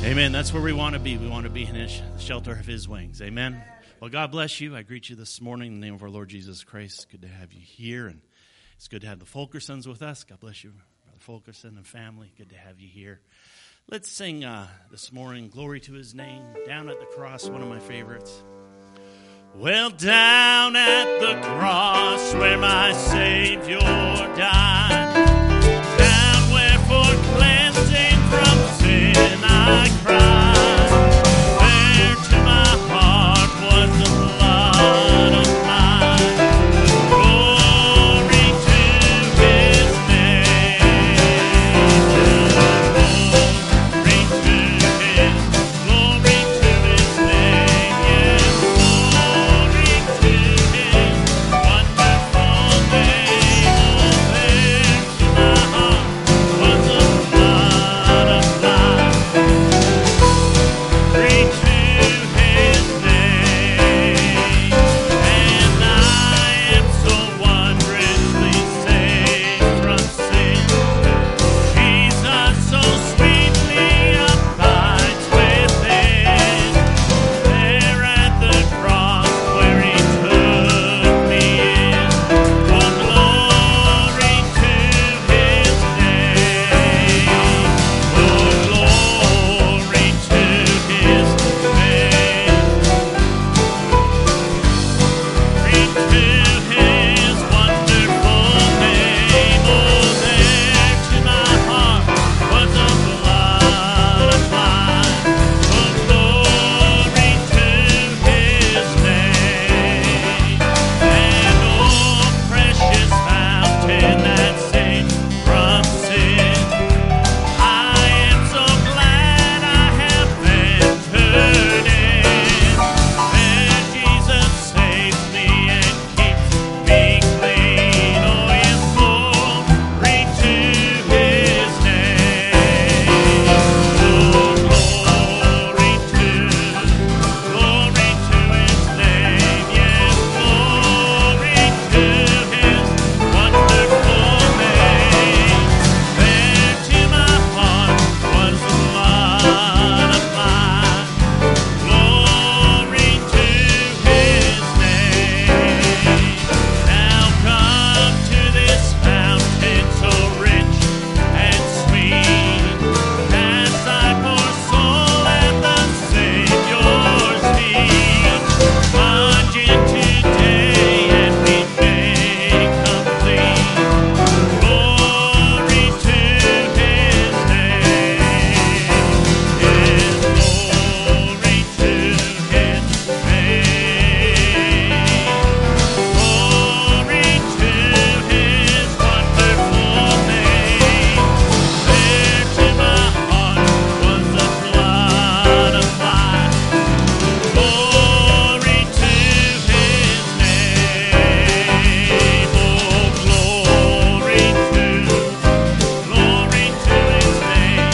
Amen. That's where we want to be. We want to be in the shelter of his wings. Amen. Well, God bless you. I greet you this morning in the name of our Lord Jesus Christ. It's good to have you here, and it's good to have the Fulkersons with us. God bless you, Brother Fulkerson and family. Good to have you here. Let's sing this morning, Glory to His Name, Down at the Cross, one of my favorites. Well, down at the cross where my Savior died, down where for cleansing from sin I cried, there to my heart was the blood of mine. Glory to His name. Glory to His, glory to His name. Yes, glory to His wonderful name. Oh, there to my heart was the blood of life. Glory to His name. And I am so wondrously saved from sin. Jesus so sweetly abides within. There at the cross where He took me in. Oh, glory to His name. Oh, glory to His name. Glory to His wonderful name. Oh, there to my heart was the blood of mine. Oh, glory to His name. And oh, precious fountain that saves from sin, I am so glad I have entered in. There Jesus saves me and keeps me clean. Oh, yes, glory to His name. Oh, glory to His name. Yes, glory to His wonderful name. There to my heart was the blood of mine. Glory to His name. Now come to this fountain so rich and sweet. Cast thy poor soul at the Savior's feet. Plunge in today and be made complete. Glory to His name. Yes, glory to His name. Glory to His wonderful name. There to my heart was the blood of life. Glory to His name. Oh, glory to His name.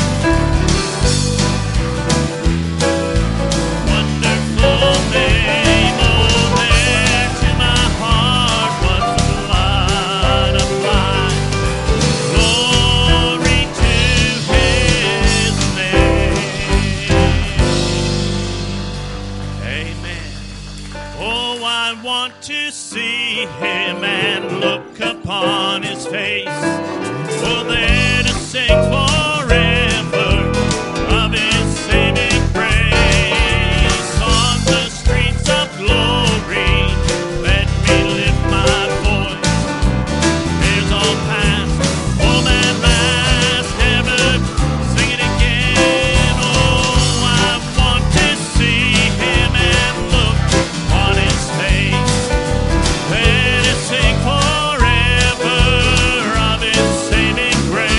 Wonderful name. Oh, there to my heart was the blood of life. Glory to His name. Amen. Oh, I want to see Him and look upon His face. Oh, there to sing forever of His saving grace. On the streets of glory, let me lift my voice. Here's all past, all that last, ever sing it again. Oh, I want to see Him and look on His face. Let us sing forever of His saving grace.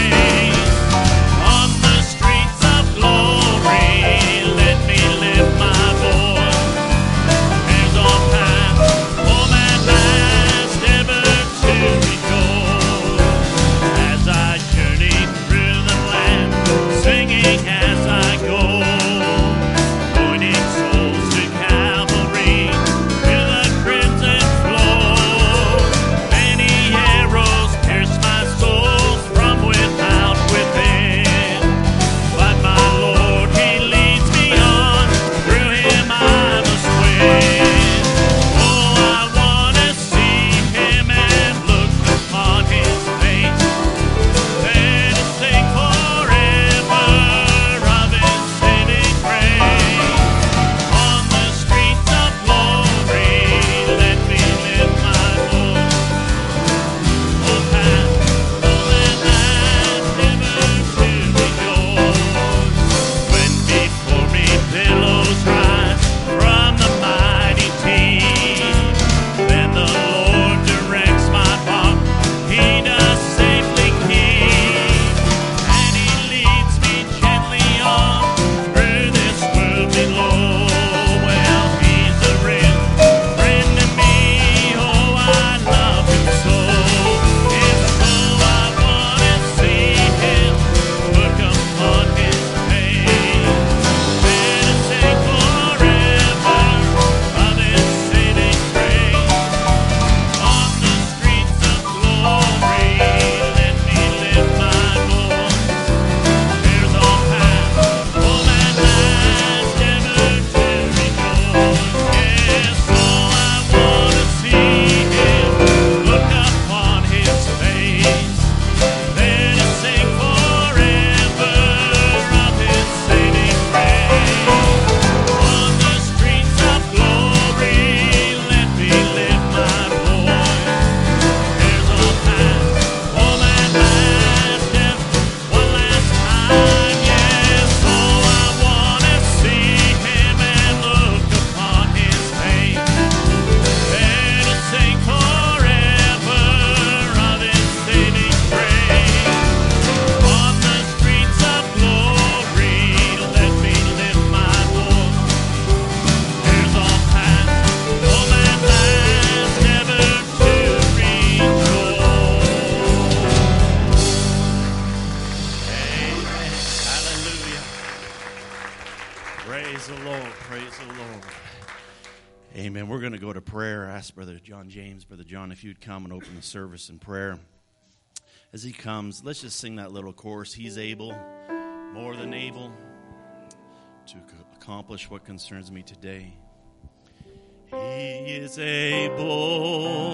Praise the Lord. Praise the Lord. Amen. We're going to go to prayer. Ask Brother John James, Brother John, if you'd come and open the service in prayer. As he comes, let's just sing that little chorus. He's able, more than able, to accomplish what concerns me today. He is able,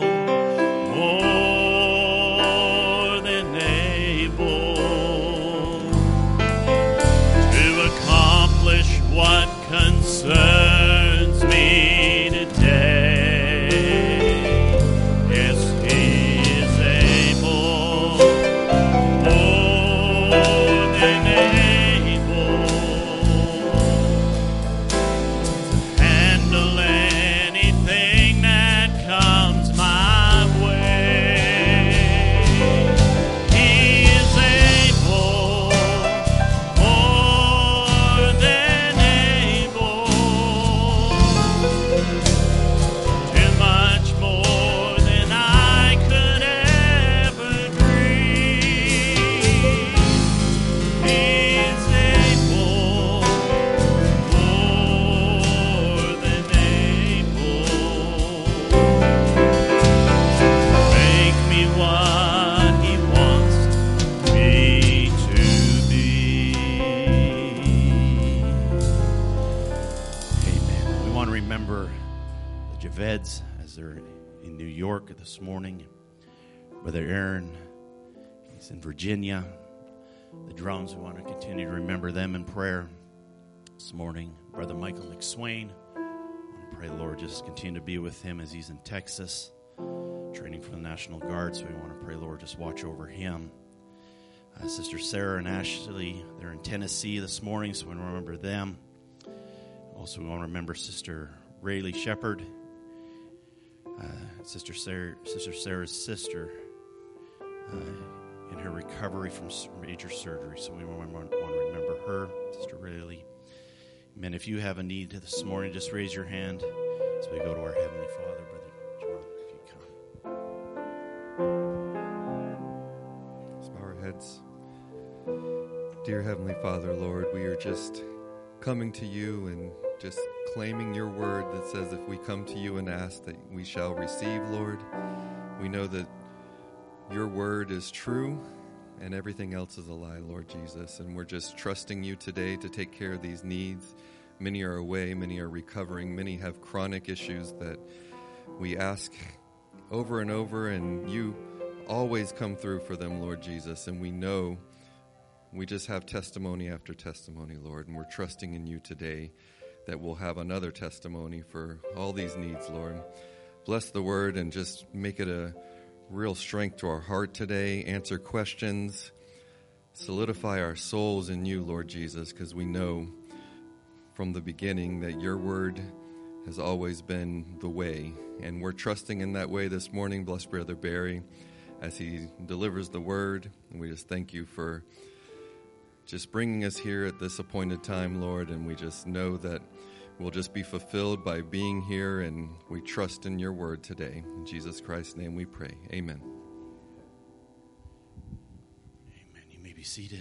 more than able, to accomplish what concerns me today. Yes, He is able, more than able, to handle anything that comes my way. He is able, more than able, too much more than I could ever dream. He is able, more than able, make me what He wants me to be. Amen. We want to remember the Javeds as they're in New York this morning. Brother Aaron, he's in Virginia. The drums, we want to continue to remember them in prayer this morning. Brother Michael McSwain, I want to pray the Lord just continue to be with him as he's in Texas, training for the National Guard. So we want to pray, Lord, just watch over him. Sister Sarah and Ashley, they're in Tennessee this morning, so we want to remember them. Also, we want to remember Sister Rayleigh Shepherd, Sister Sarah's sister, in her recovery from major surgery. So we want to remember her, Sister Rayleigh. Amen. If you have a need this morning, just raise your hand as we go to our Heavenly Father. Brother John, if you come. Let's bow our heads. Dear Heavenly Father, Lord, we are just coming to you and just claiming your word that says if we come to you and ask that we shall receive, Lord. We know that your word is true and everything else is a lie, Lord Jesus. And we're just trusting you today to take care of these needs. Many are away, many are recovering, many have chronic issues that we ask over and over, and you always come through for them, Lord Jesus. And we know we just have testimony after testimony, Lord, and we're trusting in you today that we'll have another testimony for all these needs, Lord. Bless the word and just make it a real strength to our heart today. Answer questions. Solidify our souls in you, Lord Jesus, because we know from the beginning that your word has always been the way, and we're trusting in that way this morning. Bless Brother Barry as he delivers the word, and we just thank you for just bringing us here at this appointed time, Lord, and we just know that we'll just be fulfilled by being here, and we trust in your word today. In Jesus Christ's name we pray. Amen. Amen. You may be seated.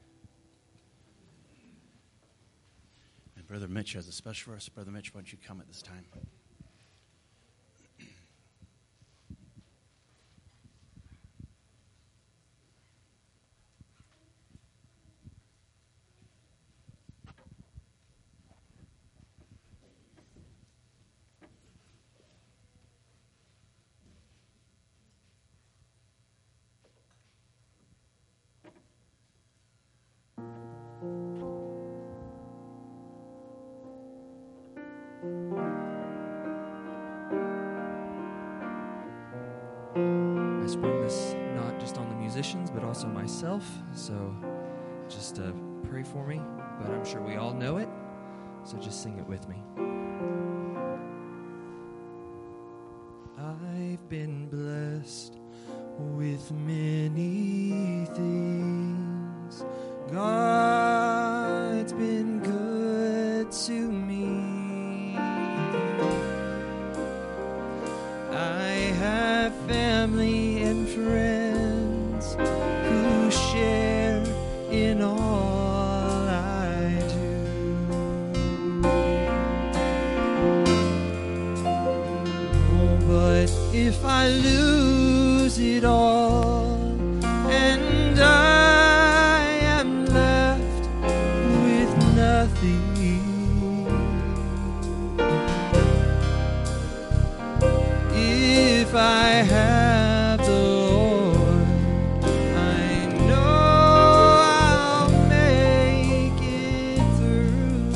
And Brother Mitch has a special for us. Brother Mitch, why don't you come at this time? I sprung this not just on the musicians, but also myself. So just pray for me, but I'm sure we all know it. So just sing it with me. I've been blessed with many things. God's been good to me. I have family and friends who share in all I do. if I lose it all and I am left with nothing. If I have the Lord, I know I'll make it through.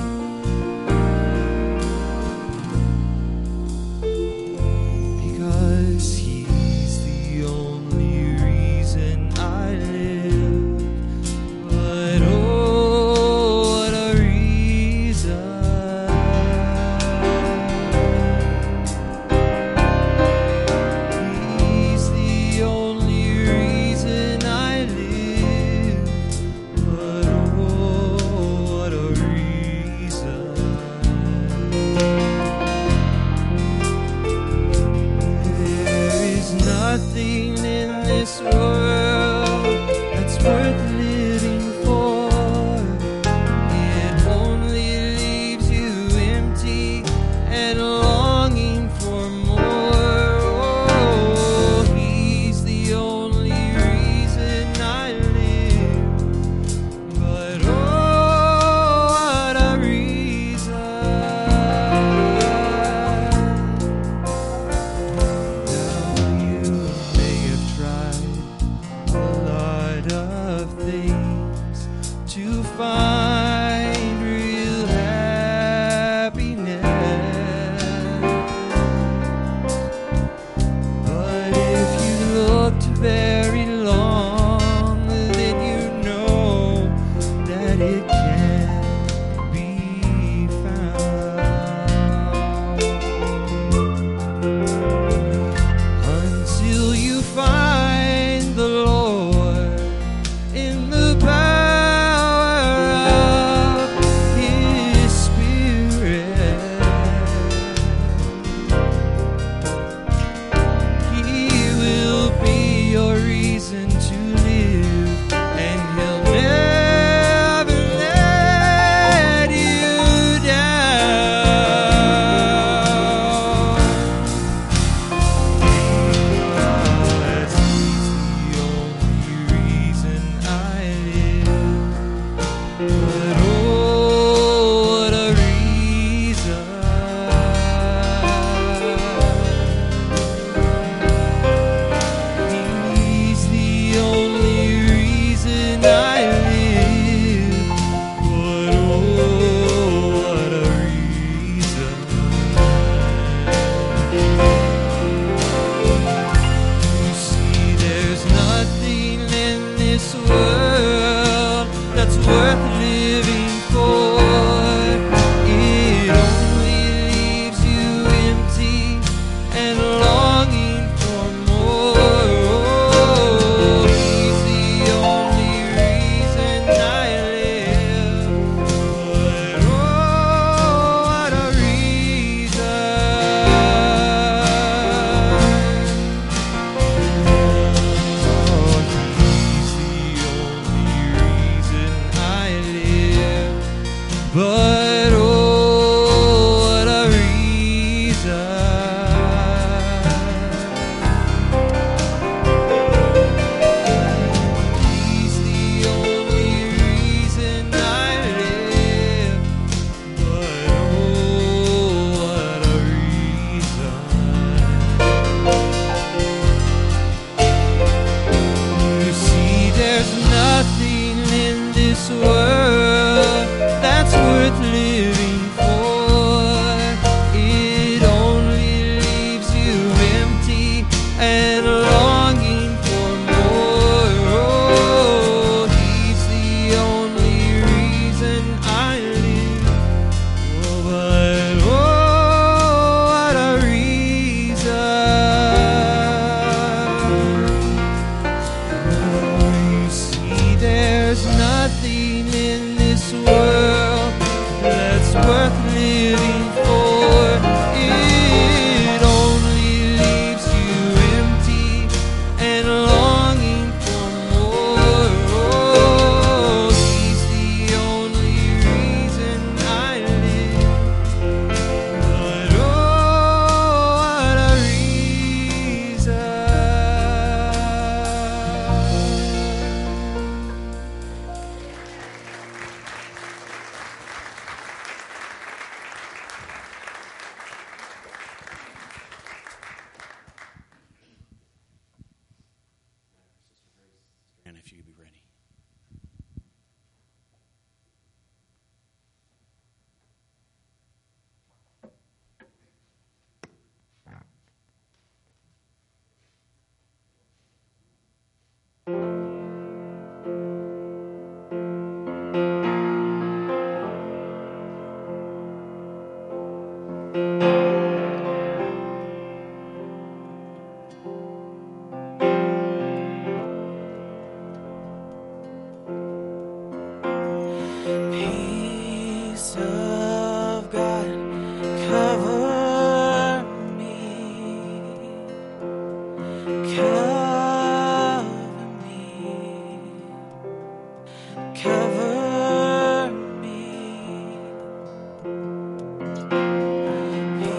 Because He's the only reason I live. But oh, what a reason. He's the only reason I live. But oh, what a reason. There is nothing in this world that's worth living for. It only leaves you empty and longing for more. Oh, He's the only reason I live. But oh, what a reason. Now you may have tried a lot of things to find real happiness. But if you looked very long, then you know that it can't be found until you find the Lord in the power of His Spirit. He will be your reason to live, and He'll never let you down. Because He's the only reason I live. But oh, what a reason. He's the only reason I live. But oh, what a reason. You see, there's nothing in this world that's worth living for. It only leaves you empty and longing for more. Oh, He's the only reason I live. But oh, what a reason. Oh, He's the only reason I live. But oh, what a reason. He's the only reason I live. But oh, what a reason. You see, there's nothing in this world that's worth living for. It only leaves you empty and longing for more. Oh, He's the only reason I live. Oh, but oh, what a reason. Oh, you see, there's nothing in this world that's worth living for. It only leaves you empty and longing for more. Oh, He's the only reason I live. But oh, what a reason. Peace of God, cover me, cover me, cover me.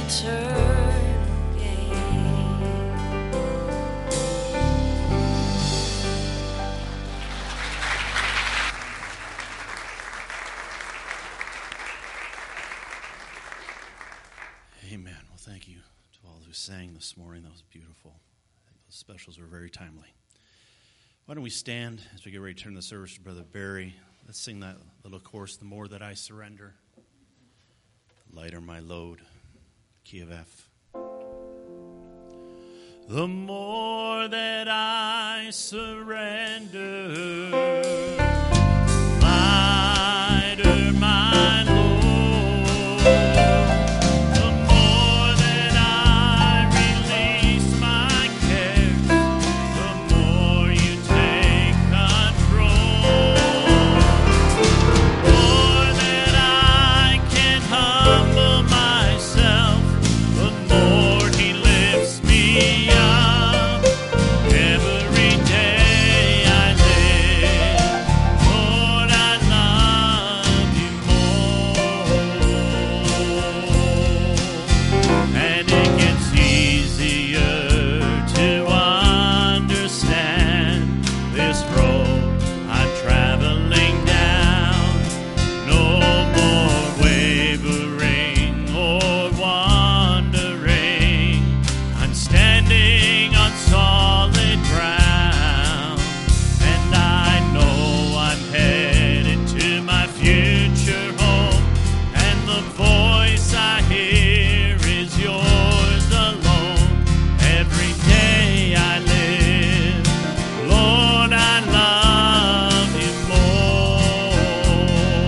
eternal gain. Amen. Well, thank you to all who sang this morning. That was beautiful. I think those specials were very timely. Why don't we stand as we get ready to turn the service to Brother Barry? Let's sing that little chorus, The More That I Surrender. Lighter my load, key of F. The more that I surrender, lighter my load. The more that I release my cares, the more you take control. More that I can humble myself, the more He lifts me up. Every day I live, Lord, I love You more. And it gets easier to understand this road I'm traveling down. No more wavering or wandering. I'm standing on solid ground, and I know I'm headed to my future home, and the voice I hear is Yours alone. Every day I live, Lord, I love You more.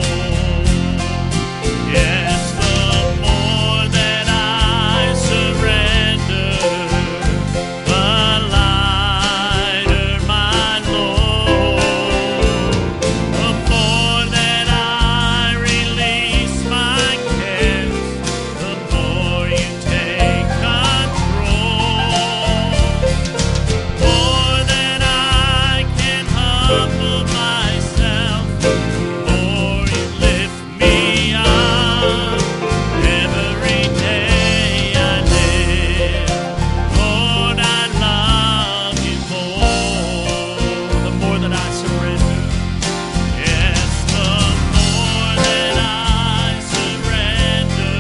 Yes, the more that I surrender, the lighter my load. The more that I release my cares, the more You take control. More than I can humble myself, the more You lift me up. Every day I live, Lord, I love You more. The more that I surrender, yes, the more that I surrender,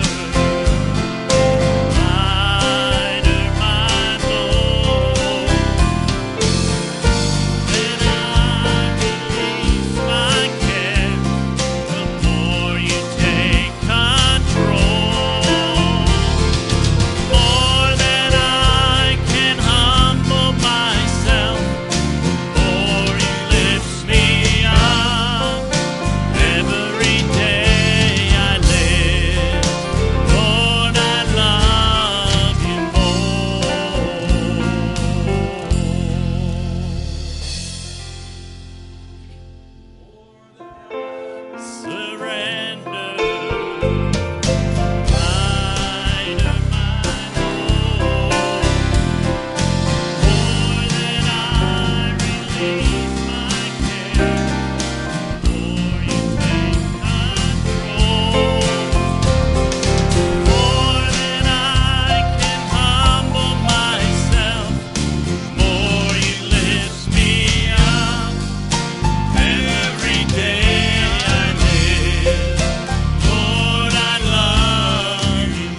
lighter my load. When I release my cares, the more You take control. More than I can humble myself, the more You lift me up. Every day I live, Lord, I love You more. Surrender, lighter my load. More than I release my cares, the more You take control. More than I can humble myself, the more You lift me up. Every day I live, Lord, I love You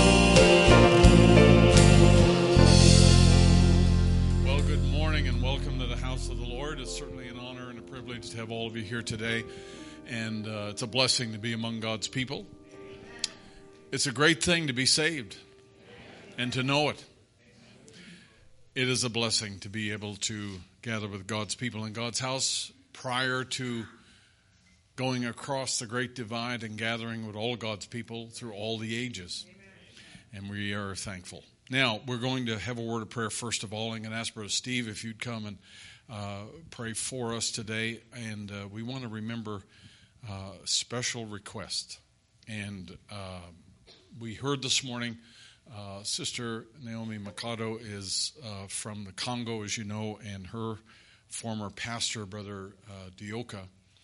more. Well, good morning and welcome to the house of the Lord. It's certainly an honor and a privilege to have all of you here today. And it's a blessing to be among God's people. It's a great thing to be saved and to know it. It is a blessing to be able to gather with God's people in God's house prior to going across the great divide and gathering with all God's people through all the ages. And we are thankful. Now, we're going to have a word of prayer first of all. I'm going to ask Brother Steve if you'd come and pray for us today. And we want to remember special requests. And we heard this morning Sister Naomi Mikado is from the Congo, as you know, and her former pastor, Brother Dioka,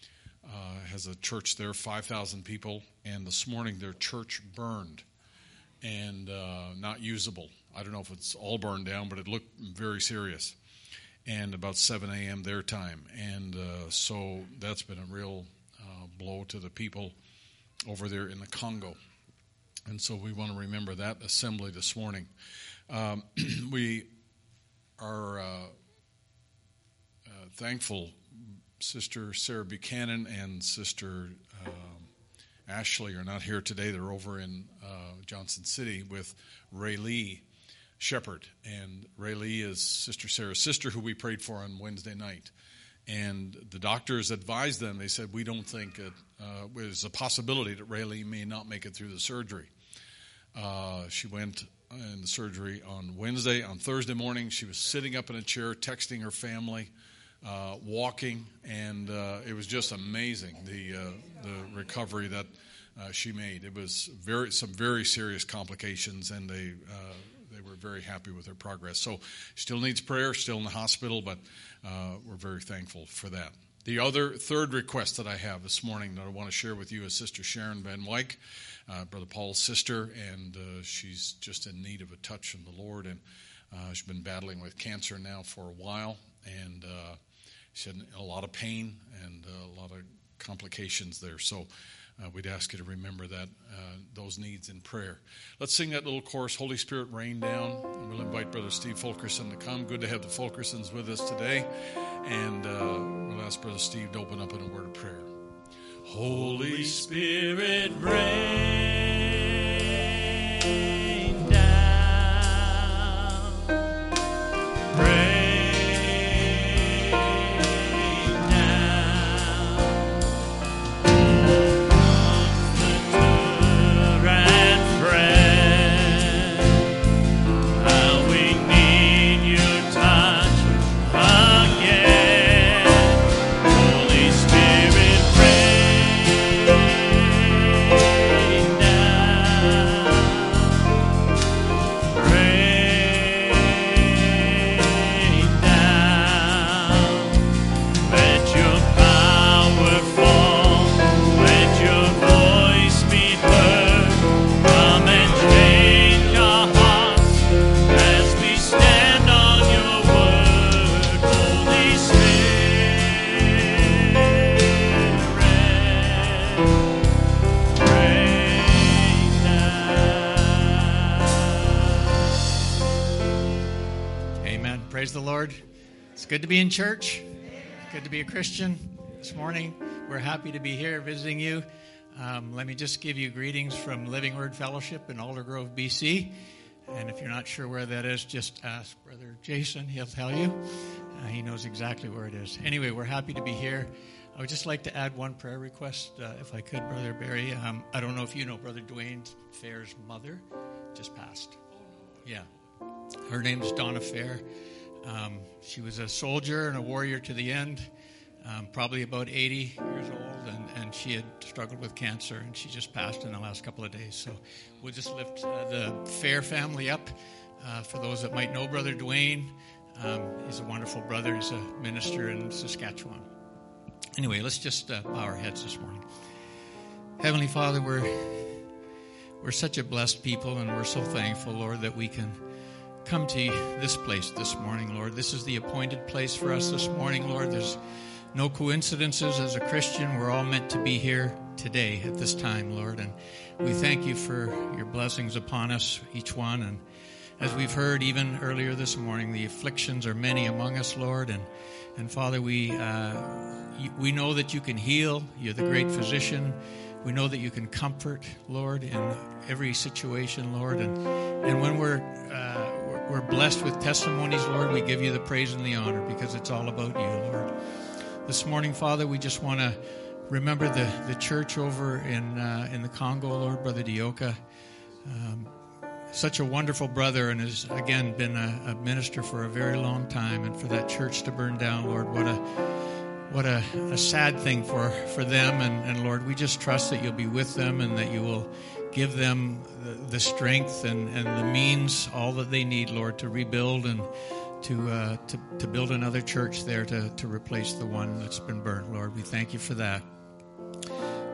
has a church there, 5,000 people, and this morning their church burned. and not usable. I don't know if it's all burned down, but it looked very serious. And about 7 a.m. their time. And so that's been a real blow to the people over there in the Congo. And so we want to remember that assembly this morning. We are thankful Sister Sarah Buchanan and Sister Ashley are not here today. They're over in Johnson City with Ray Lee Shepherd. And Ray Lee is Sister Sarah's sister, who we prayed for on Wednesday night. And the doctors advised them, they said, we don't think there's a possibility that Ray Lee may not make it through the surgery. She went in the surgery on Wednesday. On Thursday morning, she was sitting up in a chair, texting her family, walking, and it was just amazing, the recovery that she made. It was some very serious complications, and they were very happy with her progress. So still needs prayer, still in the hospital, but we're very thankful for that. The third request that I have this morning that I want to share with you is Sister Sharon Van Wyk, Brother Paul's sister, and she's just in need of a touch from the Lord, and she's been battling with cancer now for a while, and she had a lot of pain and a lot of complications there. So we'd ask you to remember that those needs in prayer. Let's sing that little chorus, Holy Spirit Rain Down, and we'll invite Brother Steve Fulkerson to come. Good to have the Fulkersons with us today, and we'll ask Brother Steve to open up in a word of prayer. Holy Spirit, rain down, rain down, comforter and friend, how we need your touch again. Holy Spirit, rain down, rain down. Let your power fall, let your voice be heard. Come and change our hearts as we stand on your word. Holy Spirit, rain down. Amen. Praise the Lord. It's good to be in church. Good to be a Christian this morning. We're happy to be here visiting you. Let me just give you greetings from Living Word Fellowship in Aldergrove, BC. And if you're not sure where that is, just ask Brother Jason. He'll tell you. He knows exactly where it is. Anyway, we're happy to be here. I would just like to add one prayer request, if I could, Brother Barry. I don't know if you know Brother Dwayne Fair's mother just passed. Yeah. Her name is Donna Fair. She was a soldier and a warrior to the end, probably about 80 years old, and she had struggled with cancer, and she just passed in the last couple of days. So we'll just lift the Fair family up. For those that might know Brother Dwayne, he's a wonderful brother. He's a minister in Saskatchewan. Anyway, let's just bow our heads this morning. Heavenly Father, we're such a blessed people, and we're so thankful, Lord, that we can come to this place this morning, Lord. This is the appointed place for us this morning, Lord. There's no coincidences. As a Christian, we're all meant to be here today at this time, Lord. And we thank you for your blessings upon us, each one. And as we've heard even earlier this morning, the afflictions are many among us, Lord. And Father, we know that you can heal. You're the great physician. We know that you can comfort, Lord, in every situation, Lord. And when we're blessed with testimonies, Lord, we give you the praise and the honor because it's all about you, Lord. This morning, Father, we just want to remember the church over in the Congo, Lord, Brother Dioka. Such a wonderful brother, and has, again, been a minister for a very long time. And for that church to burn down, Lord, what a sad thing for them. And Lord, we just trust that you'll be with them and that you will give them the strength and the means, all that they need, Lord, to rebuild and to build another church there to replace the one that's been burnt, Lord. We thank you for that.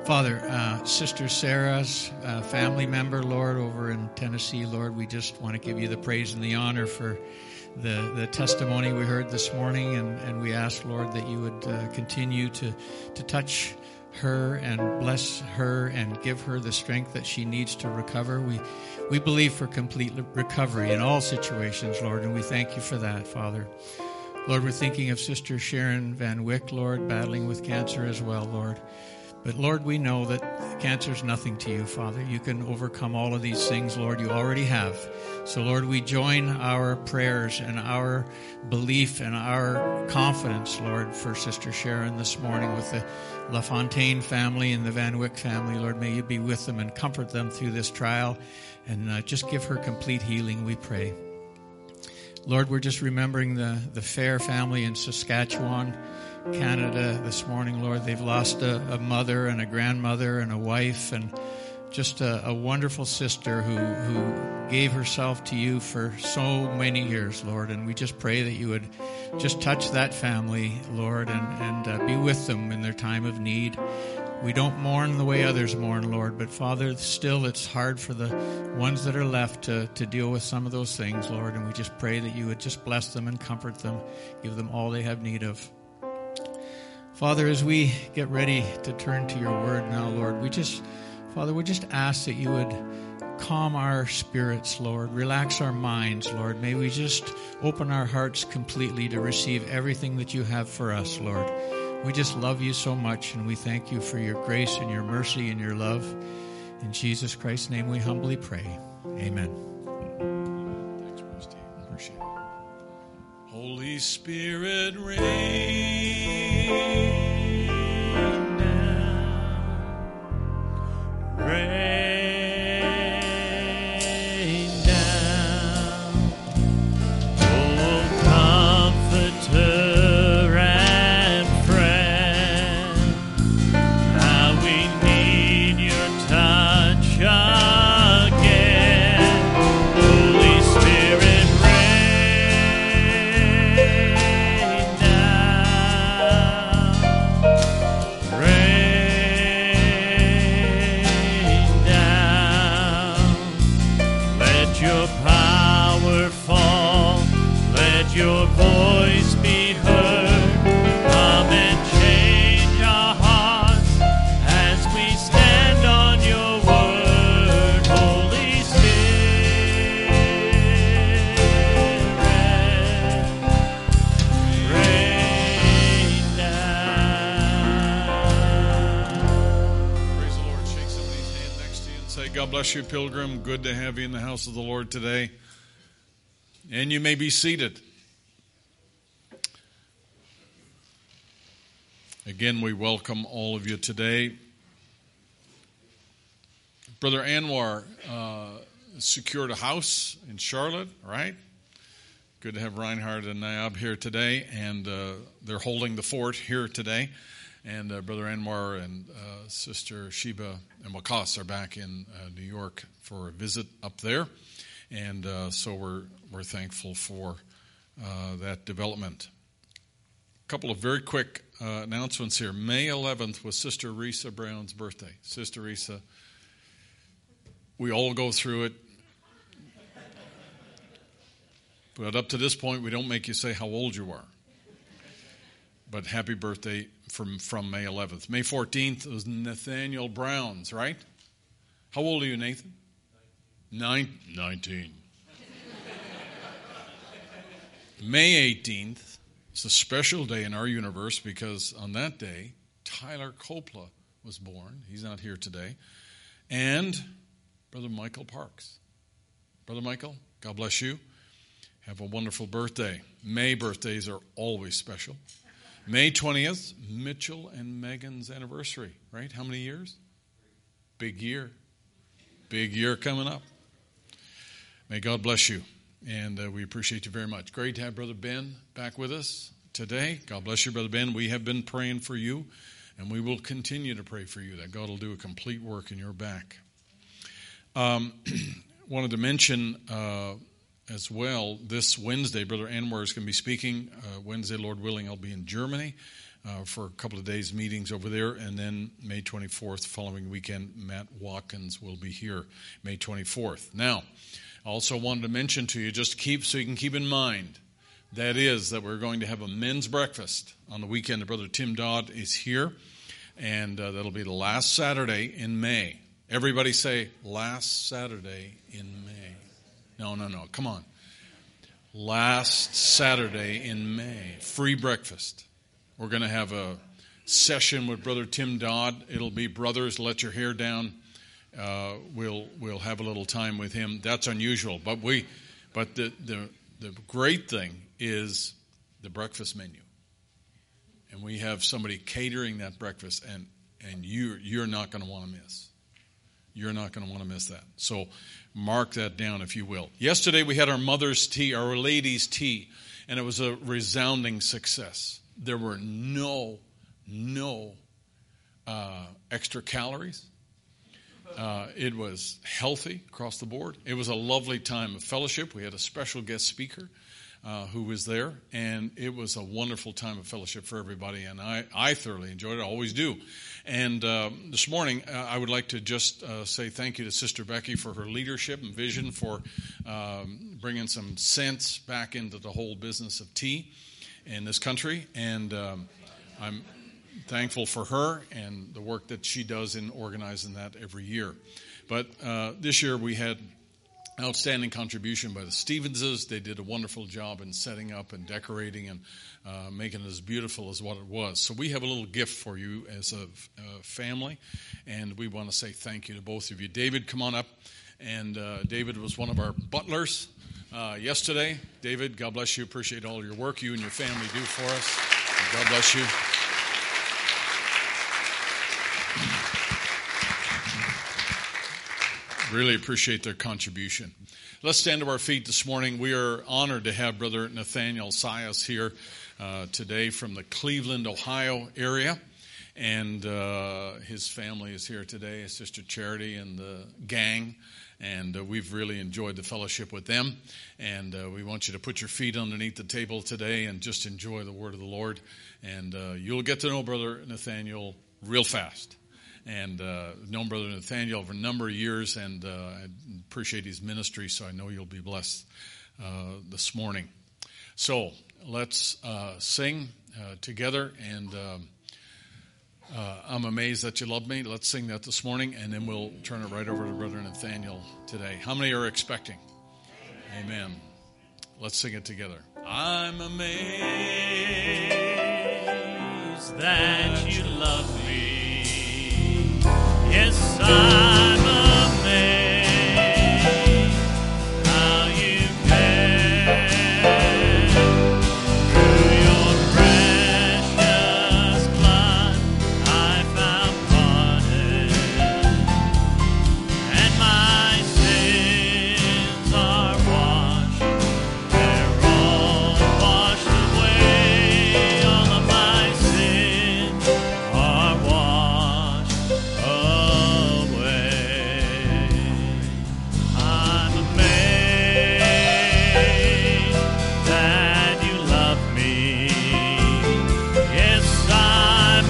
Father, Sister Sarah's family member, Lord, over in Tennessee, Lord, we just want to give you the praise and the honor for the testimony we heard this morning, and we ask, Lord, that you would continue to touch her and bless her and give her the strength that she needs to recover. We believe for complete recovery in all situations, Lord, and we thank you for that, Father. Lord, we're thinking of Sister Sharon Van Wyck, Lord, battling with cancer as well, Lord. But, Lord, we know that cancer is nothing to you, Father. You can overcome all of these things, Lord. You already have. So, Lord, we join our prayers and our belief and our confidence, Lord, for Sister Sharon this morning with the LaFontaine family and the Van Wyck family. Lord, may you be with them and comfort them through this trial and just give her complete healing, we pray. Lord, we're just remembering the Fair family in Saskatchewan, Canada this morning, Lord. They've lost a mother and a grandmother and a wife and just a wonderful sister who gave herself to you for so many years, Lord. And we just pray that you would just touch that family, Lord, and be with them in their time of need. We don't mourn the way others mourn, Lord, but Father, still it's hard for the ones that are left to deal with some of those things, Lord. And we just pray that you would just bless them and comfort them, give them all they have need of. Father, as we get ready to turn to your word now, Lord, we just ask that you would calm our spirits, Lord, relax our minds, Lord. May we just open our hearts completely to receive everything that you have for us, Lord. We just love you so much, and we thank you for your grace and your mercy and your love. In Jesus Christ's name we humbly pray. Amen. Thanks, Brother Steve. Appreciate it. Holy Spirit, reign down. Rain down, oh Comforter and friend, how we need your touch again. Holy Spirit, rain down, rain down. Let your power fall, let your voice be heard. Come and change our hearts as we stand on your word. Holy Spirit, rain down. Praise the Lord. Shake somebody's hand next to you and say, God bless you, pilgrim. Good to have you in the house of the Lord today. And you may be seated. Again, we welcome all of you today. Brother Anwar secured a house in Charlotte, right? Good to have Reinhard and Nayab here today, and they're holding the fort here today. And Brother Anwar and Sister Sheba and Wakas are back in New York for a visit up there, and so we're thankful for that development. A couple of very quick announcements here. May 11th was Sister Risa Brown's birthday. Sister Risa, we all go through it. But up to this point, we don't make you say how old you are. But happy birthday from May 11th. May 14th was Nathaniel Brown's, right? How old are you, Nathan? 19. May 18th is a special day in our universe because on that day, Tyler Coppola was born. He's not here today. And Brother Michael Parks. Brother Michael, God bless you. Have a wonderful birthday. May birthdays are always special. May 20th, Mitchell and Megan's anniversary, right? How many years? Big year. Big year coming up. May God bless you, and we appreciate you very much. Great to have Brother Ben back with us today. God bless you, Brother Ben. We have been praying for you, and we will continue to pray for you that God will do a complete work in your back. Wanted to mention as well, this Wednesday, Brother Anwar is going to be speaking. Wednesday, Lord willing, I'll be in Germany for a couple of days meetings over there. And then May 24th, following weekend, Matt Watkins will be here May 24th. Now, I also wanted to mention to you, just so you can keep in mind, that we're going to have a men's breakfast on the weekend. Brother Tim Dodd is here, and that'll be the last Saturday in May. Everybody say, last Saturday in May. No, come on. Last Saturday in May, free breakfast. We're going to have a session with Brother Tim Dodd. It'll be Brothers, Let Your Hair Down. We'll have a little time with him. That's unusual, but the great thing is the breakfast menu, and we have somebody catering that breakfast, and you're not going to want to miss. You're not going to want to miss that. So mark that down, if you will. Yesterday we had our mother's tea, our ladies' tea, and it was a resounding success. There were no extra calories. It was healthy across the board. It was a lovely time of fellowship. We had a special guest speaker who was there, and it was a wonderful time of fellowship for everybody, and I thoroughly enjoyed it. I always do. And this morning, I would like to just say thank you to Sister Becky for her leadership and vision for bringing some sense back into the whole business of tea in this country, and I'm thankful for her and the work that she does in organizing that every year. But this year we had outstanding contribution by the Stevenses. They did a wonderful job in setting up and decorating and making it as beautiful as what it was. So we have a little gift for you as a family, and we want to say thank you to both of you. David, come on up. And David was one of our butlers yesterday. David, God bless you. Appreciate all your work you and your family do for us. God bless you. Really appreciate their contribution. Let's stand to our feet this morning. We are honored to have Brother Nathaniel Sias here today from the Cleveland, Ohio area. And his family is here today, his Sister Charity and the gang. And we've really enjoyed the fellowship with them. And we want you to put your feet underneath the table today and just enjoy the word of the Lord. And you'll get to know Brother Nathaniel real fast. And known Brother Nathaniel over a number of years, and I appreciate his ministry, so I know you'll be blessed this morning. So let's sing together, and I'm amazed that you love me. Let's sing that this morning, and then we'll turn it right over to Brother Nathaniel today. How many are expecting? Amen. Let's sing it together. I'm amazed that you love me. Yes, I'm amazed how you care. Through your precious blood I found pardon, and my sins are washed. They're all washed away. All of my sins are washed away. I'm amazed that you love me. Yes, I'm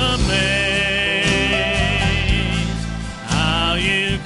amazed how you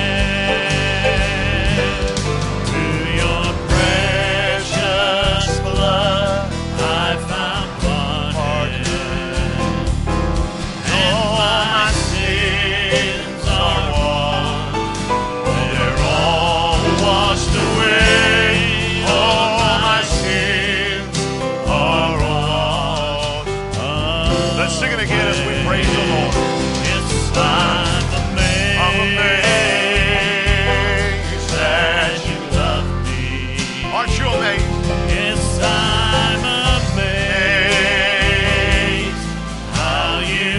care. Through your precious blood I found pardon, and my sins are washed. They're all washed away. All my sins are washed away. Let's sing it again as we praise the Lord. Yes, I'm amazed that you love me. Aren't you amazed? Yes, I'm amazed how you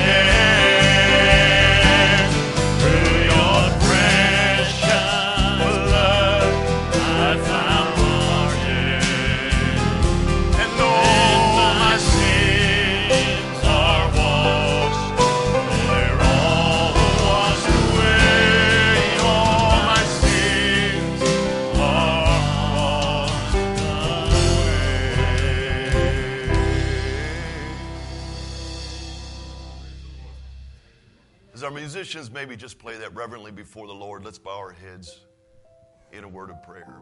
care. Through your precious blood I found pardon, And and my sins are washed. They're all washed away. All my sins are washed away. musicians maybe just play that reverently before the Lord, let's bow our heads in a word of prayer.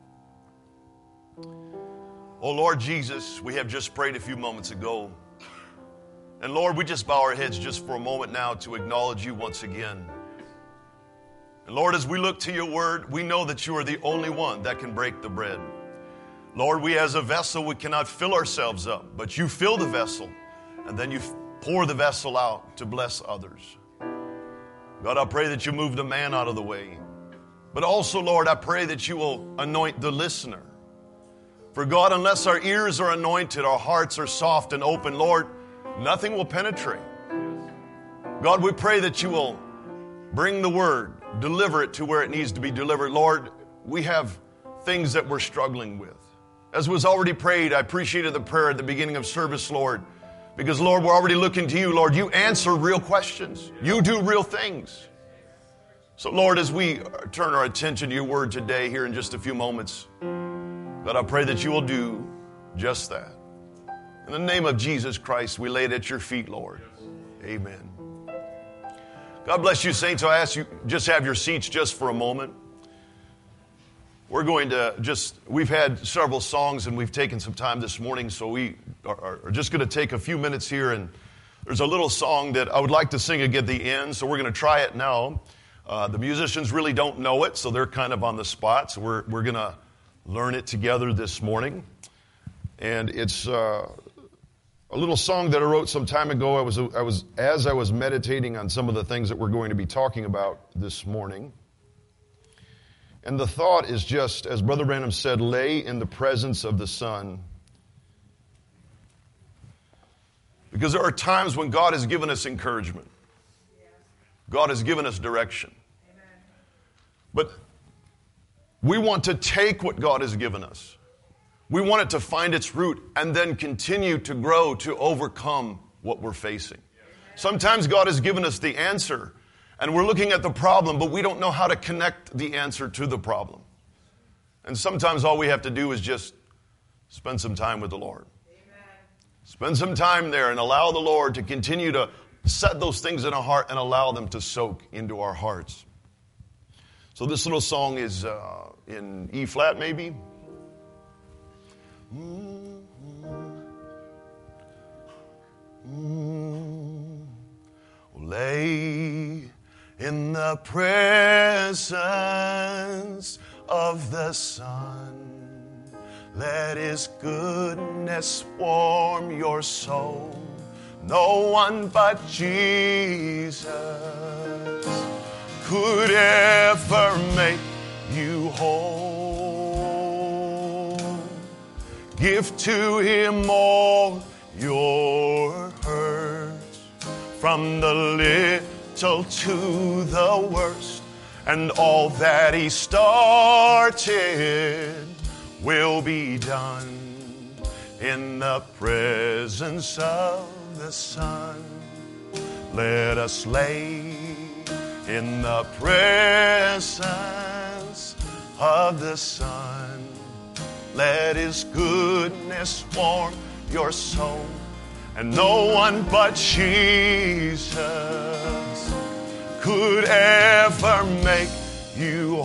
Oh, Lord Jesus, we have just prayed a few moments ago. And Lord, we just bow our heads just for a moment now to acknowledge you once again. And Lord, as we look to your word, we know that you are the only one that can break the bread. Lord, we as a vessel, we cannot fill ourselves up, but you fill the vessel, and then you pour the vessel out to bless others. God, I pray that you move the man out of the way. But also, Lord, I pray that you will anoint the listener. For God, unless our ears are anointed, our hearts are soft and open, Lord, nothing will penetrate. God, we pray that you will bring the word, deliver it to where it needs to be delivered. Lord, we have things that we're struggling with. As was already prayed, I appreciated the prayer at the beginning of service, Lord, because, Lord, we're already looking to you, Lord. You answer real questions. You do real things. So, Lord, as we turn our attention to your word today here in just a few moments, God, I pray that you will do just that. In the name of Jesus Christ, we lay it at your feet, Lord. Amen. God bless you, saints. I ask you just have your seats just for a moment. We're going to we've had several songs and we've taken some time this morning, so we are just going to take a few minutes here, and there's a little song that I would like to sing at the end, so we're going to try it now. The musicians really don't know it, so they're kind of on the spot, so we're going to learn it together this morning. And it's a little song that I wrote some time ago. As I was meditating on some of the things that we're going to be talking about this morning. And the thought is just, as Brother Branham said, lay in the presence of the Son. Because there are times when God has given us encouragement. God has given us direction. But we want to take what God has given us. We want it to find its root and then continue to grow to overcome what we're facing. Sometimes God has given us the answer, and we're looking at the problem, but we don't know how to connect the answer to the problem. And sometimes all we have to do is just spend some time with the Lord. Spend some time there and allow the Lord to continue to set those things in our heart and allow them to soak into our hearts. So this little song is in E flat maybe. Lay in the presence of the Son. Let his goodness warm your soul. No one but Jesus could ever make you whole. Give to him all your hurts, from the little to the worst, and all that he started will be done in the presence of the Son. Let us lay in the presence of the Son. Let his goodness warm your soul. And no one but Jesus could ever make you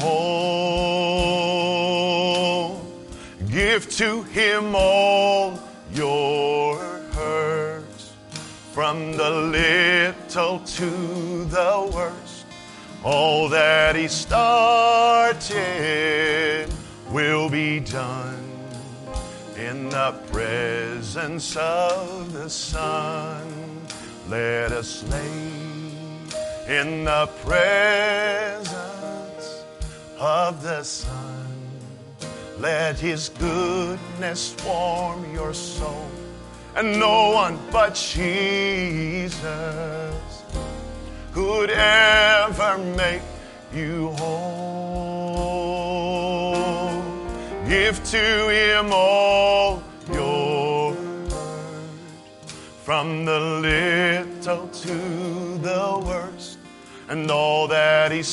whole. Give to him all your hurts, from the little to the worst. All that he started will be done in the presence of the Son. Let us lay in the presence of the Son. Let his goodness warm your soul. And no one but Jesus could ever make you whole. Give to him all your hurt, from the little to the worst, and all that he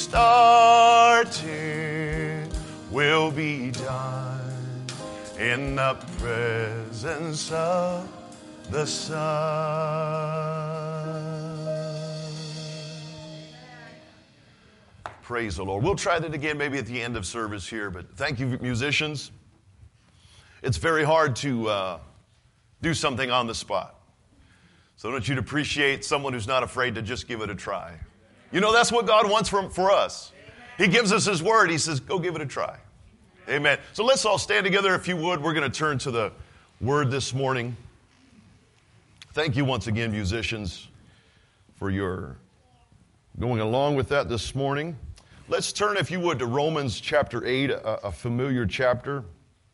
started will be done in the presence of the Son. Praise the Lord. We'll try that again maybe at the end of service here, but thank you, musicians. It's very hard to do something on the spot. So I want you to appreciate someone who's not afraid to just give it a try. You know, that's what God wants for us. He gives us His word. He says, go give it a try. Amen. So let's all stand together if you would. We're going to turn to the word this morning. Thank you once again, musicians, for your going along with that this morning. Let's turn, if you would, to Romans chapter 8, a familiar chapter.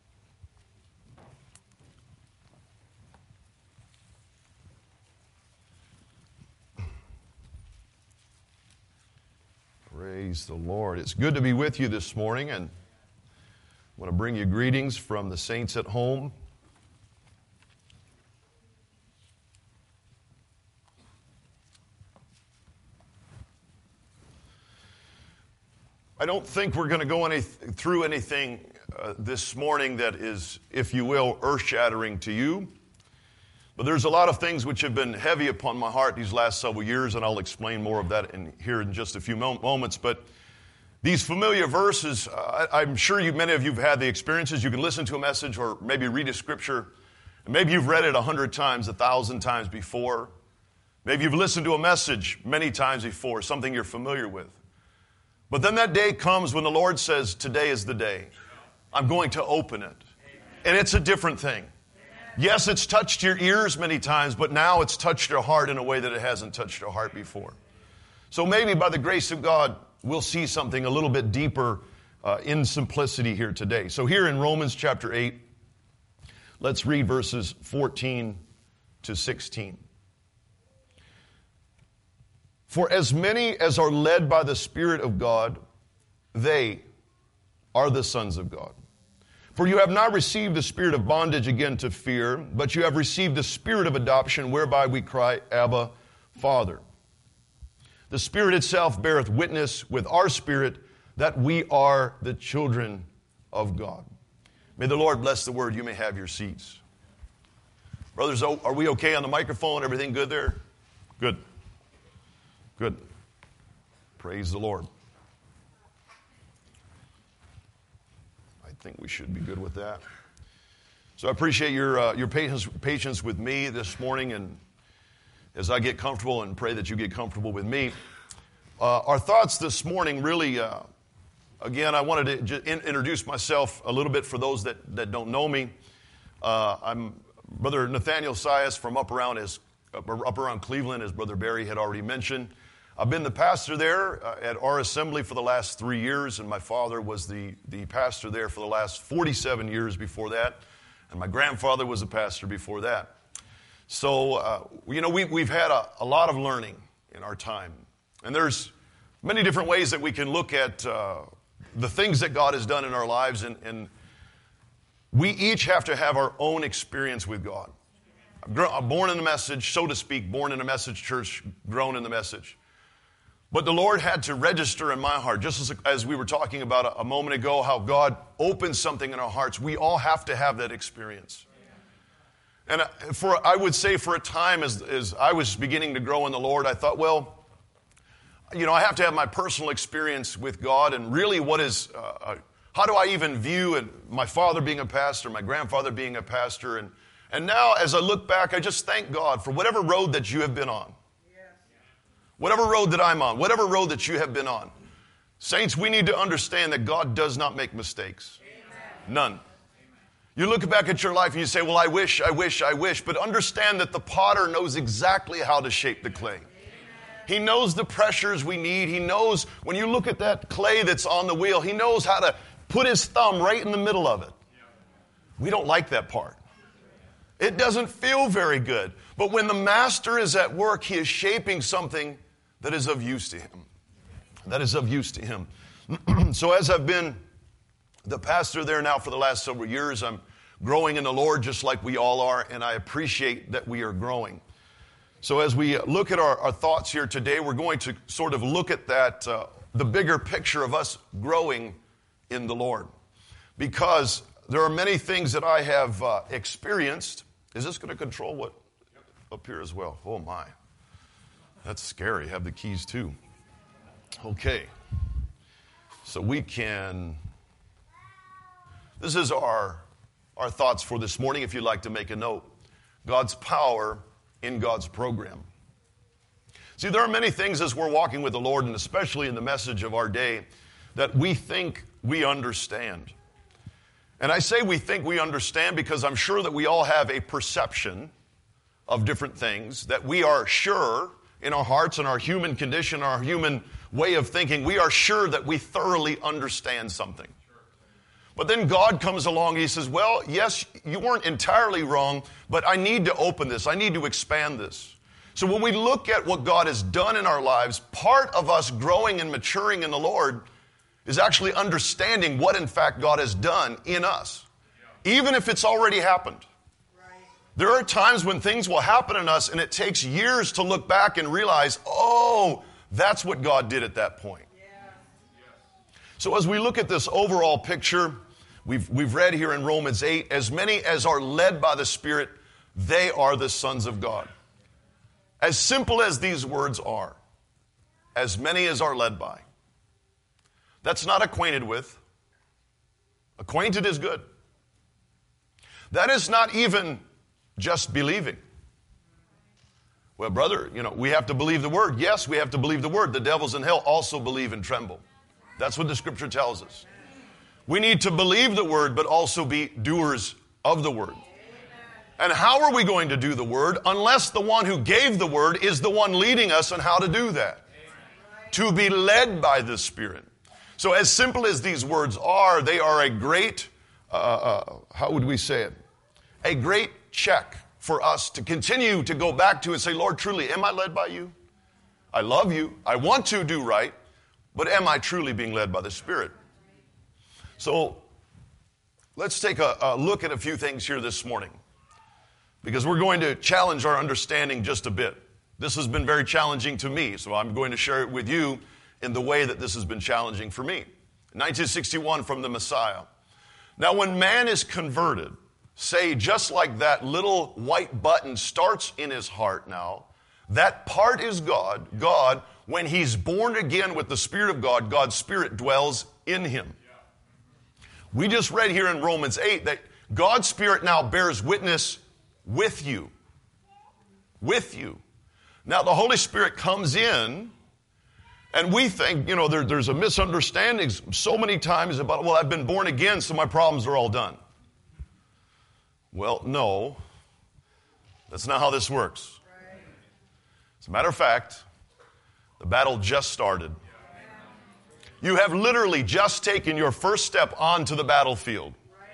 Praise the Lord. It's good to be with you this morning, and I want to bring you greetings from the saints at home. I don't think we're going to go through anything this morning that is, if you will, earth-shattering to you. But there's a lot of things which have been heavy upon my heart these last several years, and I'll explain more of that here in just a few moments. But these familiar verses, I'm sure many of you have had the experiences. You can listen to a message or maybe read a scripture. And maybe you've read it 100 times, 1,000 times before. Maybe you've listened to a message many times before, something you're familiar with. But then that day comes when the Lord says, today is the day. I'm going to open it. And it's a different thing. Yes, it's touched your ears many times, but now it's touched your heart in a way that it hasn't touched your heart before. So maybe by the grace of God, we'll see something a little bit deeper in simplicity here today. So here in Romans chapter 8, let's read verses 14 to 16. For as many as are led by the Spirit of God, they are the sons of God. For you have not received the spirit of bondage again to fear, but you have received the spirit of adoption, whereby we cry, Abba, Father. The Spirit itself beareth witness with our spirit that we are the children of God. May the Lord bless the word. You may have your seats. Brothers, are we okay on the microphone? Everything good there? Good. Good. Praise the Lord. I think we should be good with that. So I appreciate your patience with me this morning, and as I get comfortable, and pray that you get comfortable with me. Our thoughts this morning really, again, I wanted to introduce myself a little bit for those that don't know me. I'm Brother Nathaniel Sias from up around Cleveland, as Brother Barry had already mentioned. I've been the pastor there at our assembly for the last 3 years, and my father was the pastor there for the last 47 years before that, and my grandfather was a pastor before that. So, we've had a lot of learning in our time, and there's many different ways that we can look at the things that God has done in our lives, and we each have to have our own experience with God. I'm born in the message, so to speak, born in a message church, grown in the message. But the Lord had to register in my heart, just as we were talking about a moment ago, how God opens something in our hearts. We all have to have that experience. And I would say for a time, as I was beginning to grow in the Lord, I thought, well, I have to have my personal experience with God, and really how do I even view my father being a pastor, my grandfather being a pastor, and now as I look back, I just thank God for whatever road that you have been on. Whatever road that I'm on, whatever road that you have been on. Saints, we need to understand that God does not make mistakes. Amen. None. You look back at your life and you say, well, I wish, but understand that the potter knows exactly how to shape the clay. He knows the pressures we need. He knows when you look at that clay that's on the wheel, He knows how to put His thumb right in the middle of it. We don't like that part. It doesn't feel very good. But when the master is at work, He is shaping something that is of use to him. That is of use to him. So as I've been the pastor there now for the last several years, I'm growing in the Lord just like we all are, and I appreciate that we are growing. So as we look at our thoughts here today, we're going to sort of look at that, the bigger picture of us growing in the Lord. Because there are many things that I have experienced. Is this going to control what up here as well? Oh my. That's scary. Have the keys too. Okay. So we can, this is our thoughts for this morning, if you'd like to make a note. God's power in God's program. See, there are many things as we're walking with the Lord, and especially in the message of our day, that we think we understand. And I say we think we understand because I'm sure that we all have a perception of different things, that we are sure in our hearts and our human condition, our human way of thinking, we are sure that we thoroughly understand something. But then God comes along, He says, well, yes, you weren't entirely wrong, but I need to open this. I need to expand this. So when we look at what God has done in our lives, part of us growing and maturing in the Lord is actually understanding what, in fact, God has done in us, even if it's already happened. There are times when things will happen in us, and it takes years to look back and realize, oh, that's what God did at that point. So as we look at this overall picture, we've read here in Romans 8, as many as are led by the Spirit, they are the sons of God. As simple as these words are, as many as are led by. That's not acquainted with. Acquainted is good. That is not even just believing. Well, brother, we have to believe the word. Yes, we have to believe the word. The devils in hell also believe and tremble. That's what the scripture tells us. We need to believe the word, but also be doers of the word. And how are we going to do the word unless the one who gave the word is the one leading us on how to do that? To be led by the Spirit. So as simple as these words are, they are a great, how would we say it? A great check for us to continue to go back to and say, Lord, truly, am I led by you? I love you. I want to do right. But am I truly being led by the Spirit? So let's take a look at a few things here this morning, because we're going to challenge our understanding just a bit. This has been very challenging to me, so I'm going to share it with you in the way that this has been challenging for me. 1961 from the Messiah. Now, when man is converted, say just like that little white button starts in his heart now, that part is God. God, when he's born again with the Spirit of God, God's Spirit dwells in him. We just read here in Romans 8 that God's Spirit now bears witness with you. With you. Now, the Holy Spirit comes in, and we think, there's a misunderstanding so many times about, well, I've been born again, so my problems are all done. Well, no. That's not how this works. As a matter of fact, the battle just started. You have literally just taken your first step onto the battlefield.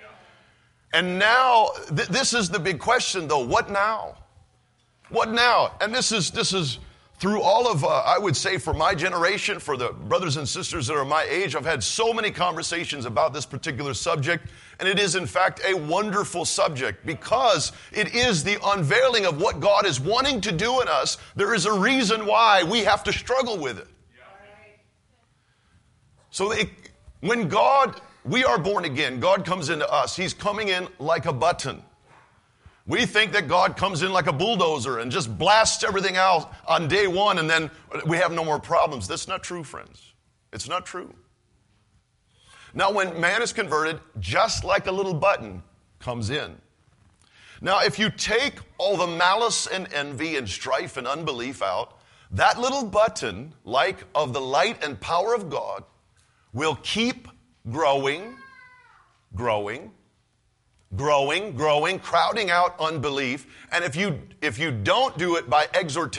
And now, this is the big question, though. What now? What now? And this is through all of, I would say, for my generation, for the brothers and sisters that are my age, I've had so many conversations about this particular subject. And it is, in fact, a wonderful subject because it is the unveiling of what God is wanting to do in us. There is a reason why we have to struggle with it. So when we are born again, God comes into us. He's coming in like a button. We think that God comes in like a bulldozer and just blasts everything out on day one and then we have no more problems. That's not true, friends. It's not true. Now, when man is converted, just like a little button comes in. Now, if you take all the malice and envy and strife and unbelief out, that little button, like of the light and power of God, will keep growing, crowding out unbelief. And if you don't do it by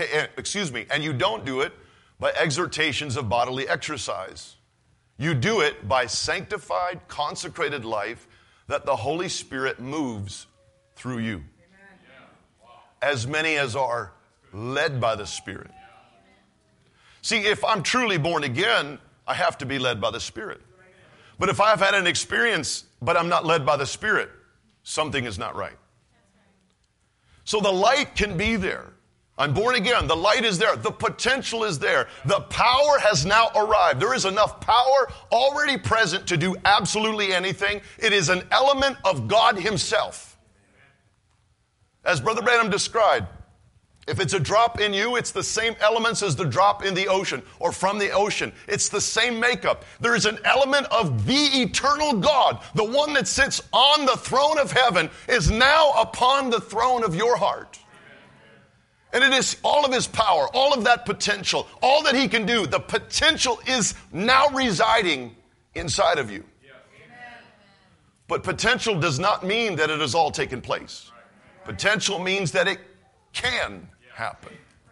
exhortations of bodily exercise. You do it by sanctified, consecrated life that the Holy Spirit moves through you. As many as are led by the Spirit. See, if I'm truly born again, I have to be led by the Spirit. But if I've had an experience, but I'm not led by the Spirit, something is not right. So the light can be there. I'm born again. The light is there. The potential is there. The power has now arrived. There is enough power already present to do absolutely anything. It is an element of God Himself. As Brother Branham described, If it's a drop in you, it's the same elements as the drop in the ocean or from the ocean. It's the same makeup. There is an element of the eternal God, the one that sits on the throne of heaven, is now upon the throne of your heart. And it is all of his power, all of that potential, all that he can do. The potential is now residing inside of you. But potential does not mean that it has all taken place. Potential means that it can happen.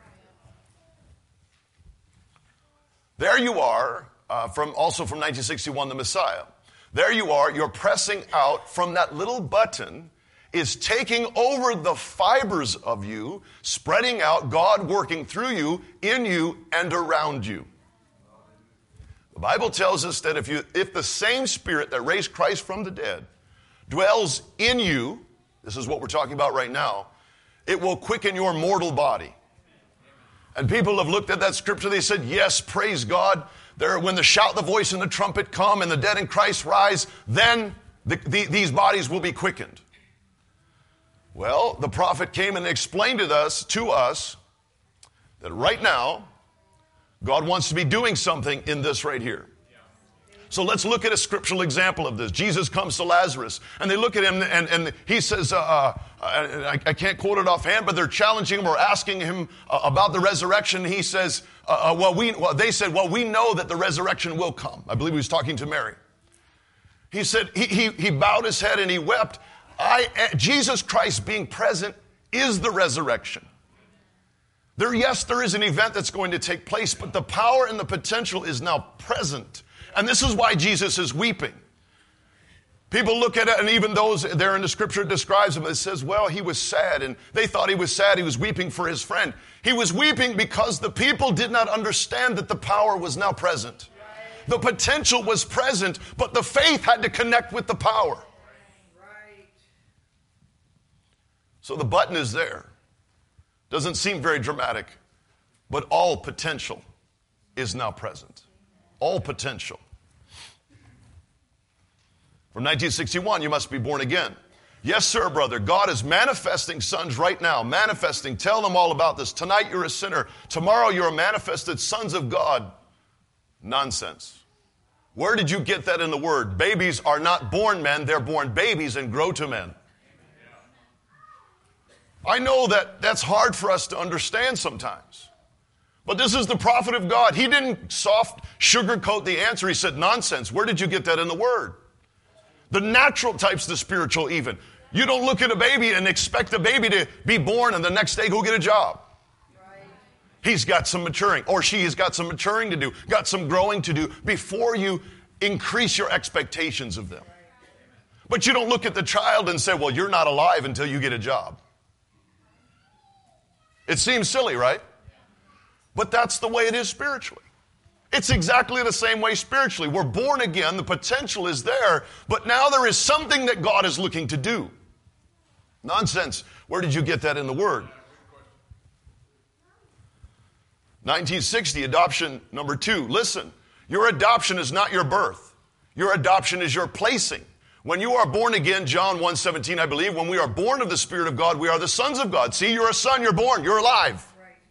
There you are, from 1961, The Messiah. There you are, you're pressing out from that little button, is taking over the fibers of you, spreading out, God working through you, in you, and around you. The Bible tells us that if the same Spirit that raised Christ from the dead dwells in you, this is what we're talking about right now, it will quicken your mortal body. And people have looked at that scripture, they said, yes, praise God. When the shout, the voice, and the trumpet come, and the dead in Christ rise, then these bodies will be quickened. Well, the prophet came and explained to us that right now, God wants to be doing something in this right here. So let's look at a scriptural example of this. Jesus comes to Lazarus, and they look at him, and he says, I can't quote it offhand, but they're challenging him or asking him about the resurrection. He says, they said, we know that the resurrection will come. I believe he was talking to Mary. He said, he bowed his head and he wept. Jesus Christ being present is the resurrection. There is an event that's going to take place, but the power and the potential is now present. And this is why Jesus is weeping. People look at it, and even those there in the scripture describes him, it says, well, he was sad, and they thought he was sad. He was weeping for his friend. He was weeping because the people did not understand that the power was now present. The potential was present, but the faith had to connect with the power. So the button is there. Doesn't seem very dramatic, but all potential is now present. All potential. From 1961, you must be born again. Yes, sir, brother. God is manifesting sons right now. Manifesting. Tell them all about this. Tonight you're a sinner. Tomorrow you're manifested sons of God. Nonsense. Where did you get that in the Word? Babies are not born men. They're born babies and grow to men. I know that that's hard for us to understand sometimes. But this is the prophet of God. He didn't sugarcoat the answer. He said, nonsense. Where did you get that in the Word? The natural types, the spiritual even. You don't look at a baby and expect a baby to be born and the next day go get a job. Right. He's got some maturing, or she has got some maturing to do, got some growing to do before you increase your expectations of them. But you don't look at the child and say, well, you're not alive until you get a job. It seems silly, right? But that's the way it is spiritually. It's exactly the same way spiritually. We're born again, the potential is there, but now there is something that God is looking to do. Nonsense. Where did you get that in the Word? 1960, adoption number 2. Listen, your adoption is not your birth. Your adoption is your placing. When you are born again, John 1:17, I believe, when we are born of the Spirit of God, we are the sons of God. See, you're a son, you're born, you're alive.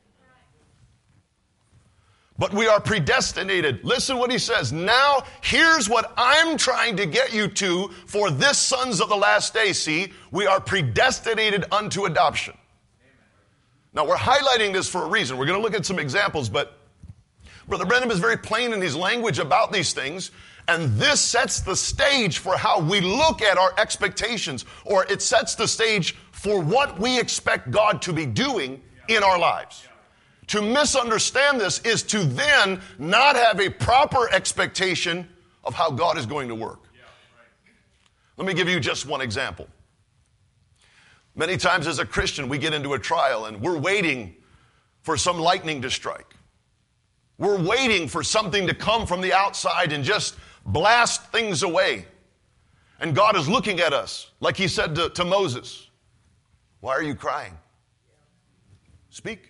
But we are predestinated. Listen what he says. Now, here's what I'm trying to get you to for this sons of the last day. See, we are predestinated unto adoption. Now, we're highlighting this for a reason. We're going to look at some examples, but Brother Branham is very plain in his language about these things, and this sets the stage for how we look at our expectations, or it sets the stage for what we expect God to be doing in our lives. To misunderstand this is to then not have a proper expectation of how God is going to work. Let me give you just one example. Many times as a Christian, we get into a trial and we're waiting for some lightning to strike. We're waiting for something to come from the outside and just blast things away. And God is looking at us like he said to Moses, why are you crying? Speak.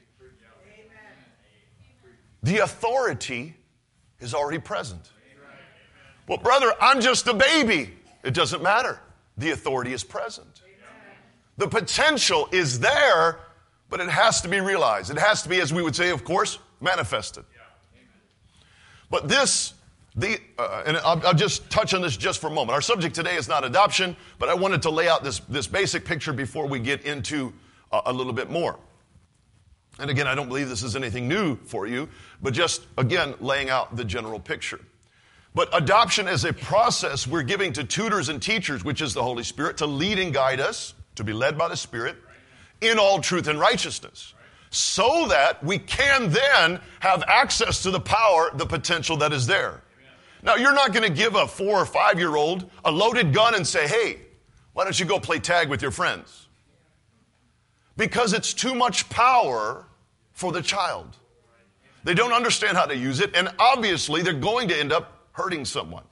The authority is already present. Well, brother, I'm just a baby. It doesn't matter. The authority is present. The potential is there, but it has to be realized. It has to be, as we would say, of course, manifested. But and I'll just touch on this just for a moment. Our subject today is not adoption, but I wanted to lay out this basic picture before we get into a little bit more. And again, I don't believe this is anything new for you, but just, again, laying out the general picture. But adoption is a process we're giving to tutors and teachers, which is the Holy Spirit, to lead and guide us, to be led by the Spirit, in all truth and righteousness, so that we can then have access to the power, the potential that is there. Now, you're not going to give a 4 or 5-year-old a loaded gun and say, hey, why don't you go play tag with your friends? Because it's too much power for the child. They don't understand how to use it, and obviously they're going to end up hurting someone.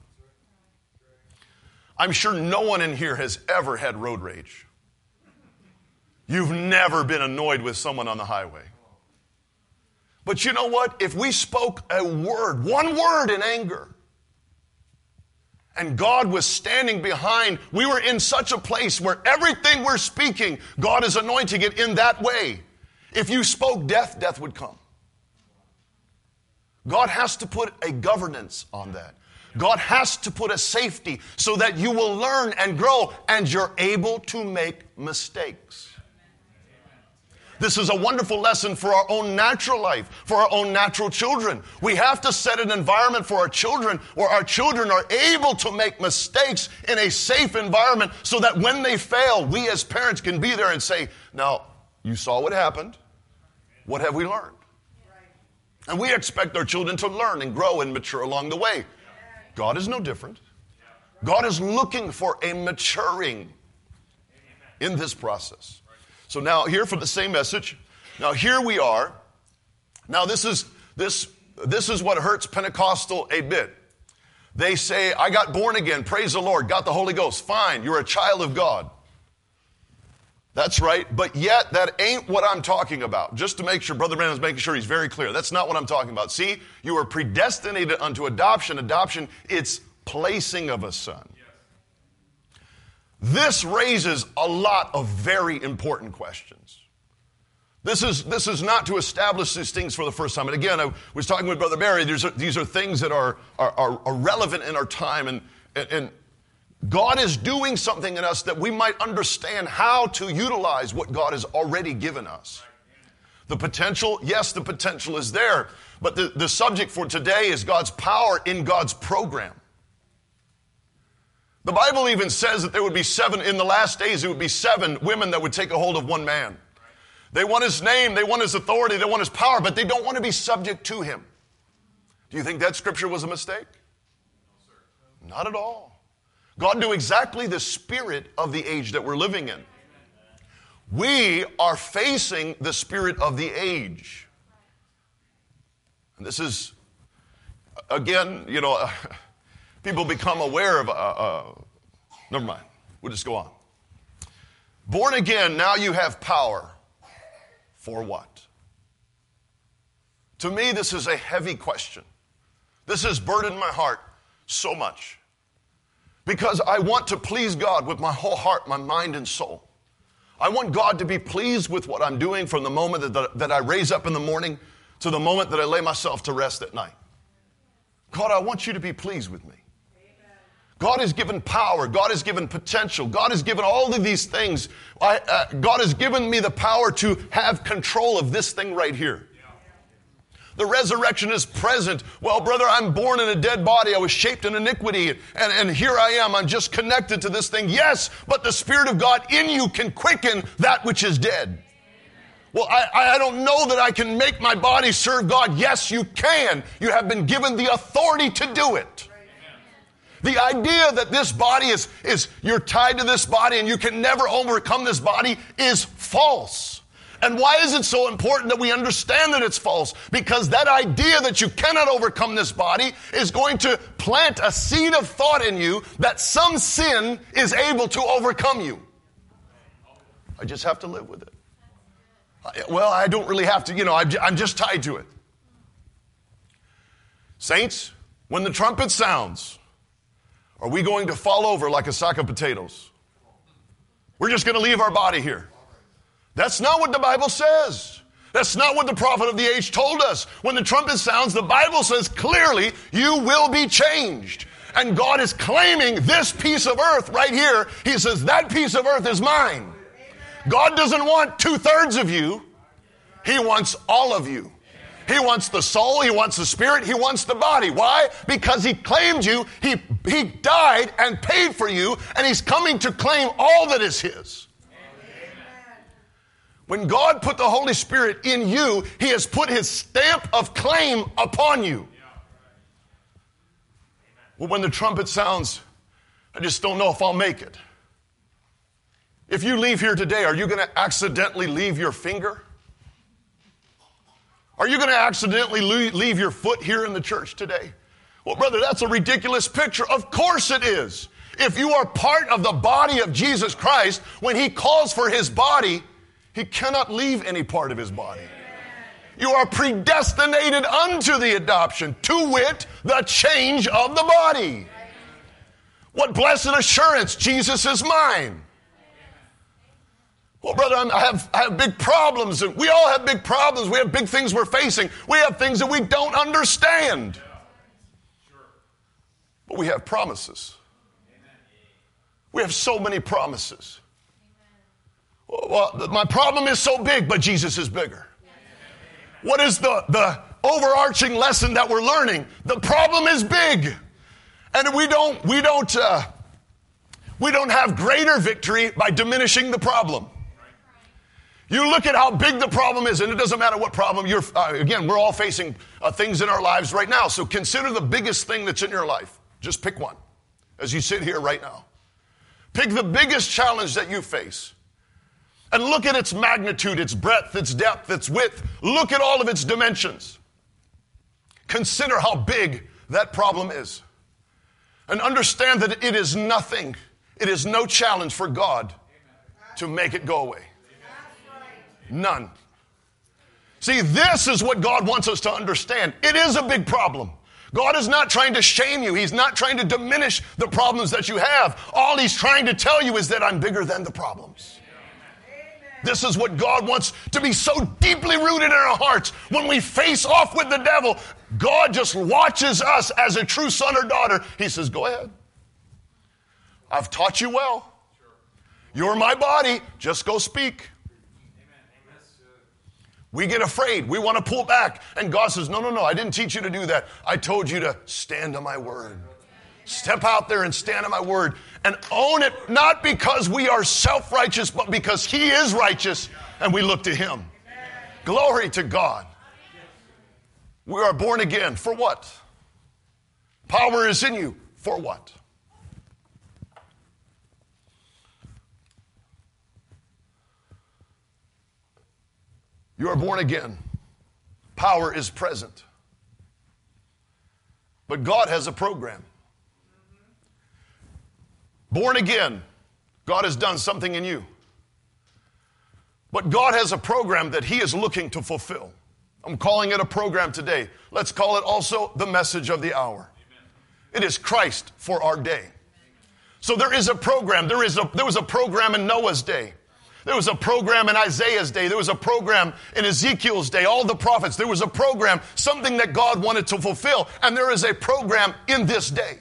I'm sure no one in here has ever had road rage. You've never been annoyed with someone on the highway. But you know what? If we spoke a word, one word in anger, and God was standing behind, we were in such a place where everything we're speaking, God is anointing it in that way. If you spoke death, death would come. God has to put a governance on that. God has to put a safety so that you will learn and grow and you're able to make mistakes. This is a wonderful lesson for our own natural life, for our own natural children. We have to set an environment for our children where our children are able to make mistakes in a safe environment so that when they fail, we as parents can be there and say, now, you saw what happened. What have we learned? And we expect our children to learn and grow and mature along the way. God is no different. God is looking for a maturing in this process. So now here for the same message. Now here we are. Now this is what hurts Pentecostal a bit. They say, I got born again, praise the Lord, got the Holy Ghost. Fine, you're a child of God. That's right, but yet that ain't what I'm talking about. Just to make sure, Brother Branham's making sure he's very clear. That's not what I'm talking about. See, you are predestinated unto adoption. Adoption, it's placing of a son. This raises a lot of very important questions. This is not to establish these things for the first time. And again, I was talking with Brother Barry. These are things that are relevant in our time. And God is doing something in us that we might understand how to utilize what God has already given us. The potential, yes, the potential is there. But the subject for today is God's power in God's program. The Bible even says that there would be 7, in the last days, there would be 7 women that would take a hold of one man. They want his name, they want his authority, they want his power, but they don't want to be subject to him. Do you think that scripture was a mistake? Not at all. God knew exactly the spirit of the age that we're living in. We are facing the spirit of the age. And this is, again, people become aware of, never mind, we'll just go on. Born again, now you have power. For what? To me, this is a heavy question. This has burdened my heart so much. Because I want to please God with my whole heart, my mind, and soul. I want God to be pleased with what I'm doing from the moment that I raise up in the morning to the moment that I lay myself to rest at night. God, I want you to be pleased with me. God has given power. God has given potential. God has given all of these things. God has given me the power to have control of this thing right here. The resurrection is present. Well, brother, I'm born in a dead body. I was shaped in iniquity. And here I am. I'm just connected to this thing. Yes, but the Spirit of God in you can quicken that which is dead. Well, I don't know that I can make my body serve God. Yes, you can. You have been given the authority to do it. The idea that this body is you're tied to this body and you can never overcome this body is false. And why is it so important that we understand that it's false? Because that idea that you cannot overcome this body is going to plant a seed of thought in you that some sin is able to overcome you. I just have to live with it. Well, I don't really have to, I'm just tied to it. Saints, when the trumpet sounds, are we going to fall over like a sack of potatoes? We're just going to leave our body here. That's not what the Bible says. That's not what the prophet of the age told us. When the trumpet sounds, the Bible says clearly, you will be changed. And God is claiming this piece of earth right here. He says, that piece of earth is mine. God doesn't want 2/3 of you. He wants all of you. He wants the soul, he wants the spirit, he wants the body. Why? Because he claimed you, he died and paid for you, and he's coming to claim all that is his. When God put the Holy Spirit in you, he has put his stamp of claim upon you. Well, when the trumpet sounds, I just don't know if I'll make it. If you leave here today, are you going to accidentally leave your finger? Are you going to accidentally leave your foot here in the church today? Well, brother, that's a ridiculous picture. Of course it is. If you are part of the body of Jesus Christ, when he calls for his body, he cannot leave any part of his body. You are predestinated unto the adoption, to wit, the change of the body. What blessed assurance, Jesus is mine. Well, brother, I have big problems. We all have big problems. We have big things we're facing. We have things that we don't understand. But we have promises. We have so many promises. Well, my problem is so big, but Jesus is bigger. What is the overarching lesson that we're learning? The problem is big. And we don't have greater victory by diminishing the problem. You look at how big the problem is, and it doesn't matter what problem you're, again, we're all facing things in our lives right now. So consider the biggest thing that's in your life. Just pick one as you sit here right now. Pick the biggest challenge that you face. And look at its magnitude, its breadth, its depth, its width. Look at all of its dimensions. Consider how big that problem is. And understand that it is nothing. It is no challenge for God to make it go away. None. See, this is what God wants us to understand. It is a big problem. God is not trying to shame you. He's not trying to diminish the problems that you have. All he's trying to tell you is that I'm bigger than the problems. This is what God wants to be so deeply rooted in our hearts. When we face off with the devil, God just watches us as a true son or daughter. He says, go ahead. I've taught you well. You're my body. Just go speak. We get afraid. We want to pull back. And God says, no, I didn't teach you to do that. I told you to stand on my word. Step out there and stand on my word and own it, not because we are self-righteous, but because he is righteous and we look to him. Glory to God. We are born again. For what? Power is in you. For what? You are born again. Power is present. But God has a program. Born again, God has done something in you. But God has a program that he is looking to fulfill. I'm calling it a program today. Let's call it also the message of the hour. It is Christ for our day. So there is a program. There was a program in Noah's day. There was a program in Isaiah's day. There was a program in Ezekiel's day. All the prophets. There was a program, something that God wanted to fulfill. And there is a program in this day.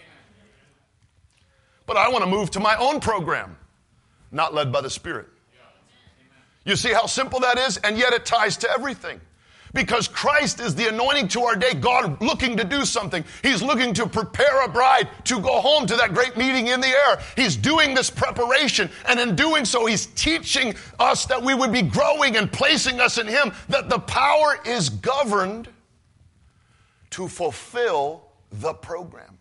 But I want to move to my own program, not led by the Spirit. You see how simple that is? And yet it ties to everything. Because Christ is the anointing to our day. God looking to do something. He's looking to prepare a bride to go home to that great meeting in the air. He's doing this preparation. And in doing so, he's teaching us that we would be growing and placing us in him. That the power is governed to fulfill the program.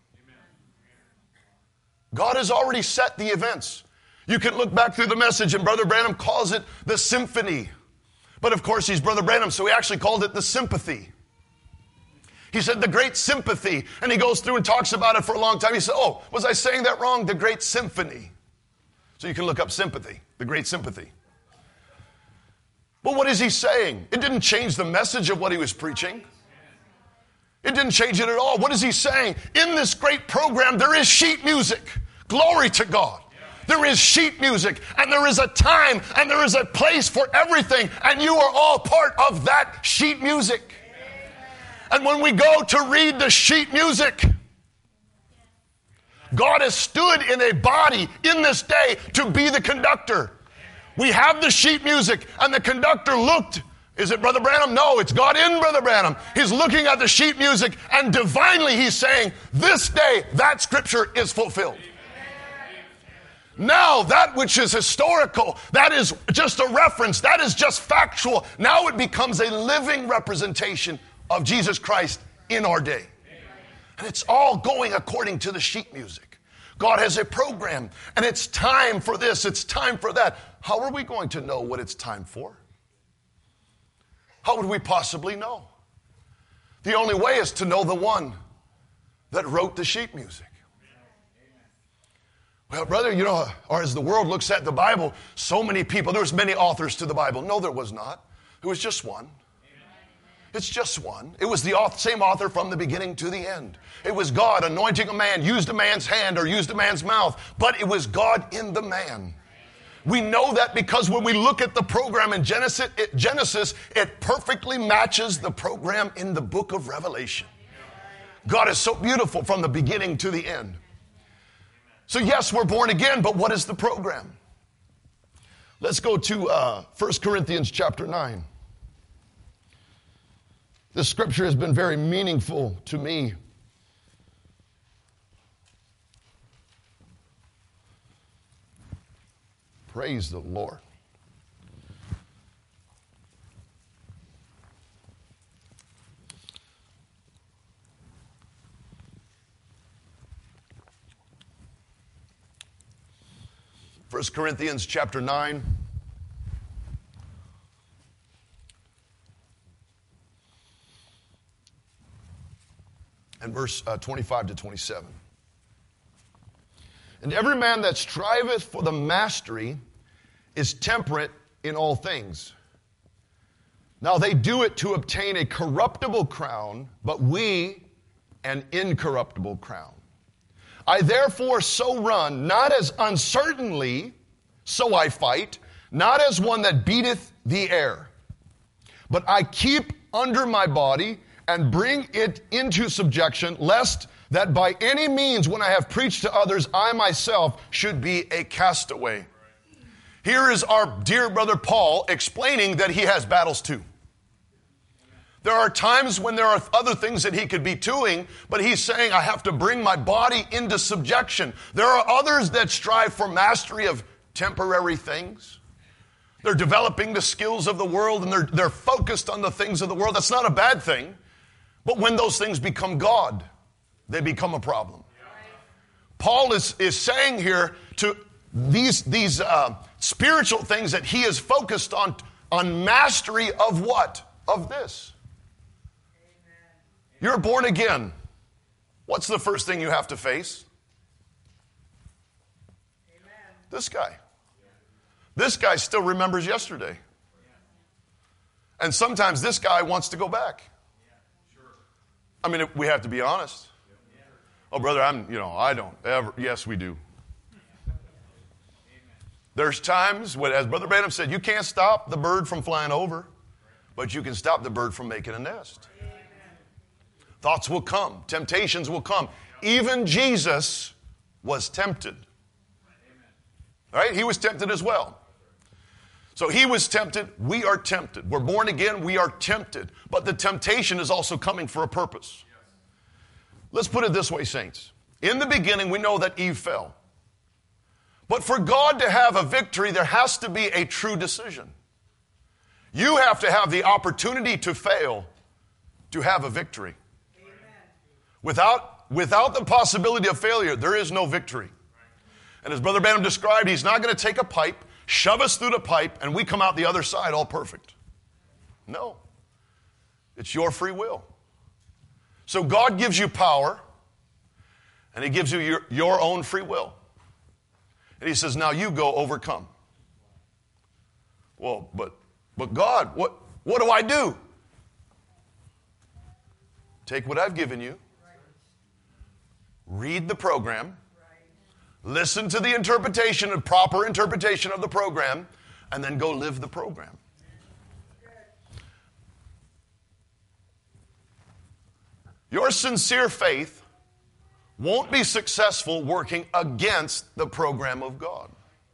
God has already set the events. You can look back through the message, and Brother Branham calls it the symphony. But of course, he's Brother Branham, so he actually called it the sympathy. He said the great sympathy, and he goes through and talks about it for a long time. He said, oh, was I saying that wrong? The great symphony. So you can look up sympathy, the great sympathy. But what is he saying? It didn't change the message of what he was preaching. It didn't change it at all. What is he saying? In this great program, there is sheet music. Glory to God. There is sheet music, and there is a time, and there is a place for everything, and you are all part of that sheet music. And when we go to read the sheet music, God has stood in a body in this day to be the conductor. We have the sheet music, and the conductor looked. Is it Brother Branham? No, it's God in Brother Branham. He's looking at the sheet music, and divinely he's saying, this day, that scripture is fulfilled. Now, that which is historical, that is just a reference, that is just factual. Now it becomes a living representation of Jesus Christ in our day. And it's all going according to the sheet music. God has a program, and it's time for this, it's time for that. How are we going to know what it's time for? How would we possibly know? The only way is to know the one that wrote the sheet music. Well, brother, you know, or as the world looks at the Bible, so many people, there was many authors to the Bible. No, there was not. There was just one. It's just one. It was the same author from the beginning to the end. It was God anointing a man, used a man's hand or used a man's mouth, but it was God in the man. We know that because when we look at the program in Genesis, it perfectly matches the program in the book of Revelation. God is so beautiful from the beginning to the end. So yes, we're born again, but what is the program? Let's go to 1 Corinthians chapter 9. This scripture has been very meaningful to me. Praise the Lord. First Corinthians chapter 9. And verse 25 to 27. And every man that striveth for the mastery is temperate in all things. Now they do it to obtain a corruptible crown, but we an incorruptible crown. I therefore so run, not as uncertainly, so I fight, not as one that beateth the air. But I keep under my body and bring it into subjection, lest that by any means when I have preached to others, I myself should be a castaway. Here is our dear brother Paul explaining that he has battles too. There are times when there are other things that he could be doing, but he's saying, I have to bring my body into subjection. There are others that strive for mastery of temporary things. They're developing the skills of the world, and they're focused on the things of the world. That's not a bad thing. But when those things become God, they become a problem. Paul is saying here to these spiritual things that he is focused on mastery of what? Of this. You're born again. What's the first thing you have to face? This guy. This guy still remembers yesterday. And sometimes this guy wants to go back. I mean, we have to be honest. Oh, brother, I don't ever. Yes, we do. There's times when, as Brother Branham said, you can't stop the bird from flying over, but you can stop the bird from making a nest. Thoughts will come. Temptations will come. Even Jesus was tempted. Right? He was tempted as well. So he was tempted. We are tempted. We're born again. We are tempted. But the temptation is also coming for a purpose. Let's put it this way, saints. In the beginning, we know that Eve fell. But for God to have a victory, there has to be a true decision. You have to have the opportunity to fail to have a victory. Without the possibility of failure, there is no victory. And as Brother Branham described, he's not going to take a pipe, shove us through the pipe, and we come out the other side all perfect. No. It's your free will. So God gives you power, and he gives you your own free will. And he says, now you go overcome. Well, but God, what do I do? Take what I've given you. Read the program. listen to the interpretation, a proper interpretation of the program, and then go live the program. Your sincere faith won't be successful working against the program of God.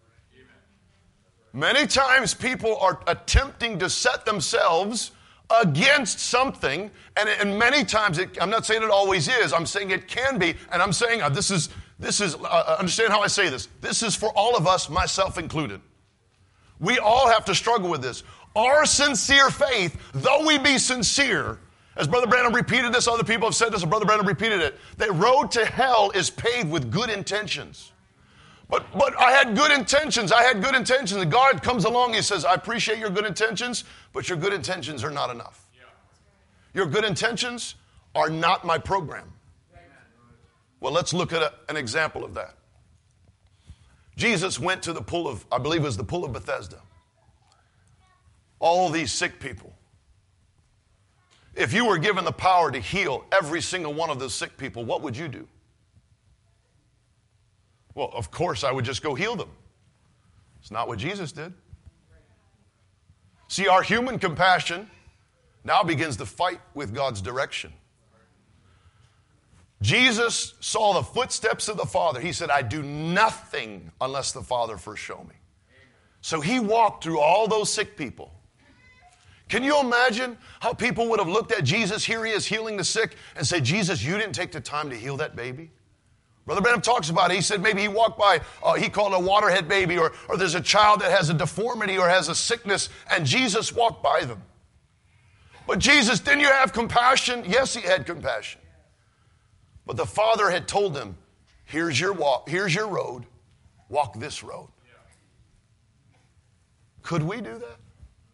Many times people are attempting to set themselves against something, and many times, I'm not saying it always is, I'm saying it can be, and I'm saying this is understand how I say this. This is for all of us, myself included. We all have to struggle with this. Our sincere faith, though we be sincere, as Brother Branham repeated this, other people have said this, and Brother Branham repeated it, the road to hell is paved with good intentions. But I had good intentions. And God comes along, He says, I appreciate your good intentions, but your good intentions are not enough. Your good intentions are not my program. Well, let's look at an example of that. Jesus went to the pool of, I believe it was the pool of Bethesda. All these sick people. If you were given the power to heal every single one of those sick people, what would you do? Well, of course, I would just go heal them. It's not what Jesus did. See, our human compassion now begins to fight with God's direction. Jesus saw the footsteps of the Father. He said, I do nothing unless the Father first show me. So He walked through all those sick people. Can you imagine how people would have looked at Jesus, here He is healing the sick, and say, Jesus, you didn't take the time to heal that baby? Brother Branham talks about it. He said maybe he walked by, he called it a waterhead baby, or there's a child that has a deformity or has a sickness, and Jesus walked by them. But Jesus, didn't you have compassion? Yes, He had compassion. But the Father had told him, here's your road, walk this road. Could we do that?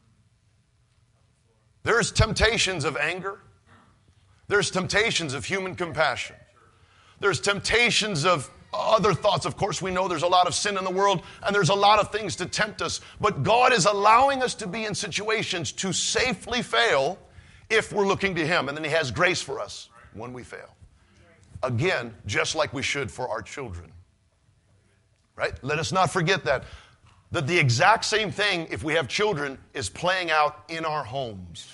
There's temptations of anger. There's temptations of human compassion. There's temptations of other thoughts. Of course, we know there's a lot of sin in the world, and there's a lot of things to tempt us. But God is allowing us to be in situations to safely fail if we're looking to Him. And then He has grace for us when we fail. Again, just like we should for our children. Right? Let us not forget that the exact same thing, if we have children, is playing out in our homes.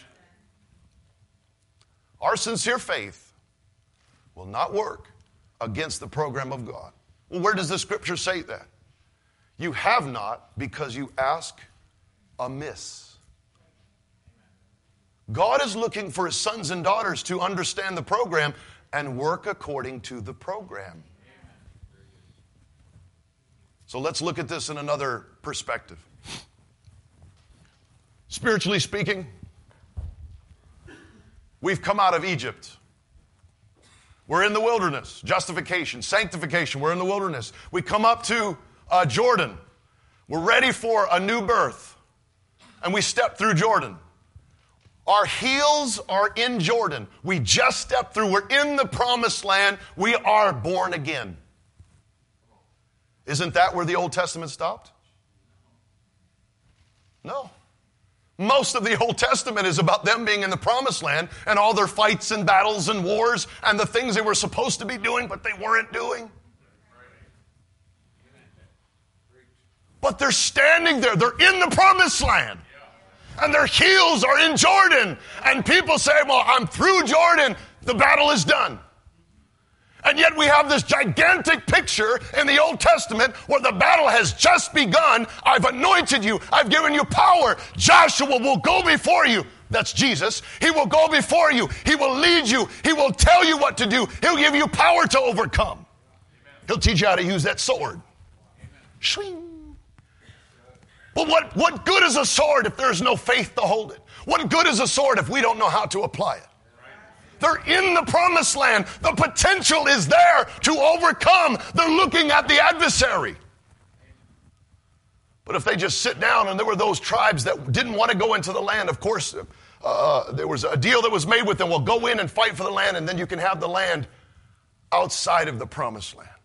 Our sincere faith will not work against the program of God. Well, where does the Scripture say that? You have not because you ask amiss. God is looking for His sons and daughters to understand the program and work according to the program. So let's look at this in another perspective. Spiritually speaking, we've come out of Egypt. We're in the wilderness. Justification, sanctification, we're in the wilderness. We come up to Jordan. We're ready for a new birth. And we step through Jordan. Our heels are in Jordan. We just stepped through. We're in the promised land. We are born again. Isn't that where the Old Testament stopped? No. Most of the Old Testament is about them being in the promised land and all their fights and battles and wars and the things they were supposed to be doing but they weren't doing. But they're standing there. They're in the promised land. And their heels are in Jordan. And people say, well, I'm through Jordan. The battle is done. And yet we have this gigantic picture in the Old Testament where the battle has just begun. I've anointed you. I've given you power. Joshua will go before you. That's Jesus. He will go before you. He will lead you. He will tell you what to do. He'll give you power to overcome. He'll teach you how to use that sword. Swing. But what good is a sword if there's no faith to hold it? What good is a sword if we don't know how to apply it? They're in the promised land. The potential is there to overcome. They're looking at the adversary. But if they just sit down, and there were those tribes that didn't want to go into the land, of course, there was a deal that was made with them. Well, go in and fight for the land, and then you can have the land outside of the promised land.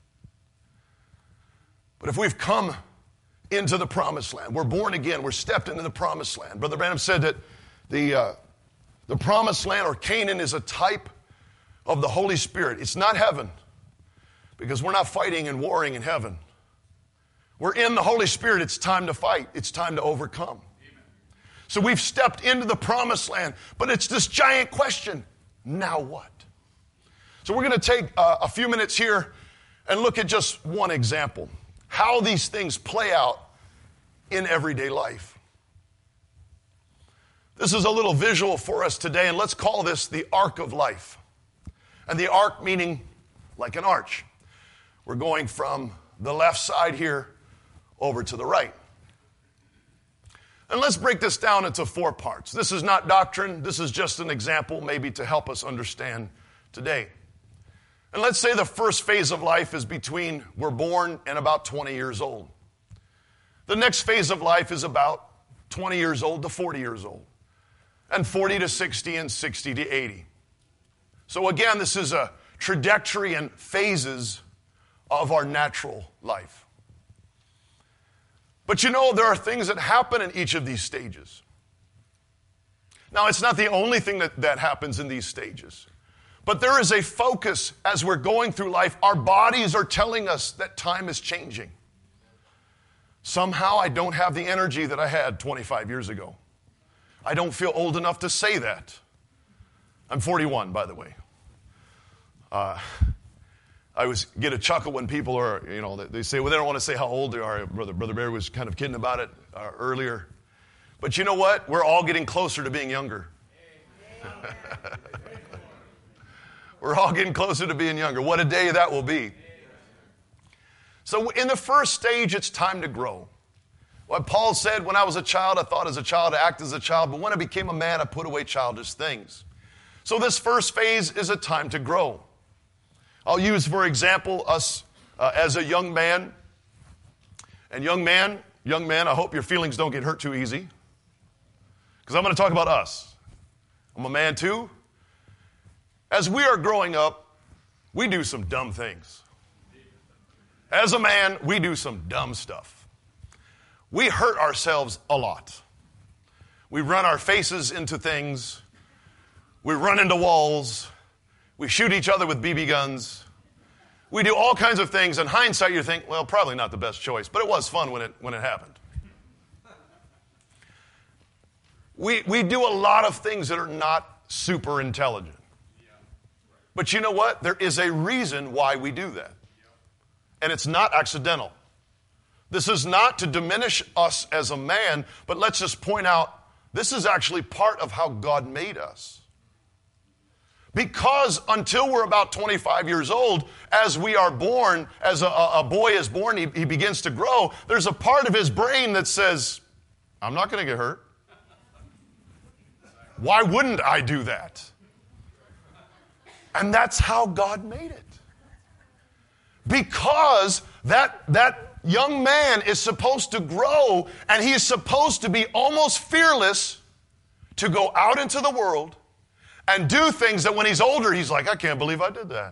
But if we've come into the promised land, we're born again, we're stepped into the promised land. Brother Branham said that the promised land, or Canaan, is a type of the Holy Spirit. It's not heaven. Because we're not fighting and warring in heaven. We're in the Holy Spirit. It's time to fight. It's time to overcome. So we've stepped into the promised land, but it's this giant question, now what? So we're going to take a few minutes here and look at just one example, how these things play out in everyday life. This is a little visual for us today, and let's call this the arc of life. And the arc meaning like an arch. We're going from the left side here over to the right. And let's break this down into 4 parts. This is not doctrine. This is just an example maybe to help us understand today. And let's say the first phase of life is between we're born and about 20 years old. The next phase of life is about 20 years old to 40 years old. And 40 to 60 and 60 to 80. So again, this is a trajectory and phases of our natural life. But you know, there are things that happen in each of these stages. Now, it's not the only thing that happens in these stages. But there is a focus as we're going through life. Our bodies are telling us that time is changing. Somehow I don't have the energy that I had 25 years ago. I don't feel old enough to say that. I'm 41, by the way. I always get a chuckle when people are, they say, well, they don't want to say how old they are. Brother Barry was kind of kidding about it earlier. But you know what? We're all getting closer to being younger. We're all getting closer to being younger. What a day that will be. So in the first stage, it's time to grow. What Paul said, when I was a child, I thought as a child, I acted as a child. But when I became a man, I put away childish things. So this first phase is a time to grow. I'll use, for example, us as a young man. And young man, I hope your feelings don't get hurt too easy. Because I'm going to talk about us. I'm a man too. As we are growing up, we do some dumb things. As a man, we do some dumb stuff. We hurt ourselves a lot. We run our faces into things. We run into walls. We shoot each other with BB guns. We do all kinds of things. In hindsight, you think, well, probably not the best choice, but it was fun when it happened. We do a lot of things that are not super intelligent. But you know what? There is a reason why we do that. And it's not accidental. This is not to diminish us as a man, but let's just point out, this is actually part of how God made us. Because until we're about 25 years old, as we are born, as a boy is born, he begins to grow, there's a part of his brain that says, I'm not going to get hurt. Why wouldn't I do that? And that's how God made it. Because that young man is supposed to grow, and he is supposed to be almost fearless to go out into the world and do things that when he's older, he's like, I can't believe I did that.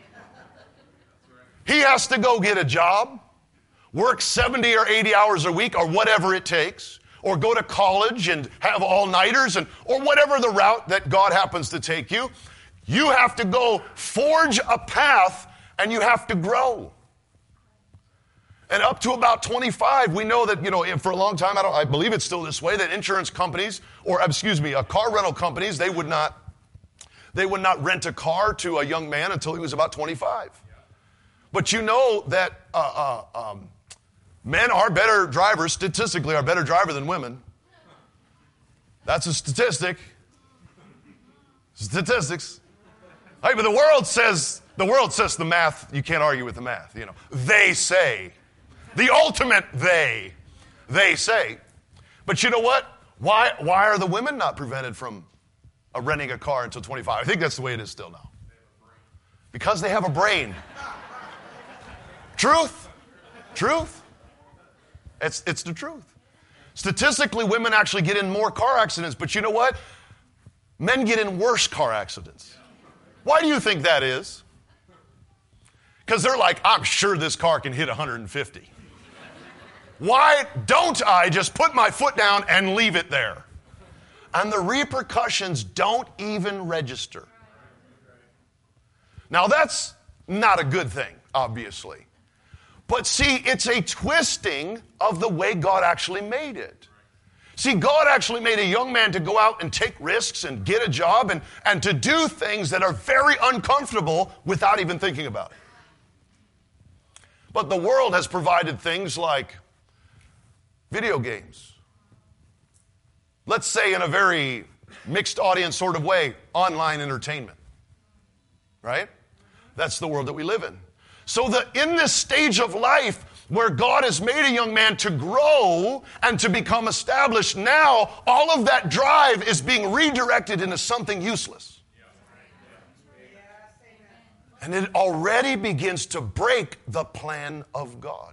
He has to go get a job, work 70 or 80 hours a week or whatever it takes, or go to college and have all-nighters, or whatever the route that God happens to take you. You have to go forge a path, and you have to grow. And up to about 25, we know that, for a long time, I believe it's still this way, that insurance companies, car rental companies, they would not rent a car to a young man until he was about 25. But you know that men are better drivers, statistically are better driver than women. That's a statistic. Statistics. Hey, but the world says the math, you can't argue with the math, They say. The ultimate they say. But you know what? Why are the women not prevented from renting a car until 25? I think that's the way it is still now. Because they have a brain. Truth. It's the truth. Statistically, women actually get in more car accidents, but you know what? Men get in worse car accidents. Why do you think that is? Because they're like, I'm sure this car can hit 150. Why don't I just put my foot down and leave it there? And the repercussions don't even register. Now, that's not a good thing. obviously. But see, it's a twisting of the way God actually made it. See, God actually made a young man to go out and take risks and get a job and to do things that are very uncomfortable without even thinking about it. But the world has provided things like video games. Let's say in a very mixed audience sort of way, online entertainment. Right? That's the world that we live in. So that in this stage of life where God has made a young man to grow and to become established, now all of that drive is being redirected into something useless. And it already begins to break the plan of God.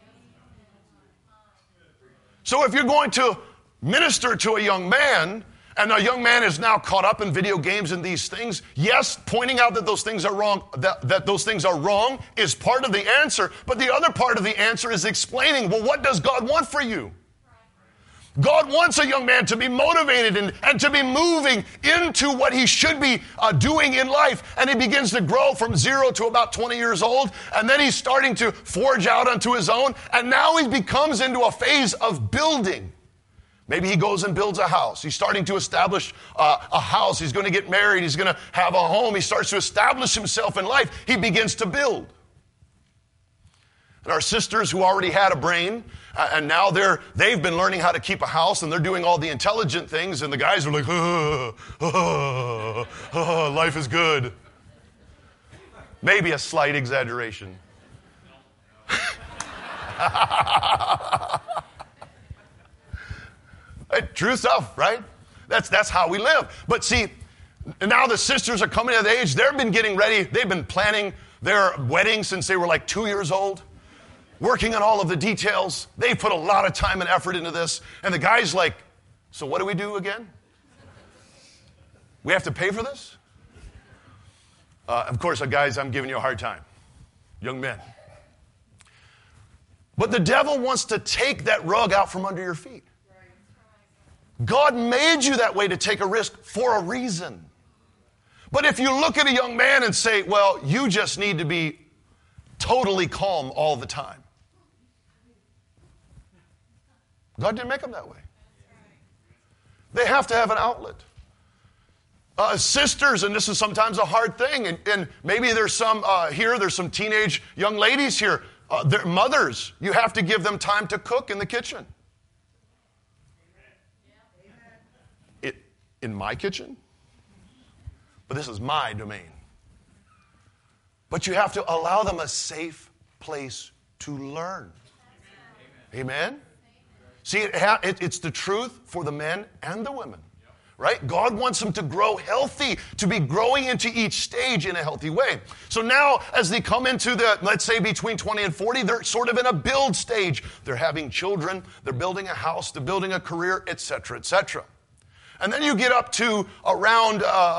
So if you're going to minister to a young man, and a young man is now caught up in video games and these things, yes, pointing out that those things are wrong, that those things are wrong is part of the answer, but the other part of the answer is explaining, well, what does God want for you? God wants a young man to be motivated and to be moving into what he should be doing in life. And he begins to grow from 0 to about 20 years old. And then he's starting to forge out onto his own. And now he becomes into a phase of building. Maybe he goes and builds a house. He's starting to establish a house. He's going to get married. He's going to have a home. He starts to establish himself in life. He begins to build. And our sisters who already had a brain, and now they've been learning how to keep a house, and they're doing all the intelligent things, and the guys are like, life is good. Maybe a slight exaggeration. True stuff, right? That's how we live. But see, now the sisters are coming to the age, they've been getting ready, they've been planning their wedding since they were like 2 years old, working on all of the details. They put a lot of time and effort into this. And the guy's like, so what do we do again? We have to pay for this? Of course, guys, I'm giving you a hard time. Young men. But the devil wants to take that rug out from under your feet. God made you that way to take a risk for a reason. But if you look at a young man and say, well, you just need to be totally calm all the time. God didn't make them that way. They have to have an outlet. Sisters, and this is sometimes a hard thing, and maybe there's some there's some teenage young ladies here. They're mothers. You have to give them time to cook in the kitchen. In my kitchen? But this is my domain. But you have to allow them a safe place to learn. Amen? See, it's the truth for the men and the women. Right? God wants them to grow healthy, to be growing into each stage in a healthy way. So now, as they come into let's say between 20 and 40, they're sort of in a build stage. They're having children, they're building a house, they're building a career, etc., etc. And then you get up to around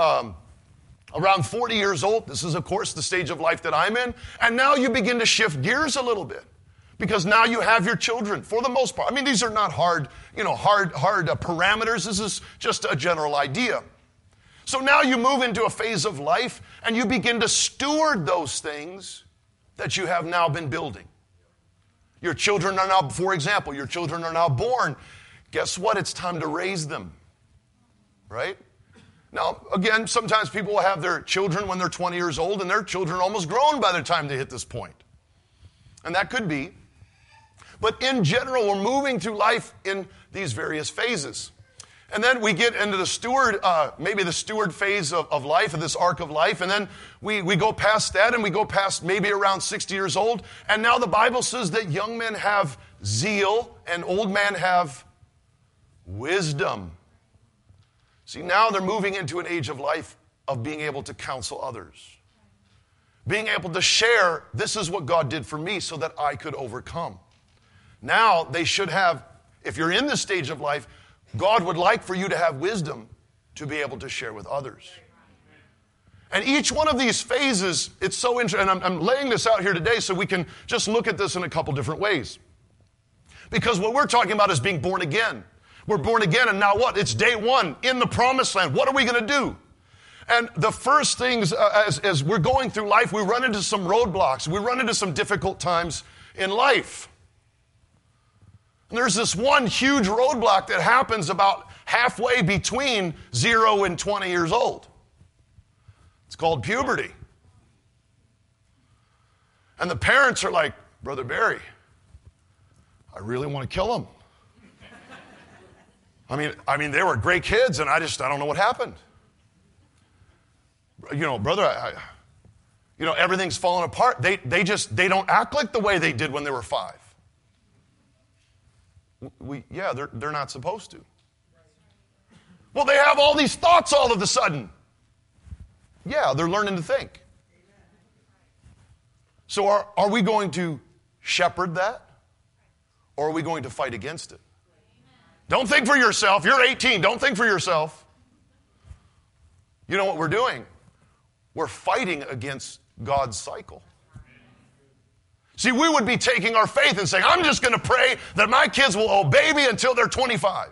40 years old. This is, of course, the stage of life that I'm in. And now you begin to shift gears a little bit. Because now you have your children, for the most part. I mean, these are not hard parameters. This is just a general idea. So now you move into a phase of life, and you begin to steward those things that you have now been building. Your children are now, for example, your children are now born. Guess what? It's time to raise them. Right? Now, again, sometimes people will have their children when they're 20 years old, and their children are almost grown by the time they hit this point. And that could be. But in general, we're moving through life in these various phases. And then we get into the steward, maybe the steward phase of life, of this arc of life. And then we go past that, and we go past maybe around 60 years old. And now the Bible says that young men have zeal and old men have wisdom. See, now they're moving into an age of life of being able to counsel others. Being able to share, this is what God did for me so that I could overcome. Now they should have, if you're in this stage of life, God would like for you to have wisdom to be able to share with others. And each one of these phases, it's so interesting, and I'm laying this out here today so we can just look at this in a couple different ways. Because what we're talking about is being born again. We're born again, and now what? It's day one in the promised land. What are we going to do? And the first things, as we're going through life, we run into some roadblocks. We run into some difficult times in life. And there's this one huge roadblock that happens about halfway between 0 and 20 years old. It's called puberty. And the parents are like, Brother Barry, I really want to kill them. I mean, they were great kids, and I don't know what happened. Brother, everything's falling apart. They don't act like the way they did when they were 5. They're not supposed to. Well, they have all these thoughts all of a sudden. Yeah, they're learning to think. So are we going to shepherd that? Or are we going to fight against it? Don't think for yourself. You're 18. Don't think for yourself. You know what we're doing? We're fighting against God's cycle. See, we would be taking our faith and saying, I'm just going to pray that my kids will obey me until they're 25.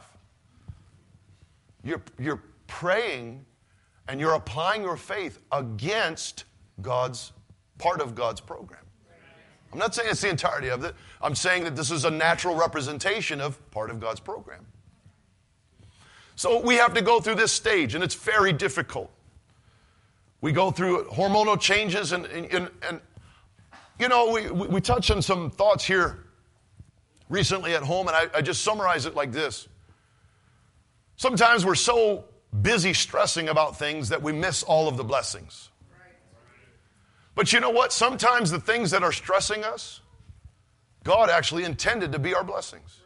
You're praying and you're applying your faith against part of God's program. I'm not saying it's the entirety of it. I'm saying that this is a natural representation of part of God's program. So we have to go through this stage, and it's very difficult. We go through hormonal changes, and we touched on some thoughts here recently at home, and I just summarize it like this. Sometimes we're so busy stressing about things that we miss all of the blessings. But you know what? Sometimes the things that are stressing us, God actually intended to be our blessings.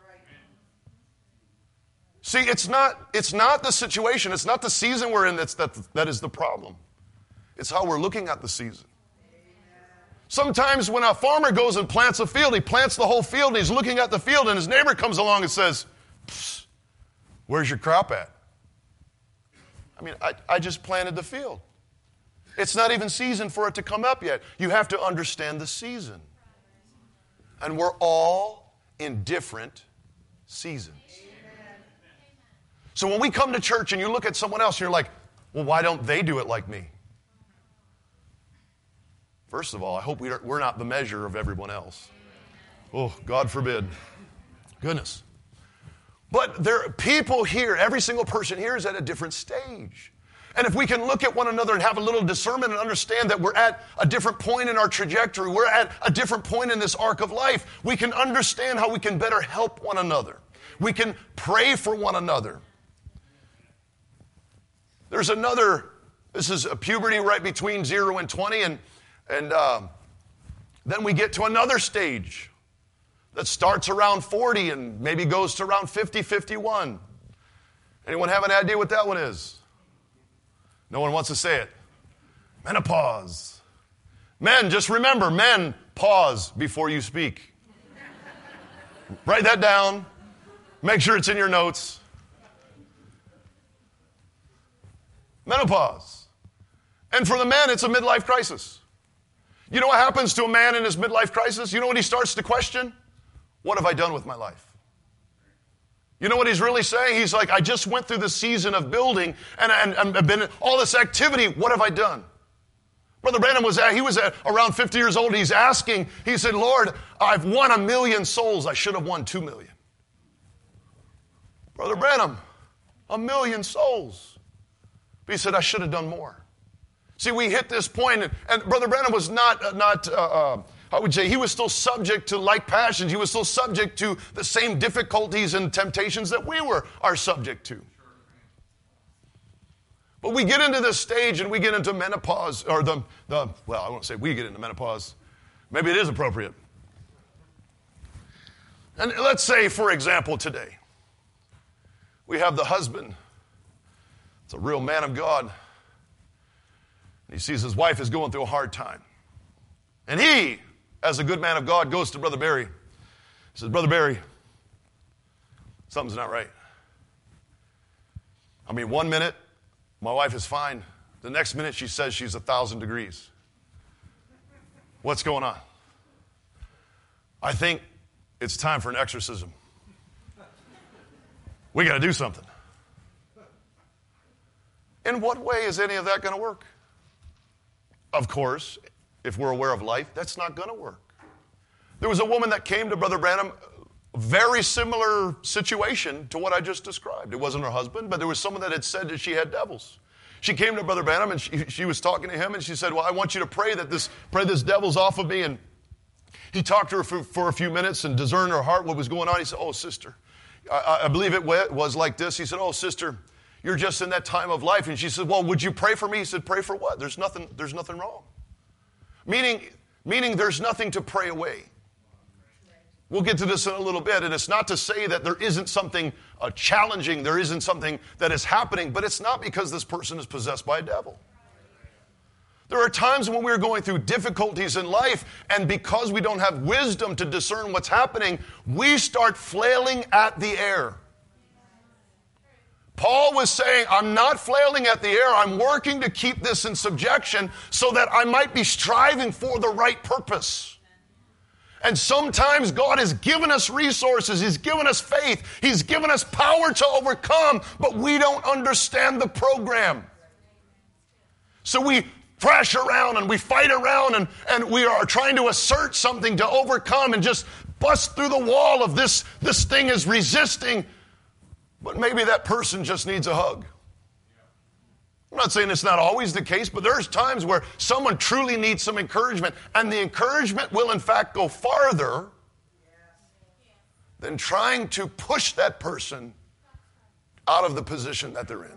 See, it's not the situation, it's not the season we're in that is the problem. It's how we're looking at the season. Sometimes when a farmer goes and plants a field, he plants the whole field, and he's looking at the field, and his neighbor comes along and says, where's your crop at? I just planted the field. It's not even season for it to come up yet. You have to understand the season. And we're all in different seasons. So when we come to church and you look at someone else, you're like, well, why don't they do it like me? First of all, I hope we're not the measure of everyone else. Oh, God forbid. Goodness. But there are people here, every single person here is at a different stage. And if we can look at one another and have a little discernment and understand that we're at a different point in our trajectory, we're at a different point in this arc of life, we can understand how we can better help one another. We can pray for one another. This is a puberty right between 0 and 20, and then we get to another stage that starts around 40 and maybe goes to around 50, 51. Anyone have an idea what that one is? No one wants to say it. Menopause. Men, just remember, men, pause before you speak. Write that down. Make sure it's in your notes. Menopause. And for the man, it's a midlife crisis. You know what happens to a man in his midlife crisis? You know what he starts to question? What have I done with my life? You know what he's really saying? He's like, I just went through the season of building and I've been in all this activity. What have I done? Brother Branham was around 50 years old. He's asking, he said, Lord, I've won 1 million souls. I should have won 2 million. Brother Branham, 1 million souls. But he said, I should have done more. See, we hit this point, and Brother Branham was I would say he was still subject to like passions. He was still subject to the same difficulties and temptations that we are subject to. But we get into this stage and we get into menopause, or I won't say we get into menopause. Maybe it is appropriate. And let's say, for example, today, we have the husband. It's a real man of God. He sees his wife is going through a hard time. And he, as a good man of God, goes to Brother Barry. He says, Brother Barry, something's not right. 1 minute, my wife is fine. The next minute, she says she's 1,000 degrees. What's going on? I think it's time for an exorcism. We got to do something. In what way is any of that going to work? Of course, if we're aware of life, that's not going to work. There was a woman that came to Brother Branham, very similar situation to what I just described. It wasn't her husband, but there was someone that had said that she had devils. She came to Brother Branham, and she was talking to him, and she said, well, I want you to pray this devil's off of me. And he talked to her for a few minutes and discerned her heart, what was going on. He said, oh, sister, I believe it was like this. He said, oh, sister, you're just in that time of life. And she said, well, would you pray for me? He said, pray for what? There's nothing wrong. Meaning there's nothing to pray away. We'll get to this in a little bit, and it's not to say that there isn't something challenging, there isn't something that is happening, but it's not because this person is possessed by a devil. There are times when we're going through difficulties in life, and because we don't have wisdom to discern what's happening, we start flailing at the air. Paul was saying, I'm not flailing at the air, I'm working to keep this in subjection so that I might be striving for the right purpose. And sometimes God has given us resources, He's given us faith, He's given us power to overcome, but we don't understand the program. So we thrash around and we fight around and we are trying to assert something to overcome and just bust through the wall of this thing is resisting, but maybe that person just needs a hug. I'm not saying it's not always the case, but there's times where someone truly needs some encouragement, and the encouragement will in fact go farther than trying to push that person out of the position that they're in.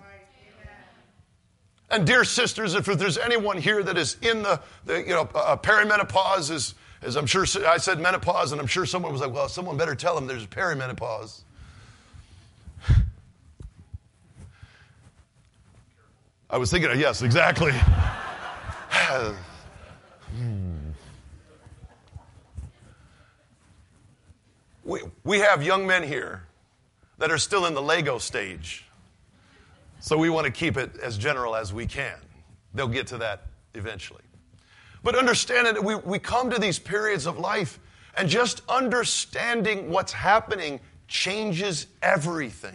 And dear sisters, if there's anyone here that is in the perimenopause, as I'm sure I said menopause, and I'm sure someone was like, well, someone better tell them there's perimenopause. I was thinking, yes, exactly. We have young men here that are still in the Lego stage. So we want to keep it as general as we can. They'll get to that eventually. But understanding that we come to these periods of life, and just understanding what's happening changes everything.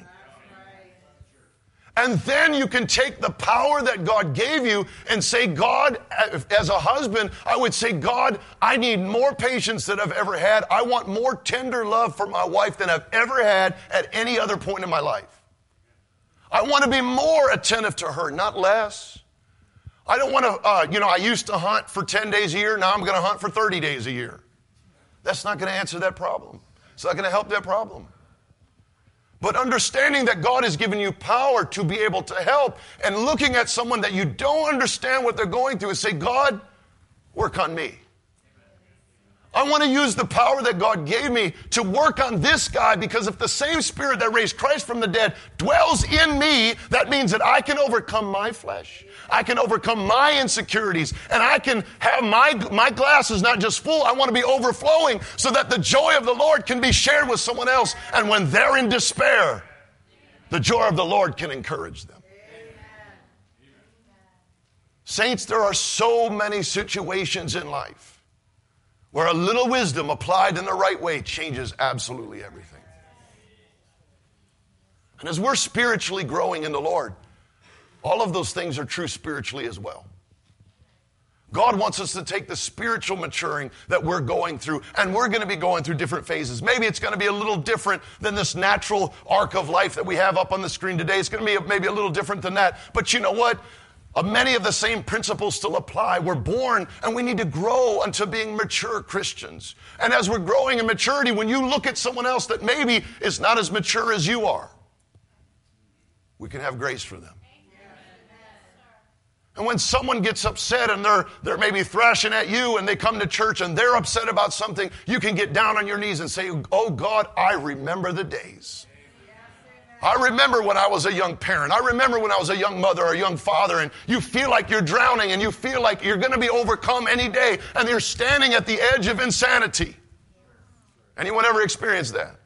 And then you can take the power that God gave you and say, God, as a husband, I would say, God, I need more patience than I've ever had. I want more tender love for my wife than I've ever had at any other point in my life. I want to be more attentive to her, not less. I don't want to, I used to hunt for 10 days a year. Now I'm going to hunt for 30 days a year. That's not going to answer that problem. It's not going to help that problem. But understanding that God has given you power to be able to help, and looking at someone that you don't understand what they're going through and say, God, work on me. I want to use the power that God gave me to work on this guy, because if the same Spirit that raised Christ from the dead dwells in me, that means that I can overcome my flesh. I can overcome my insecurities, and I can have my glass is not just full, I want to be overflowing so that the joy of the Lord can be shared with someone else. And when they're in despair, the joy of the Lord can encourage them. Saints, there are so many situations in life where a little wisdom applied in the right way changes absolutely everything. And as we're spiritually growing in the Lord, all of those things are true spiritually as well. God wants us to take the spiritual maturing that we're going through, and we're going to be going through different phases. Maybe it's going to be a little different than this natural arc of life that we have up on the screen today. It's going to be maybe a little different than that. But you know what? Many of the same principles still apply. We're born, and we need to grow unto being mature Christians. And as we're growing in maturity, when you look at someone else that maybe is not as mature as you are, we can have grace for them. And when someone gets upset and they're maybe thrashing at you, and they come to church and they're upset about something, you can get down on your knees and say, oh God, I remember the days. I remember when I was a young parent. I remember when I was a young mother or a young father, and you feel like you're drowning and you feel like you're going to be overcome any day, and you're standing at the edge of insanity. Anyone ever experienced that?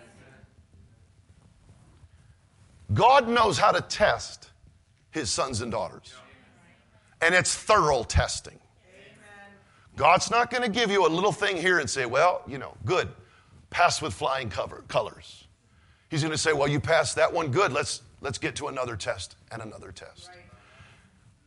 God knows how to test His sons and daughters. And it's thorough testing. God's not going to give you a little thing here and say, well, good, pass with flying colors. He's going to say, well, you passed that one, good. Let's get to another test and another test.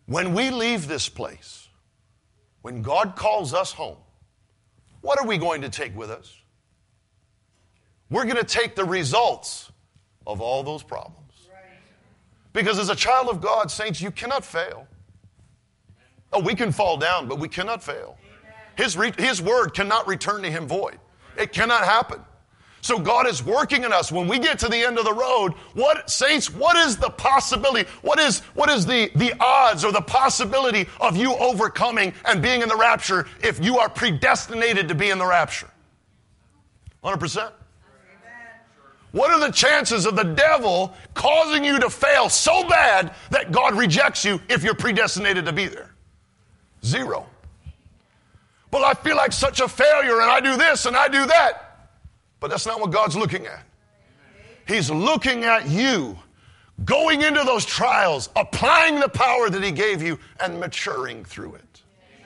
when we leave this place, when God calls us home, what are we going to take with us? We're going to take the results of all those problems. Because as a child of God, saints, you cannot fail. Oh, we can fall down, but we cannot fail. His word cannot return to him void. It cannot happen. So God is working in us. When we get to the end of the road, saints, what is the possibility? What is the odds or the possibility of you overcoming and being in the rapture if you are predestinated to be in the rapture? 100%. What are the chances of the devil causing you to fail so bad that God rejects you if you're predestinated to be there? 0. Well, I feel like such a failure and I do this and I do that. But that's not what God's looking at. He's looking at you going into those trials, applying the power that he gave you and maturing through it.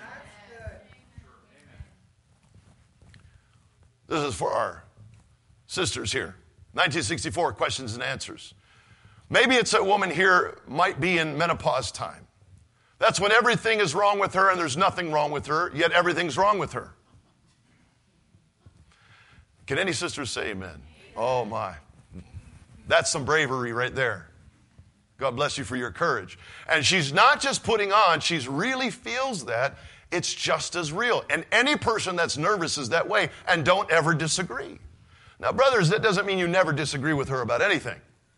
This is for our sisters here. 1964, questions and answers. Maybe it's a woman here might be in menopause time. That's when everything is wrong with her and there's nothing wrong with her, yet everything's wrong with her. Can any sisters say amen? Oh my. That's some bravery right there. God bless you for your courage. And she's not just putting on, she really feels that. It's just as real. And any person that's nervous is that way, and don't ever disagree. Now, brothers, that doesn't mean you never disagree with her about anything.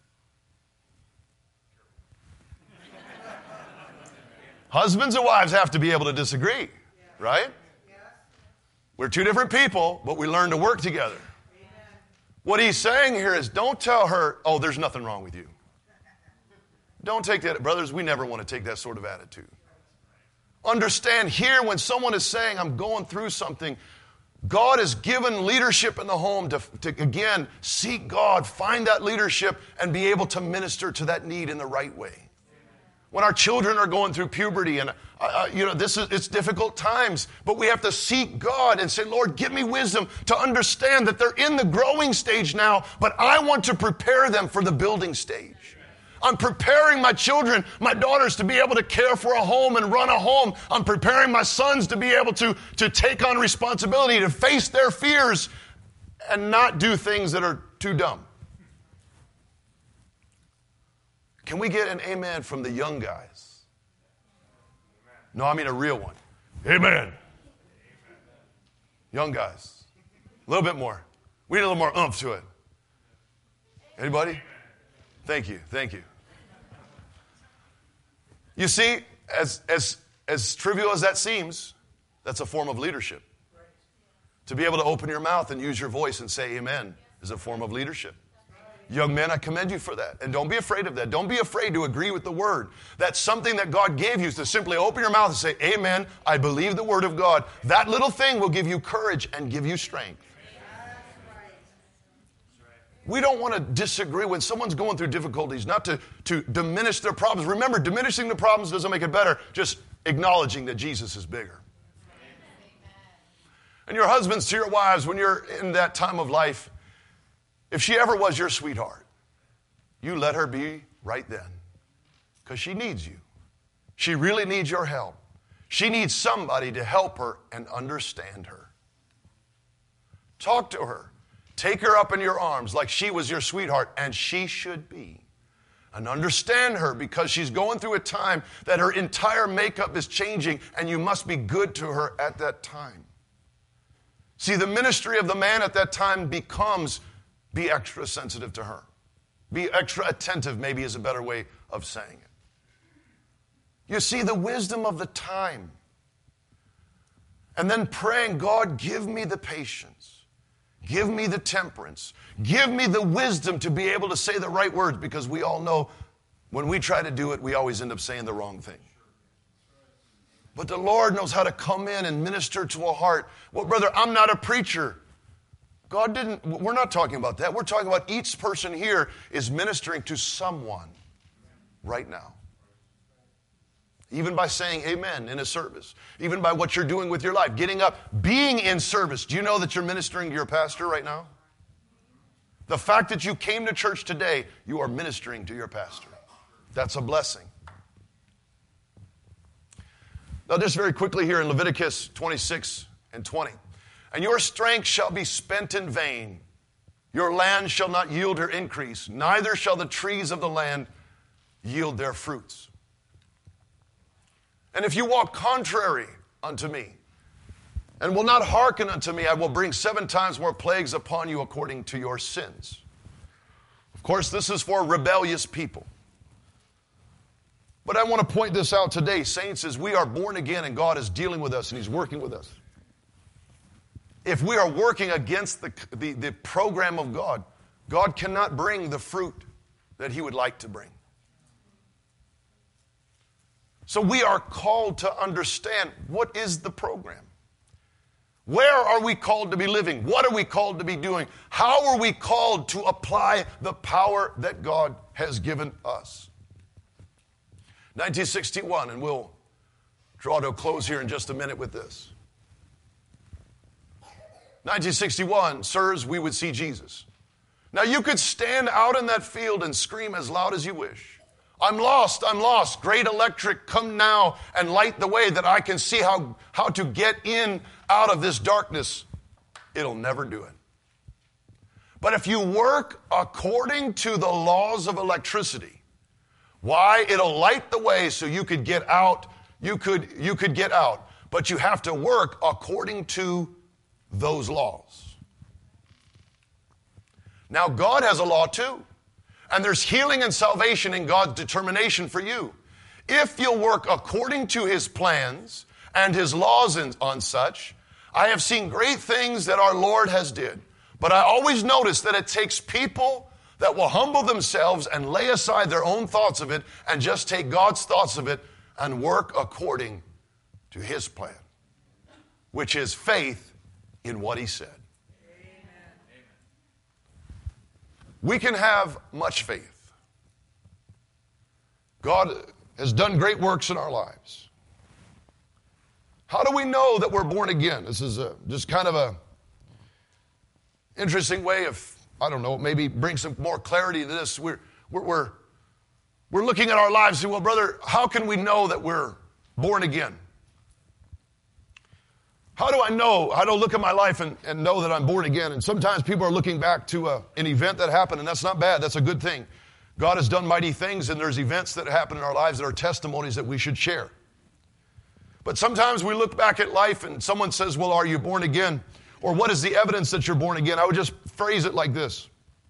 Husbands and wives have to be able to disagree, right? We're two different people, but we learn to work together. What he's saying here is don't tell her, oh, there's nothing wrong with you. Don't take that. Brothers, we never want to take that sort of attitude. Understand here when someone is saying, I'm going through something, God has given leadership in the home to again, seek God, find that leadership, and be able to minister to that need in the right way. When our children are going through puberty and, it's difficult times, but we have to seek God and say, Lord, give me wisdom to understand that they're in the growing stage now, but I want to prepare them for the building stage. I'm preparing my children, my daughters to be able to care for a home and run a home. I'm preparing my sons to be able to take on responsibility, to face their fears and not do things that are too dumb. Can we get an amen from the young guys? No, I mean a real one. Amen. Young guys. A little bit more. We need a little more oomph to it. Anybody? Thank you. Thank you. You see, as trivial as that seems, that's a form of leadership. To be able to open your mouth and use your voice and say amen is a form of leadership. Young men, I commend you for that. And don't be afraid of that. Don't be afraid to agree with the word. That's something that God gave you, is to simply open your mouth and say, amen, I believe the word of God. That little thing will give you courage and give you strength. We don't want to disagree when someone's going through difficulties, not to diminish their problems. Remember, diminishing the problems doesn't make it better, just acknowledging that Jesus is bigger. And your husbands to your wives, when you're in that time of life, if she ever was your sweetheart, you let her be right then. Because she needs you. She really needs your help. She needs somebody to help her and understand her. Talk to her. Take her up in your arms like she was your sweetheart, and she should be. And understand her because she's going through a time that her entire makeup is changing, and you must be good to her at that time. See, the ministry of the man at that time becomes be extra sensitive to her. Be extra attentive, maybe is a better way of saying it. You see, the wisdom of the time. And then praying, God, give me the patience. Give me the temperance. Give me the wisdom to be able to say the right words, because we all know when we try to do it, we always end up saying the wrong thing. But the Lord knows how to come in and minister to a heart. Well, brother, I'm not a preacher. We're not talking about that. We're talking about each person here is ministering to someone right now. Even by saying amen in a service. Even by what you're doing with your life. Getting up, being in service. Do you know that you're ministering to your pastor right now? The fact that you came to church today, you are ministering to your pastor. That's a blessing. Now, just very quickly here in Leviticus 26 and 20. And your strength shall be spent in vain. Your land shall not yield her increase, neither shall the trees of the land yield their fruits. And if you walk contrary unto me, and will not hearken unto me, I will bring 7 times more plagues upon you according to your sins. Of course, this is for rebellious people. But I want to point this out today, saints, as we are born again and God is dealing with us and He's working with us. If we are working against the program of God, God cannot bring the fruit that He would like to bring. So we are called to understand what is the program. Where are we called to be living? What are we called to be doing? How are we called to apply the power that God has given us? 1961, and we'll draw to a close here in just a minute with this. 1961, sirs, we would see Jesus. Now you could stand out in that field and scream as loud as you wish. I'm lost, I'm lost. Great electric, come now and light the way that I can see how to get in out of this darkness. It'll never do it. But if you work according to the laws of electricity, why? It'll light the way so you could get out. You could get out. But you have to work according to those laws. Now God has a law too. And there's healing and salvation in God's determination for you. If you'll work according to His plans and His laws on such, I have seen great things that our Lord has did. But I always notice that it takes people that will humble themselves and lay aside their own thoughts of it and just take God's thoughts of it and work according to His plan, which is faith in what He said. We can have much faith. God has done great works in our lives. How do we know that we're born again? This is just kind of a interesting way of, I don't know, maybe bring some more clarity to this. We're looking at our lives and say, well, brother, how can we know that we're born again? How do I know? How do I look at my life and know that I'm born again? And sometimes people are looking back to an event that happened, and that's not bad. That's a good thing. God has done mighty things, and there's events that happen in our lives that are testimonies that we should share. But sometimes we look back at life, and someone says, well, are you born again? Or what is the evidence that you're born again? I would just phrase it like this.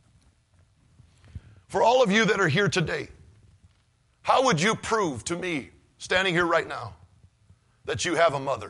For all of you that are here today, how would you prove to me, standing here right now, that you have a mother?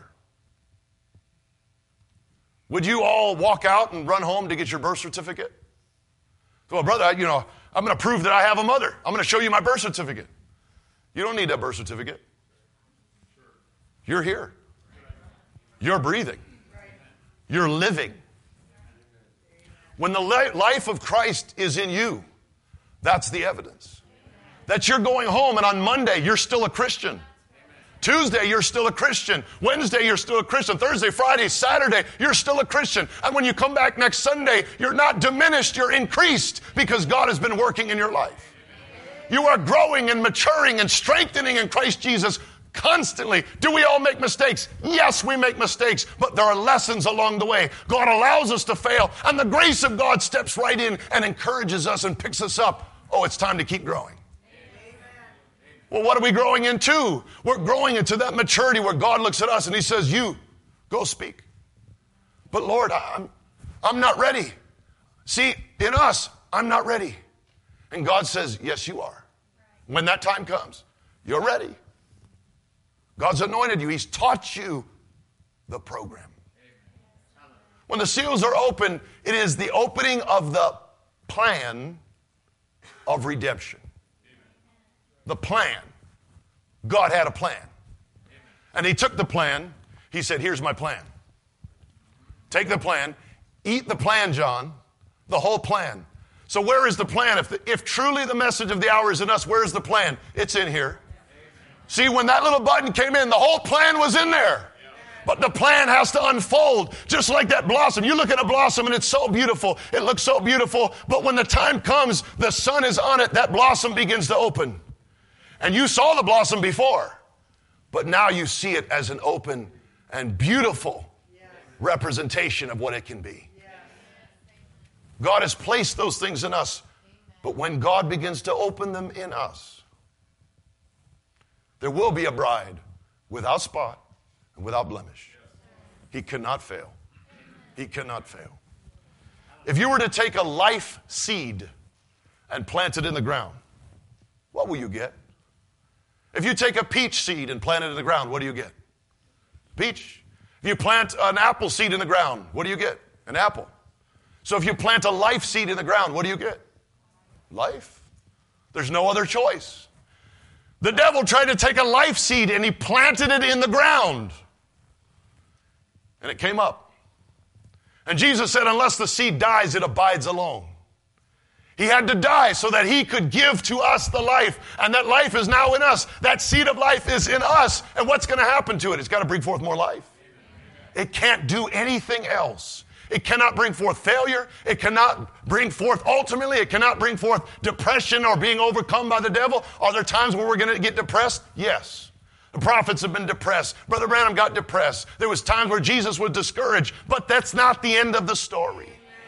Would you all walk out and run home to get your birth certificate? Well, brother, I'm going to prove that I have a mother. I'm going to show you my birth certificate. You don't need that birth certificate. You're here. You're breathing. You're living. When the life of Christ is in you, that's the evidence. That you're going home and on Monday you're still a Christian. Tuesday, you're still a Christian. Wednesday, you're still a Christian. Thursday, Friday, Saturday, you're still a Christian. And when you come back next Sunday, you're not diminished, you're increased because God has been working in your life. You are growing and maturing and strengthening in Christ Jesus constantly. Do we all make mistakes? Yes, we make mistakes, but there are lessons along the way. God allows us to fail, and the grace of God steps right in and encourages us and picks us up. Oh, it's time to keep growing. Well, what are we growing into? We're growing into that maturity where God looks at us and He says, you, go speak. But Lord, I'm not ready. See, in us, I'm not ready. And God says, yes, you are. When that time comes, you're ready. God's anointed you. He's taught you the program. When the seals are open, it is the opening of the plan of redemption. The plan. God had a plan. And He took the plan. He said, here's my plan. Take the plan. Eat the plan, John. The whole plan. So where is the plan? If truly the message of the hour is in us, where is the plan? It's in here. See, when that little button came in, the whole plan was in there. But the plan has to unfold, just like that blossom. You look at a blossom and it's so beautiful. It looks so beautiful. But when the time comes, the sun is on it, that blossom begins to open. And you saw the blossom before. But now you see it as an open and beautiful representation of what it can be. God has placed those things in us, but when God begins to open them in us, there will be a bride without spot and without blemish. He cannot fail. He cannot fail. If you were to take a life seed and plant it in the ground, what will you get? If you take a peach seed and plant it in the ground, what do you get? Peach. If you plant an apple seed in the ground, what do you get? An apple. So if you plant a life seed in the ground, what do you get? Life. There's no other choice. The devil tried to take a life seed and he planted it in the ground. And it came up. And Jesus said, unless the seed dies, it abides alone. He had to die so that he could give to us the life. And that life is now in us. That seed of life is in us. And what's going to happen to it? It's got to bring forth more life. It can't do anything else. It cannot bring forth failure. It cannot bring forth, ultimately, it cannot bring forth depression or being overcome by the devil. Are there times where we're going to get depressed? Yes. The prophets have been depressed. Brother Branham got depressed. There was times where Jesus was discouraged. But that's not the end of the story.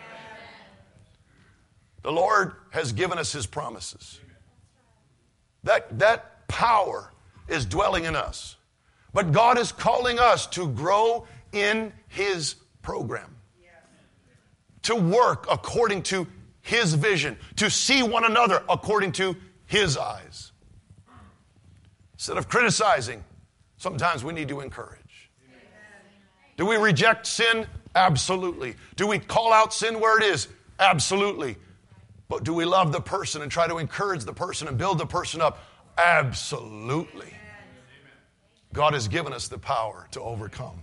The Lord has given us his promises. That power is dwelling in us. But God is calling us to grow in his program. To work according to his vision. To see one another according to his eyes. Instead of criticizing, sometimes we need to encourage. Do we reject sin? Absolutely. Do we call out sin where it is? Absolutely. But do we love the person and try to encourage the person and build the person up? Absolutely. God has given us the power to overcome.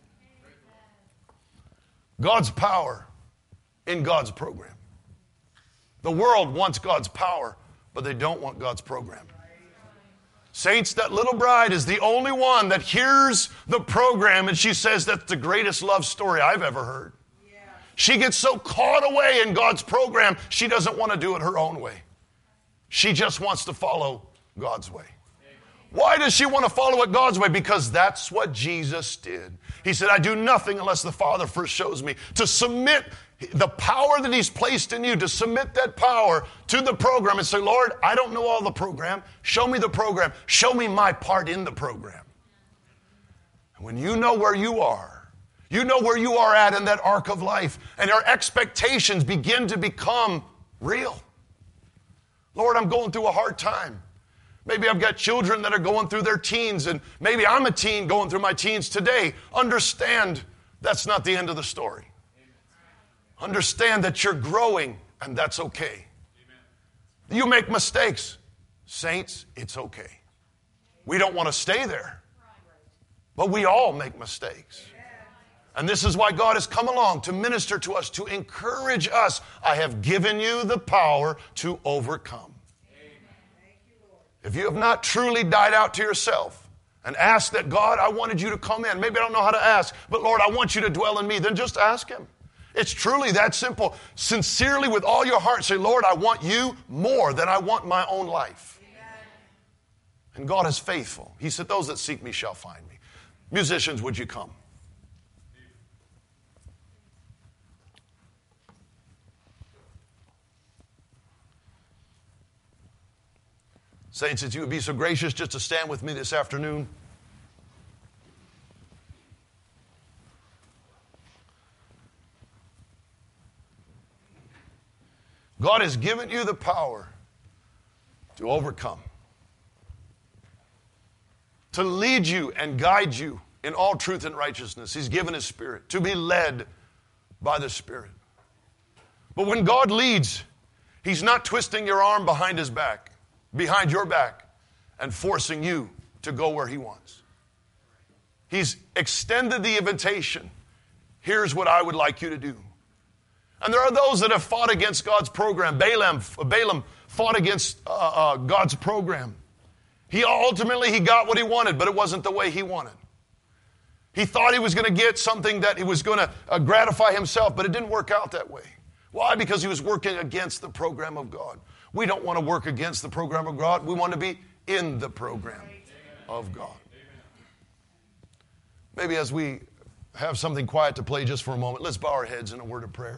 God's power in God's program. The world wants God's power, but they don't want God's program. Saints, that little bride is the only one that hears the program and she says that's the greatest love story I've ever heard. She gets so caught away in God's program, she doesn't want to do it her own way. She just wants to follow God's way. Why does she want to follow it God's way? Because that's what Jesus did. He said, I do nothing unless the Father first shows me. To submit the power that he's placed in you, to submit that power to the program and say, Lord, I don't know all the program. Show me the program. Show me my part in the program. And when you know where you are, you know where you are at in that arc of life, and our expectations begin to become real. Lord, I'm going through a hard time. Maybe I've got children that are going through their teens, and maybe I'm a teen going through my teens today. Understand that's not the end of the story. Understand that you're growing, and that's okay. You make mistakes. Saints, it's okay. We don't want to stay there, but we all make mistakes. And this is why God has come along to minister to us, to encourage us. I have given you the power to overcome. If you have not truly died out to yourself and asked that, God, I wanted you to come in. Maybe I don't know how to ask, but Lord, I want you to dwell in me. Then just ask him. It's truly that simple. Sincerely, with all your heart, say, Lord, I want you more than I want my own life. And God is faithful. He said, those that seek me shall find me. Musicians, would you come? Saints, if you would be so gracious just to stand with me this afternoon. God has given you the power to overcome, to lead you and guide you in all truth and righteousness. He's given his Spirit to be led by the Spirit. But when God leads, he's not twisting your arm behind his back, behind your back, and forcing you to go where he wants. He's extended the invitation. Here's what I would like you to do. And there are those that have fought against God's program. Balaam fought against God's program. He ultimately got what he wanted, but it wasn't the way he wanted. He thought he was going to get something that he was going to gratify himself, but it didn't work out that way. Why? Because he was working against the program of God. We don't want to work against the program of God. We want to be in the program of God. Maybe as we have something quiet to play just for a moment, let's bow our heads in a word of prayer.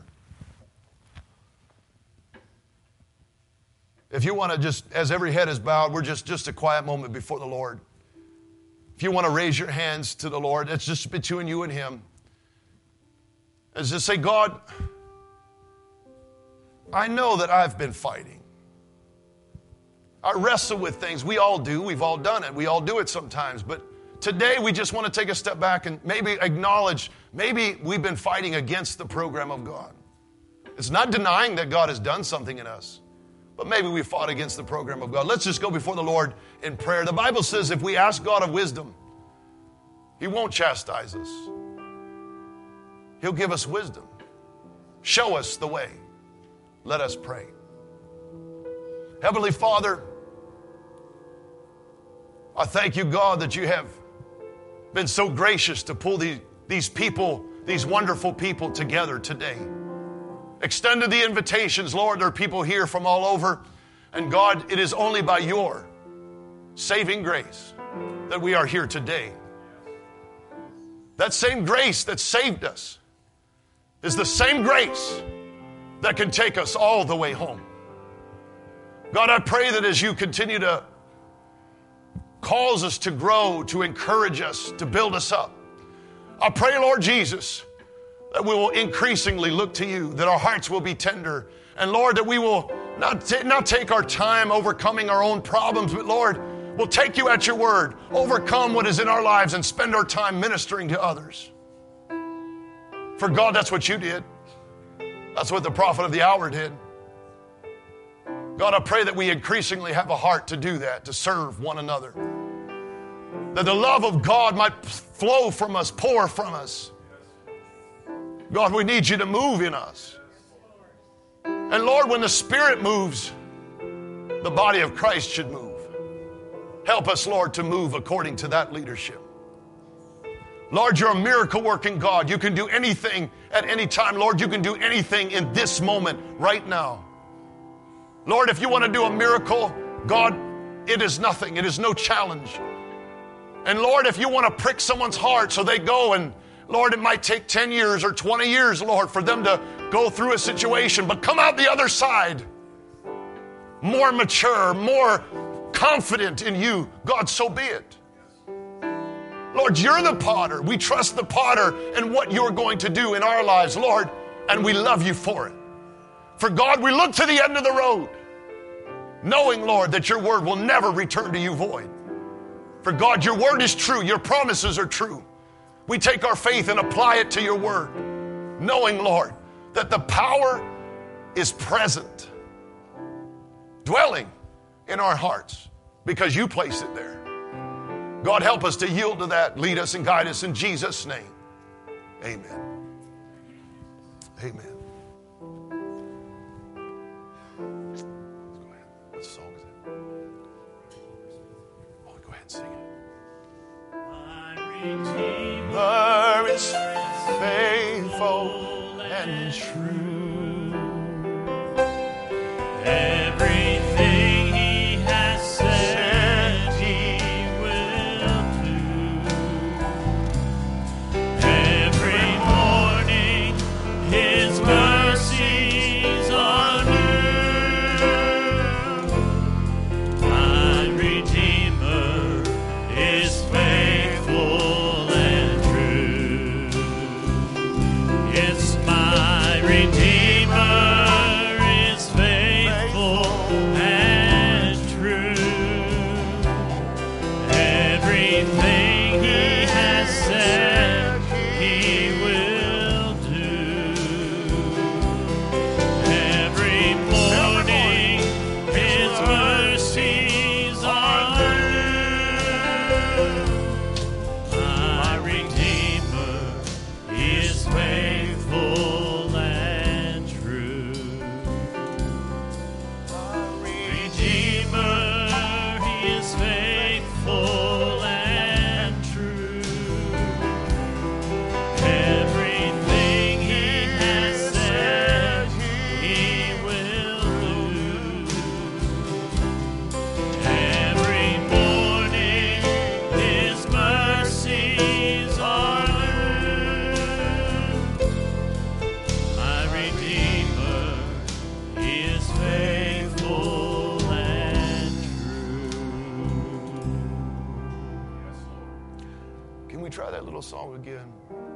If you want to just, as every head is bowed, we're just a quiet moment before the Lord. If you want to raise your hands to the Lord, it's just between you and Him. And just say, God, I know that I've been fighting. I wrestle with things. We all do. We've all done it. We all do it sometimes. But today we just want to take a step back and maybe acknowledge, maybe we've been fighting against the program of God. It's not denying that God has done something in us, but maybe we fought against the program of God. Let's just go before the Lord in prayer. The Bible says if we ask God of wisdom, He won't chastise us. He'll give us wisdom. Show us the way. Let us pray. Heavenly Father, I thank you, God, that you have been so gracious to pull these people, these wonderful people together today. Extended the invitations, Lord. There are people here from all over. And God, it is only by your saving grace that we are here today. That same grace that saved us is the same grace that can take us all the way home. God, I pray that as you continue to cause us to grow, to encourage us, to build us up, I pray, Lord Jesus, that we will increasingly look to you, that our hearts will be tender, and Lord, that we will not take our time overcoming our own problems, but Lord, we'll take you at your word, overcome what is in our lives, and spend our time ministering to others. For God, that's what you did. That's what the prophet of the hour did. God, I pray that we increasingly have a heart to do that, to serve one another. That the love of God might flow from us, pour from us. God, we need you to move in us. And Lord, when the Spirit moves, the body of Christ should move. Help us, Lord, to move according to that leadership. Lord, you're a miracle-working God. You can do anything at any time. Lord, you can do anything in this moment right now. Lord, if you want to do a miracle, God, it is nothing. It is no challenge. And Lord, if you want to prick someone's heart so they go and, Lord, it might take 10 years or 20 years, Lord, for them to go through a situation, but come out the other side more mature, more confident in you. God, so be it. Lord, you're the potter. We trust the potter and what you're going to do in our lives, Lord, and we love you for it. For God, we look to the end of the road, knowing, Lord, that your word will never return to you void. For God, your word is true. Your promises are true. We take our faith and apply it to your word, knowing, Lord, that the power is present, dwelling in our hearts because you place it there. God, help us to yield to that. Lead us and guide us in Jesus' name. Amen. Amen. Let's go ahead. What song is it? Oh, go ahead and sing it. My Redeemer is faithful and true. Everything he has said he will do. Every morning his mercies are new. My Redeemer is faithful and true. Yes, my Redeemer try that little song again?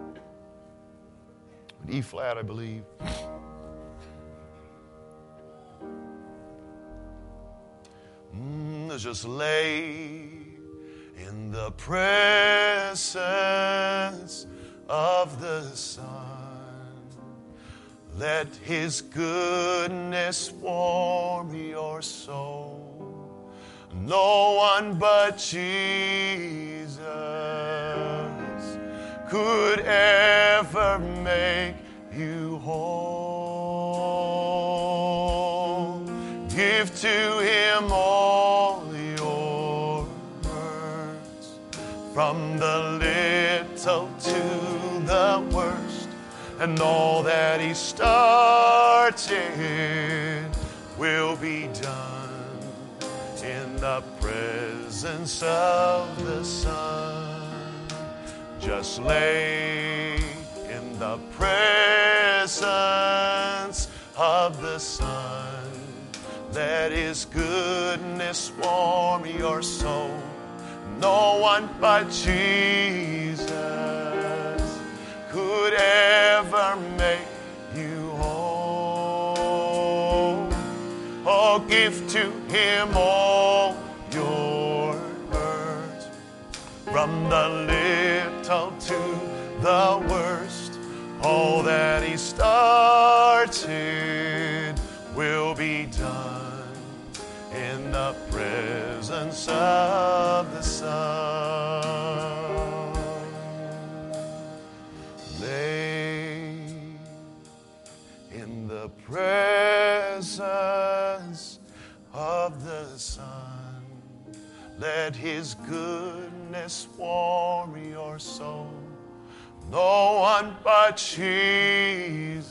E flat, I believe. Just lay in the presence of the Son. Let His goodness warm your soul. No one but Jesus could ever make you whole. Give to Him all your hurts, from the little to the worst, and all that He started will be done in the presence of the Son. Just lay in the presence of the Son. Let His goodness warm your soul. No one but Jesus could ever make you whole. Oh, give to Him all your hurts, from the little to the worst. All that He started will be done in the presence of the Son. Lay in the presence of the Son. Let His goodness warm your soul. No one but Jesus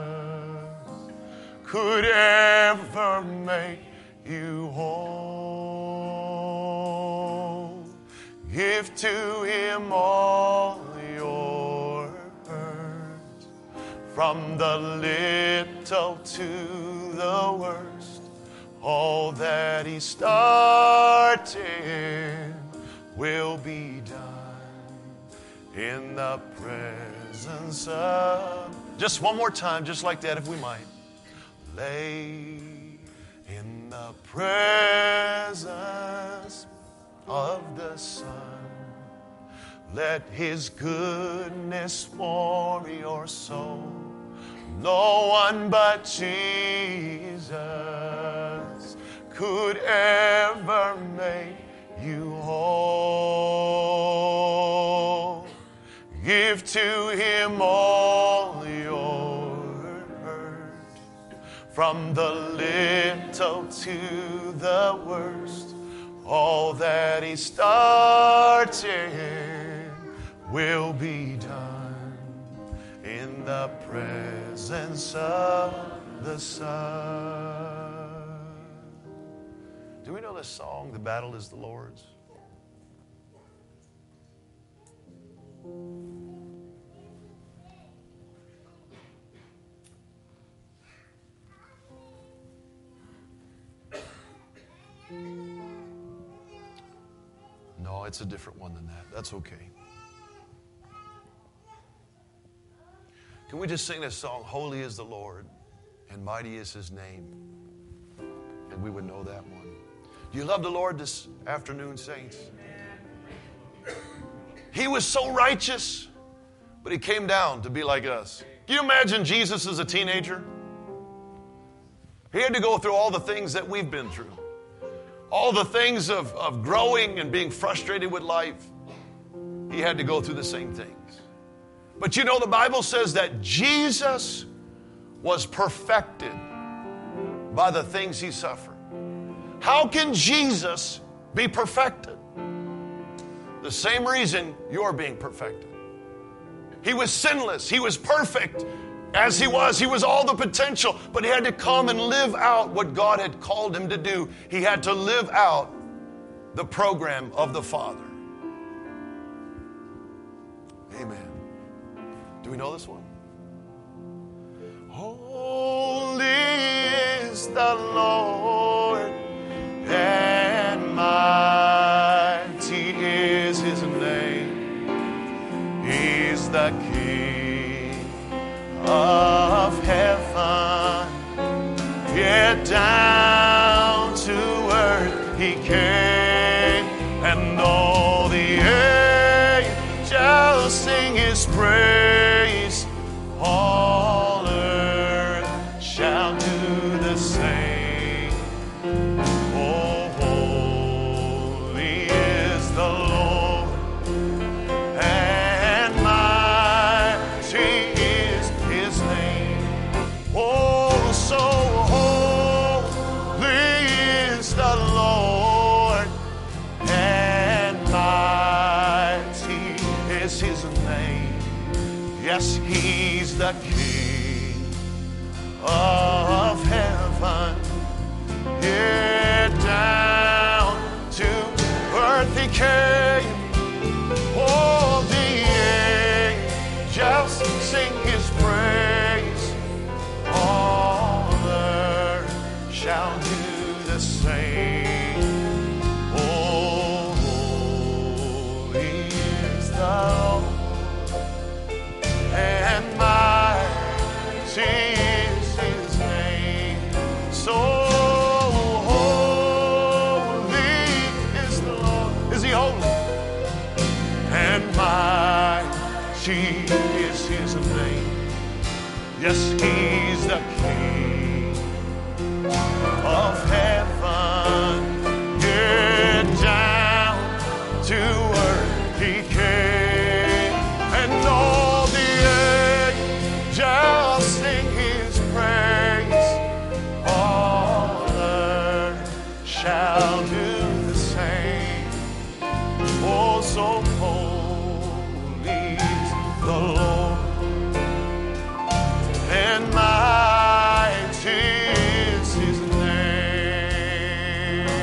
could ever make you whole. Give to Him all your hurt, from the little to the worst. All that He started will be done in the presence of... Just one more time, just like that, if we might. Lay in the presence of the Son. Let His goodness warm your soul. No one but Jesus could ever make you whole. Give to Him all your hurt, from the little to the worst. All that He started will be done in the presence of the Son. Do we know this song, "The Battle is the Lord's"? No, it's a different one than that. That's okay. Can we just sing this song, "Holy is the Lord, and mighty is His name"? And we would know that one. Do you love the Lord this afternoon, saints? He was so righteous, but He came down to be like us. Can you imagine Jesus as a teenager? He had to go through all the things that we've been through. All the things of growing and being frustrated with life. He had to go through the same things. But you know, the Bible says that Jesus was perfected by the things He suffered. How can Jesus be perfected? The same reason you're being perfected. He was sinless. He was perfect as He was. He was all the potential, but He had to come and live out what God had called Him to do. He had to live out the program of the Father. Amen. Do we know this one? Holy is the Lord, and mighty is His name. the King of heaven. Yet down to earth he came, and all the angels sing his praise. All earth shall do the same. Oh, holy is the Lord, and mighty is his name. Oh, so holy is the Lord, and mighty is his name. Yes, he's the King of heaven. Yeah, down to earth he came. Oh, the angels sing his praise. All earth shall do the same. Oh, holy is the Lord, and mighty is his name. So holy is the Lord. Is he holy? And mighty is his name. Yes, he's the King of heaven. Yeah, down to earth he came, and all the angels sing his praise. All earth shall do the same. Oh, so holy is the Lord, and mighty is his name.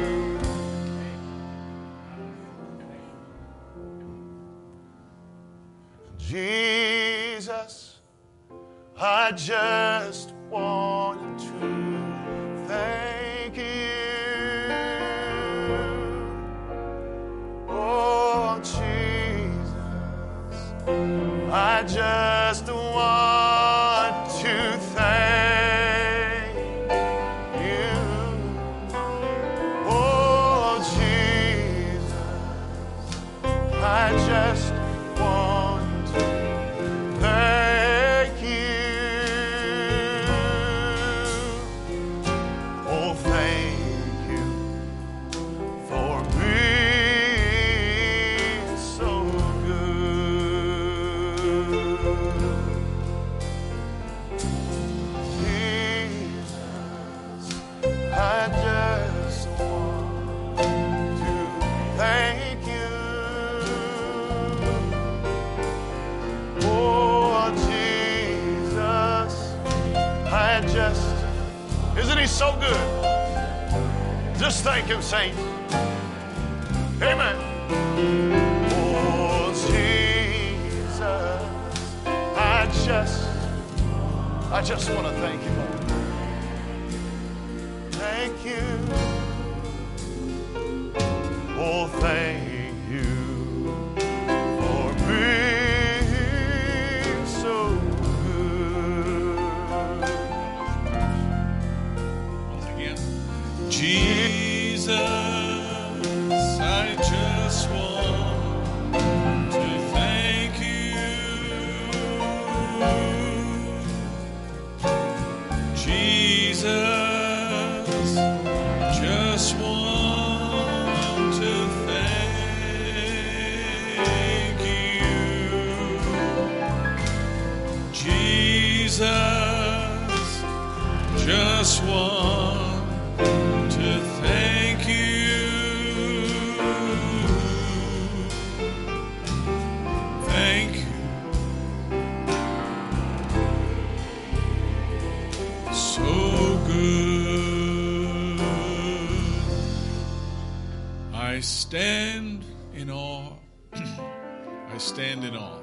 Jesus, I just want to thank you. Oh, Jesus, I just want to thank you. Oh, Jesus, I just want to thank you. Oh, thank you for being so good. Jesus, I just want to thank you. Oh, Jesus, I just, isn't he so good? Just thank him, saints. Amen. Oh, Jesus, I just want to thank you, Lord. Thank you. Oh, thank you for being so good. Once again. Jesus, I just want to thank you. Jesus, just want to thank you. Jesus, just want to thank you. Thank you. So good. I stand in awe. I stand in awe.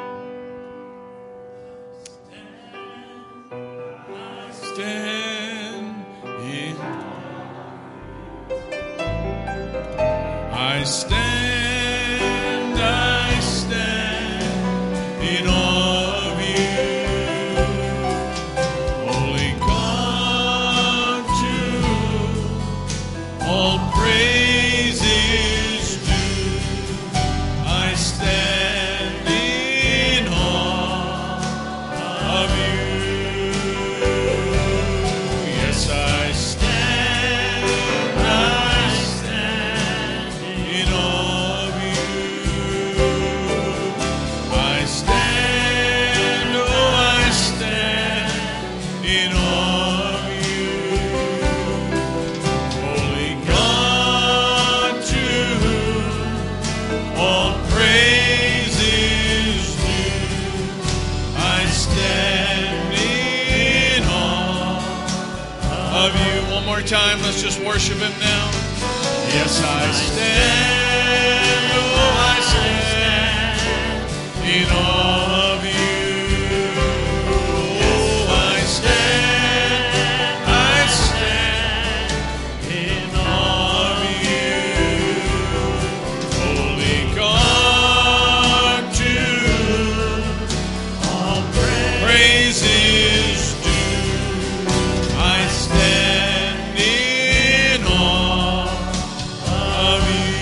Stand in I stand all praise is due. I stand in awe of you. Yes, I stand in awe of you. I stand, oh, I stand in awe of you. Holy God, to whom all praise is due, I stand in awe of you. One more time, let's just worship him now. Yes, I stand, oh, I stand in awe of you. Oh, I stand in awe of you. Holy God, to whom all praise is due, I stand in awe of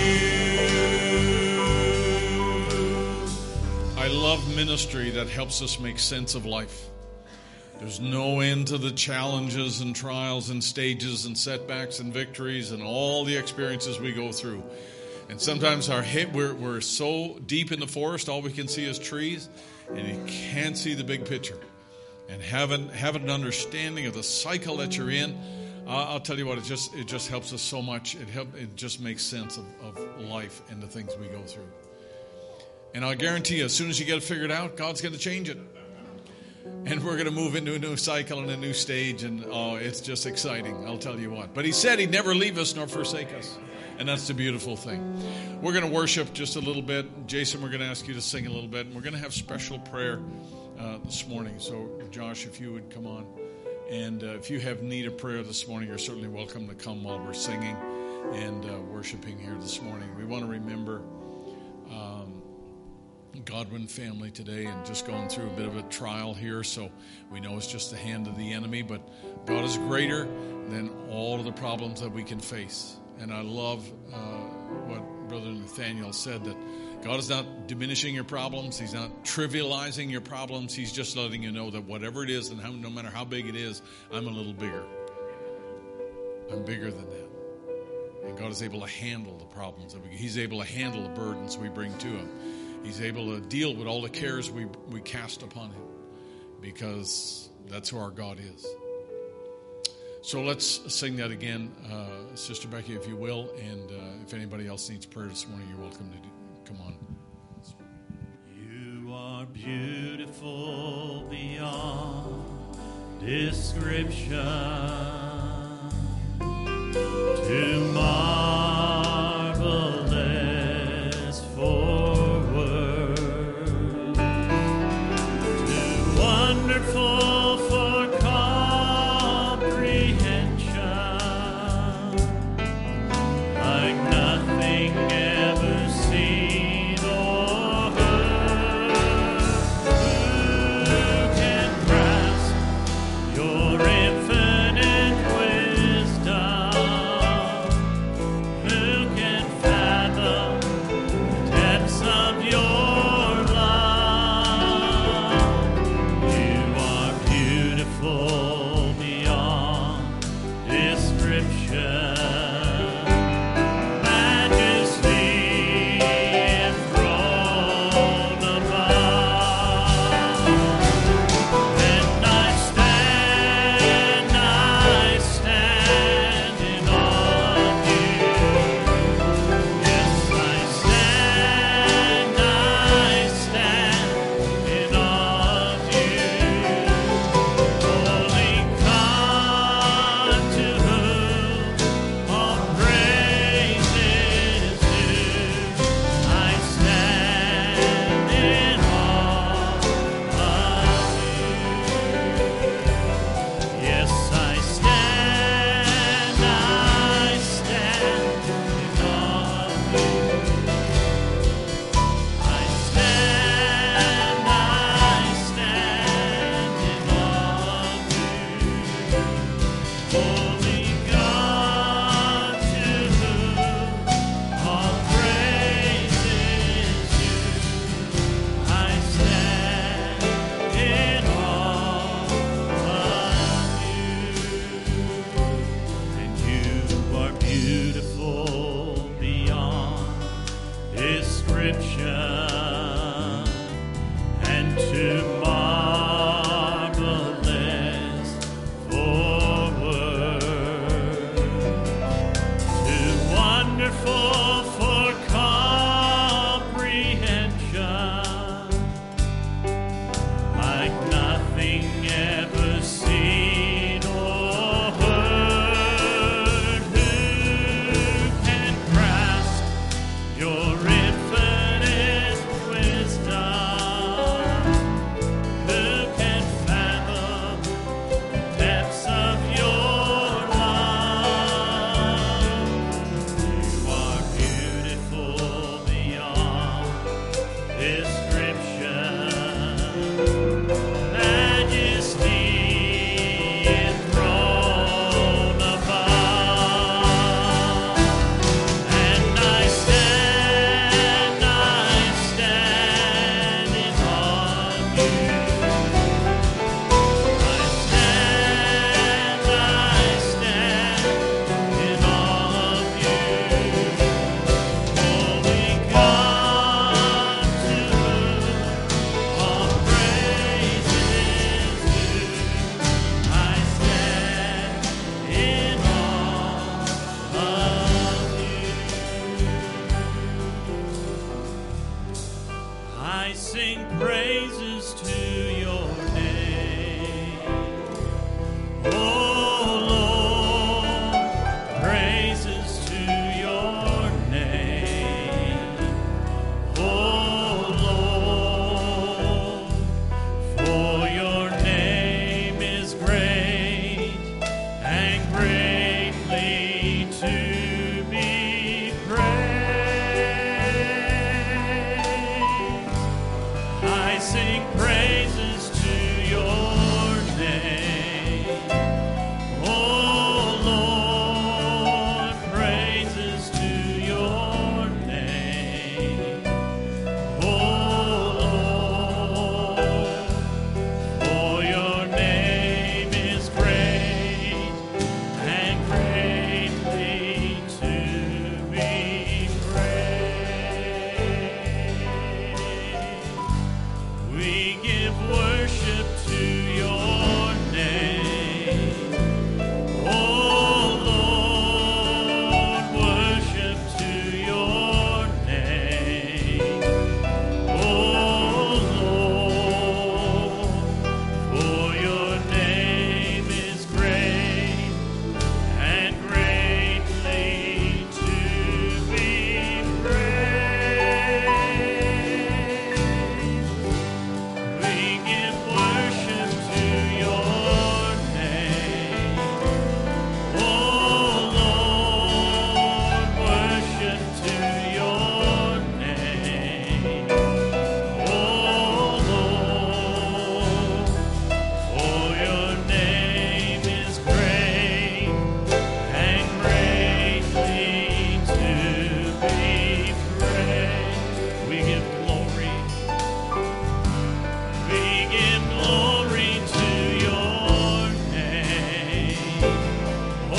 you. I love ministry that helps us make sense of life. There's no end to the challenges and trials and stages and setbacks and victories and all the experiences we go through. And sometimes we're so deep in the forest, all we can see is trees, and you can't see the big picture. And having an understanding of the cycle that you're in, I'll tell you what, it just helps us so much. It just makes sense of life and the things we go through. And I'll guarantee you, as soon as you get it figured out, God's going to change it. And we're going to move into a new cycle and a new stage, and it's just exciting, I'll tell you what. But he said he'd never leave us nor forsake us, and that's the beautiful thing. We're going to worship just a little bit. Jason, we're going to ask you to sing a little bit, and we're going to have special prayer this morning. So, Josh, if you would come on. And if you have need of prayer this morning, you're certainly welcome to come while we're singing and worshiping here this morning. We want to remember Godwin family today, and just going through a bit of a trial here, so we know it's just the hand of the enemy, but God is greater than all of the problems that we can face. And I love what Brother Nathaniel said, that God is not diminishing your problems. He's not trivializing your problems. He's just letting you know that whatever it is, and no matter how big it is, I'm a little bigger. I'm bigger than that. And God is able to handle the problems. He's able to handle the burdens we bring to him. He's able to deal with all the cares we cast upon him, because that's who our God is. So let's sing that again, Sister Becky, if you will. And if anybody else needs prayer this morning, you're welcome to come on. You are beautiful beyond description, too marvelous for words, too wonderful for comprehension, like nothing ever seen or heard. Who can grasp your infinite wisdom? sing praises to your name. Oh Lord, praises to your name. Oh Lord, for your name is great and greatly to be praised. I sing praises to your name. Oh Lord, praises to your name. Oh Lord, for your name is great and greatly to be praised. We give worship to your name. Oh Lord, worship to your name. Oh Lord, for your name is great and greatly to be praised. We give worship to your name. Oh Lord, worship to your name. Oh Lord, for your name is great and greatly to be praised. We give glory. We give glory to your name. Oh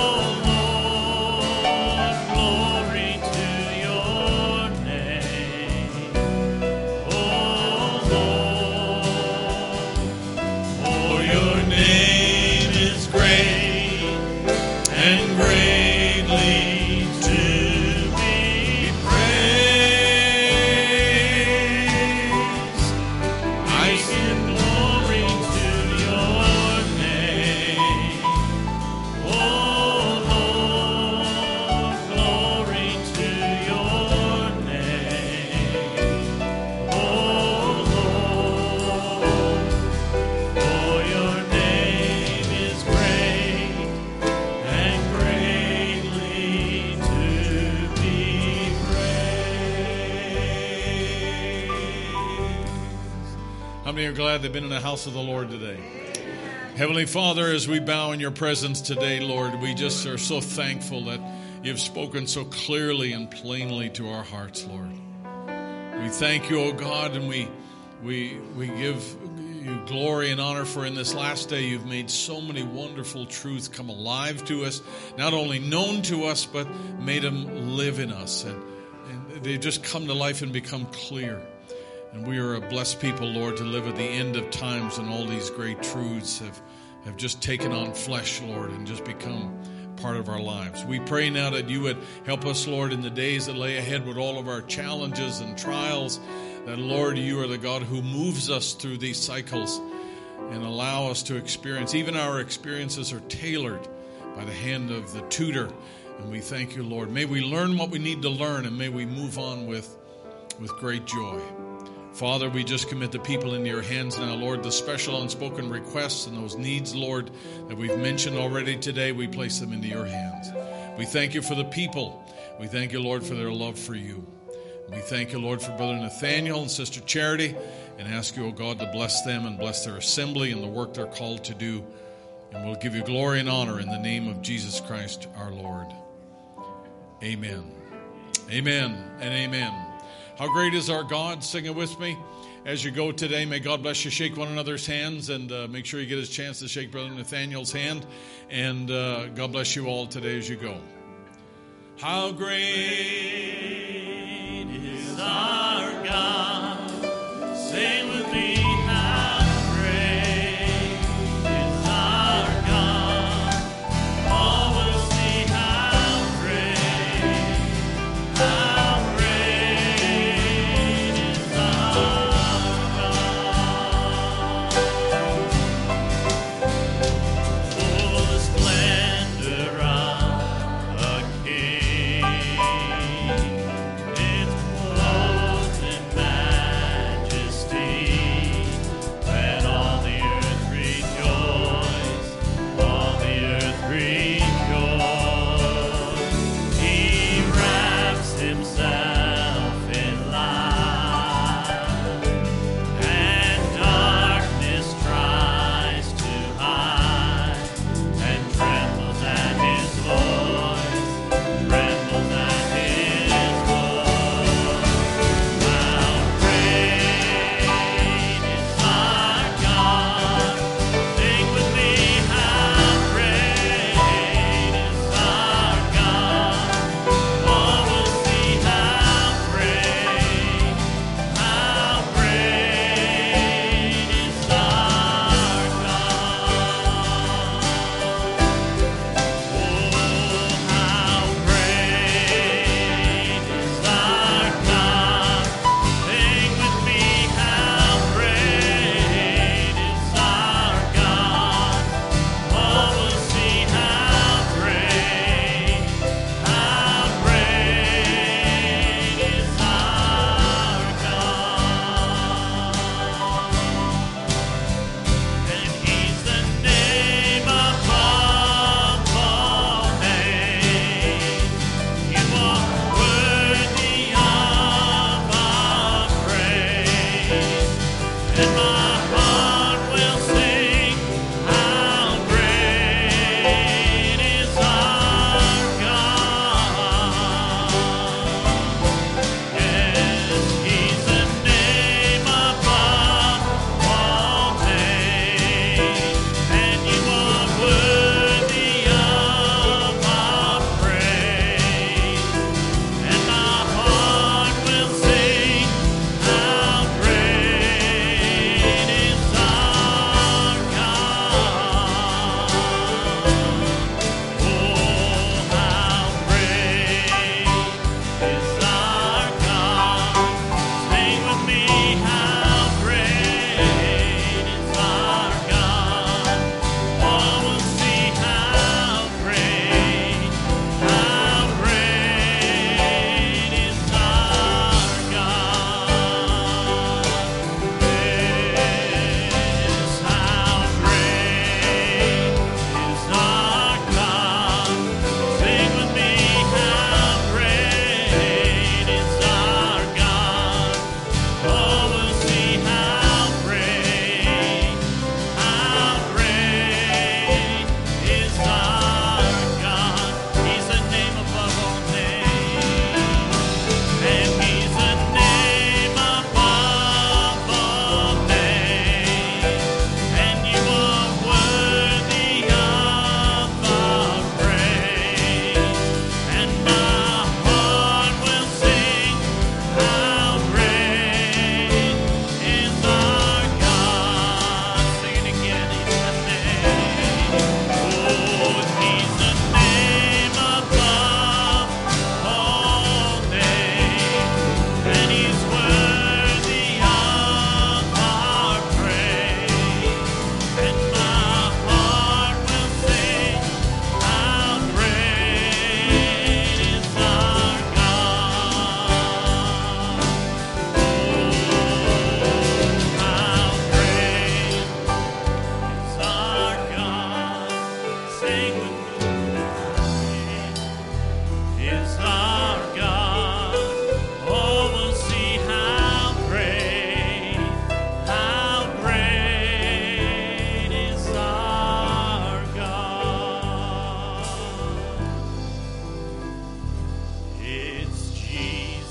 Lord, glory to your name. Oh Lord, for your name is great and greatly to be praised. I give glory to your name. Oh Lord, glory to your name. Oh Lord, for your name is great and greatly to be praised. How many are glad they've been in the house of the Lord today? Heavenly Father, as we bow in your presence today, Lord, we just are so thankful that you've spoken so clearly and plainly to our hearts, Lord. We thank you, O God, and we give you glory and honor for in this last day you've made so many wonderful truths come alive to us, not only known to us, but made them live in us. And they've just come to life and become clear. And we are a blessed people, Lord, to live at the end of times, and all these great truths have just taken on flesh, Lord, and just become part of our lives. We pray now that you would help us, Lord, in the days that lay ahead with all of our challenges and trials, that, Lord, you are the God who moves us through these cycles and allow us to experience. Even our experiences are tailored by the hand of the tutor. And we thank you, Lord. May we learn what we need to learn, and may we move on with great joy. Father, we just commit the people into your hands now, Lord. The special unspoken requests and those needs, Lord, that we've mentioned already today, we place them into your hands. We thank you for the people. We thank you, Lord, for their love for you. We thank you, Lord, for Brother Nathaniel and Sister Charity, and ask you, oh God, to bless them and bless their assembly and the work they're called to do. And we'll give you glory and honor in the name of Jesus Christ our Lord. Amen. Amen and amen. How great is our God? Sing it with me. As you go today, may God bless you. Shake one another's hands, and make sure you get a chance to shake Brother Nathaniel's hand. And God bless you all today as you go. How great is our God? Say it with me. How great is our God? All will see how great is our God.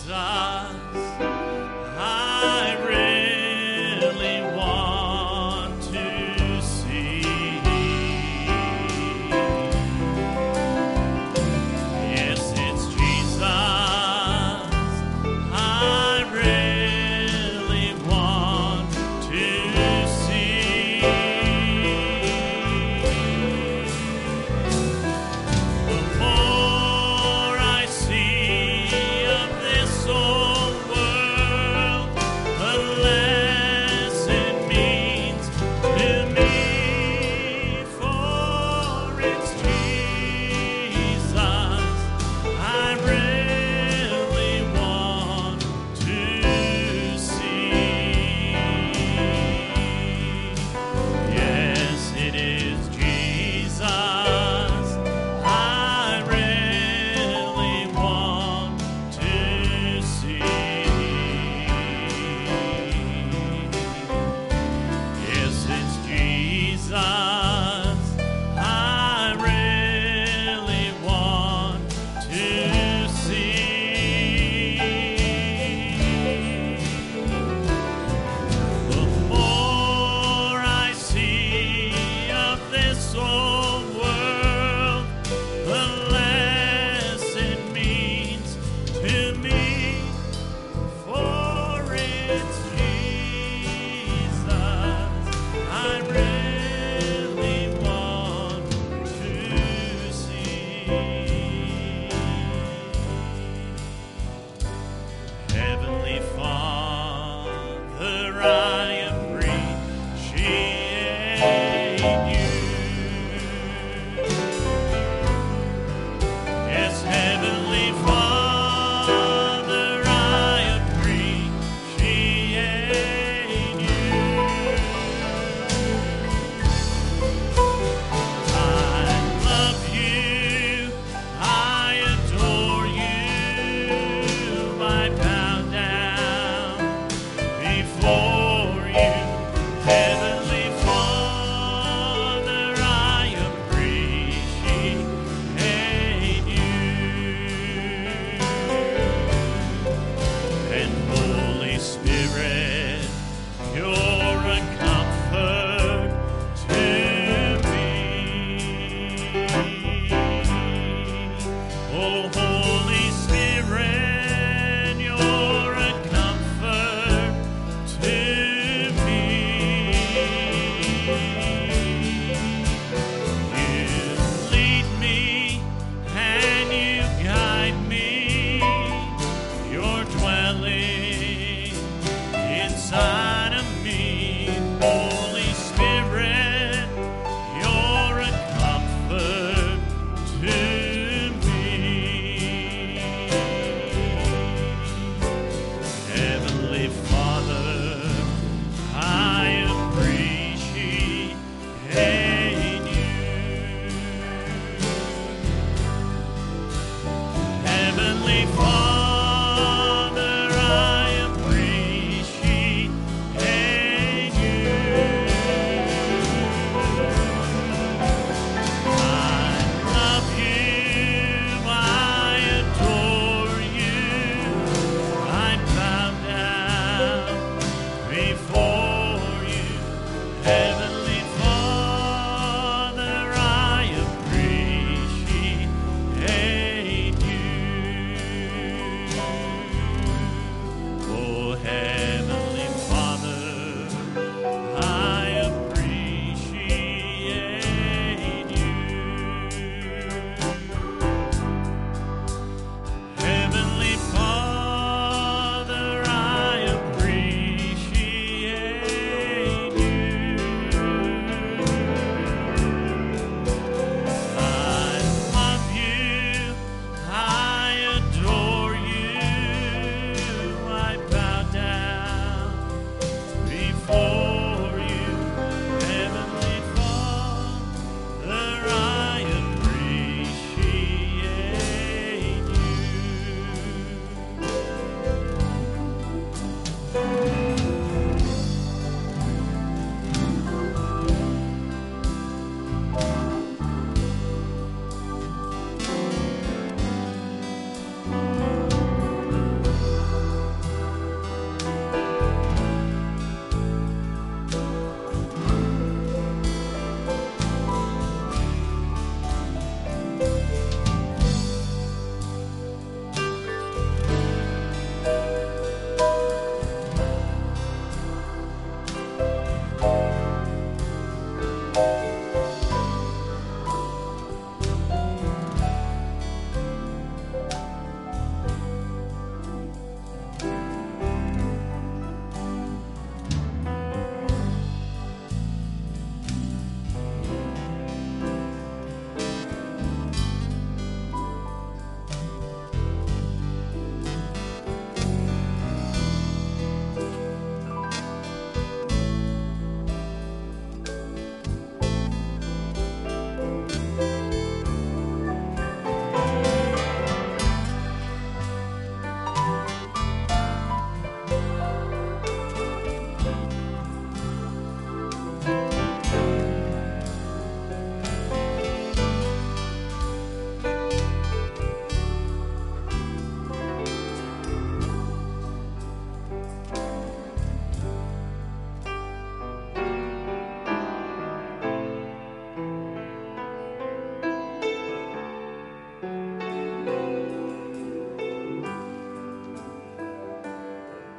I really want to see. Yes, it's Jesus. I really want to see. The more I see of this soul,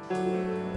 Amen.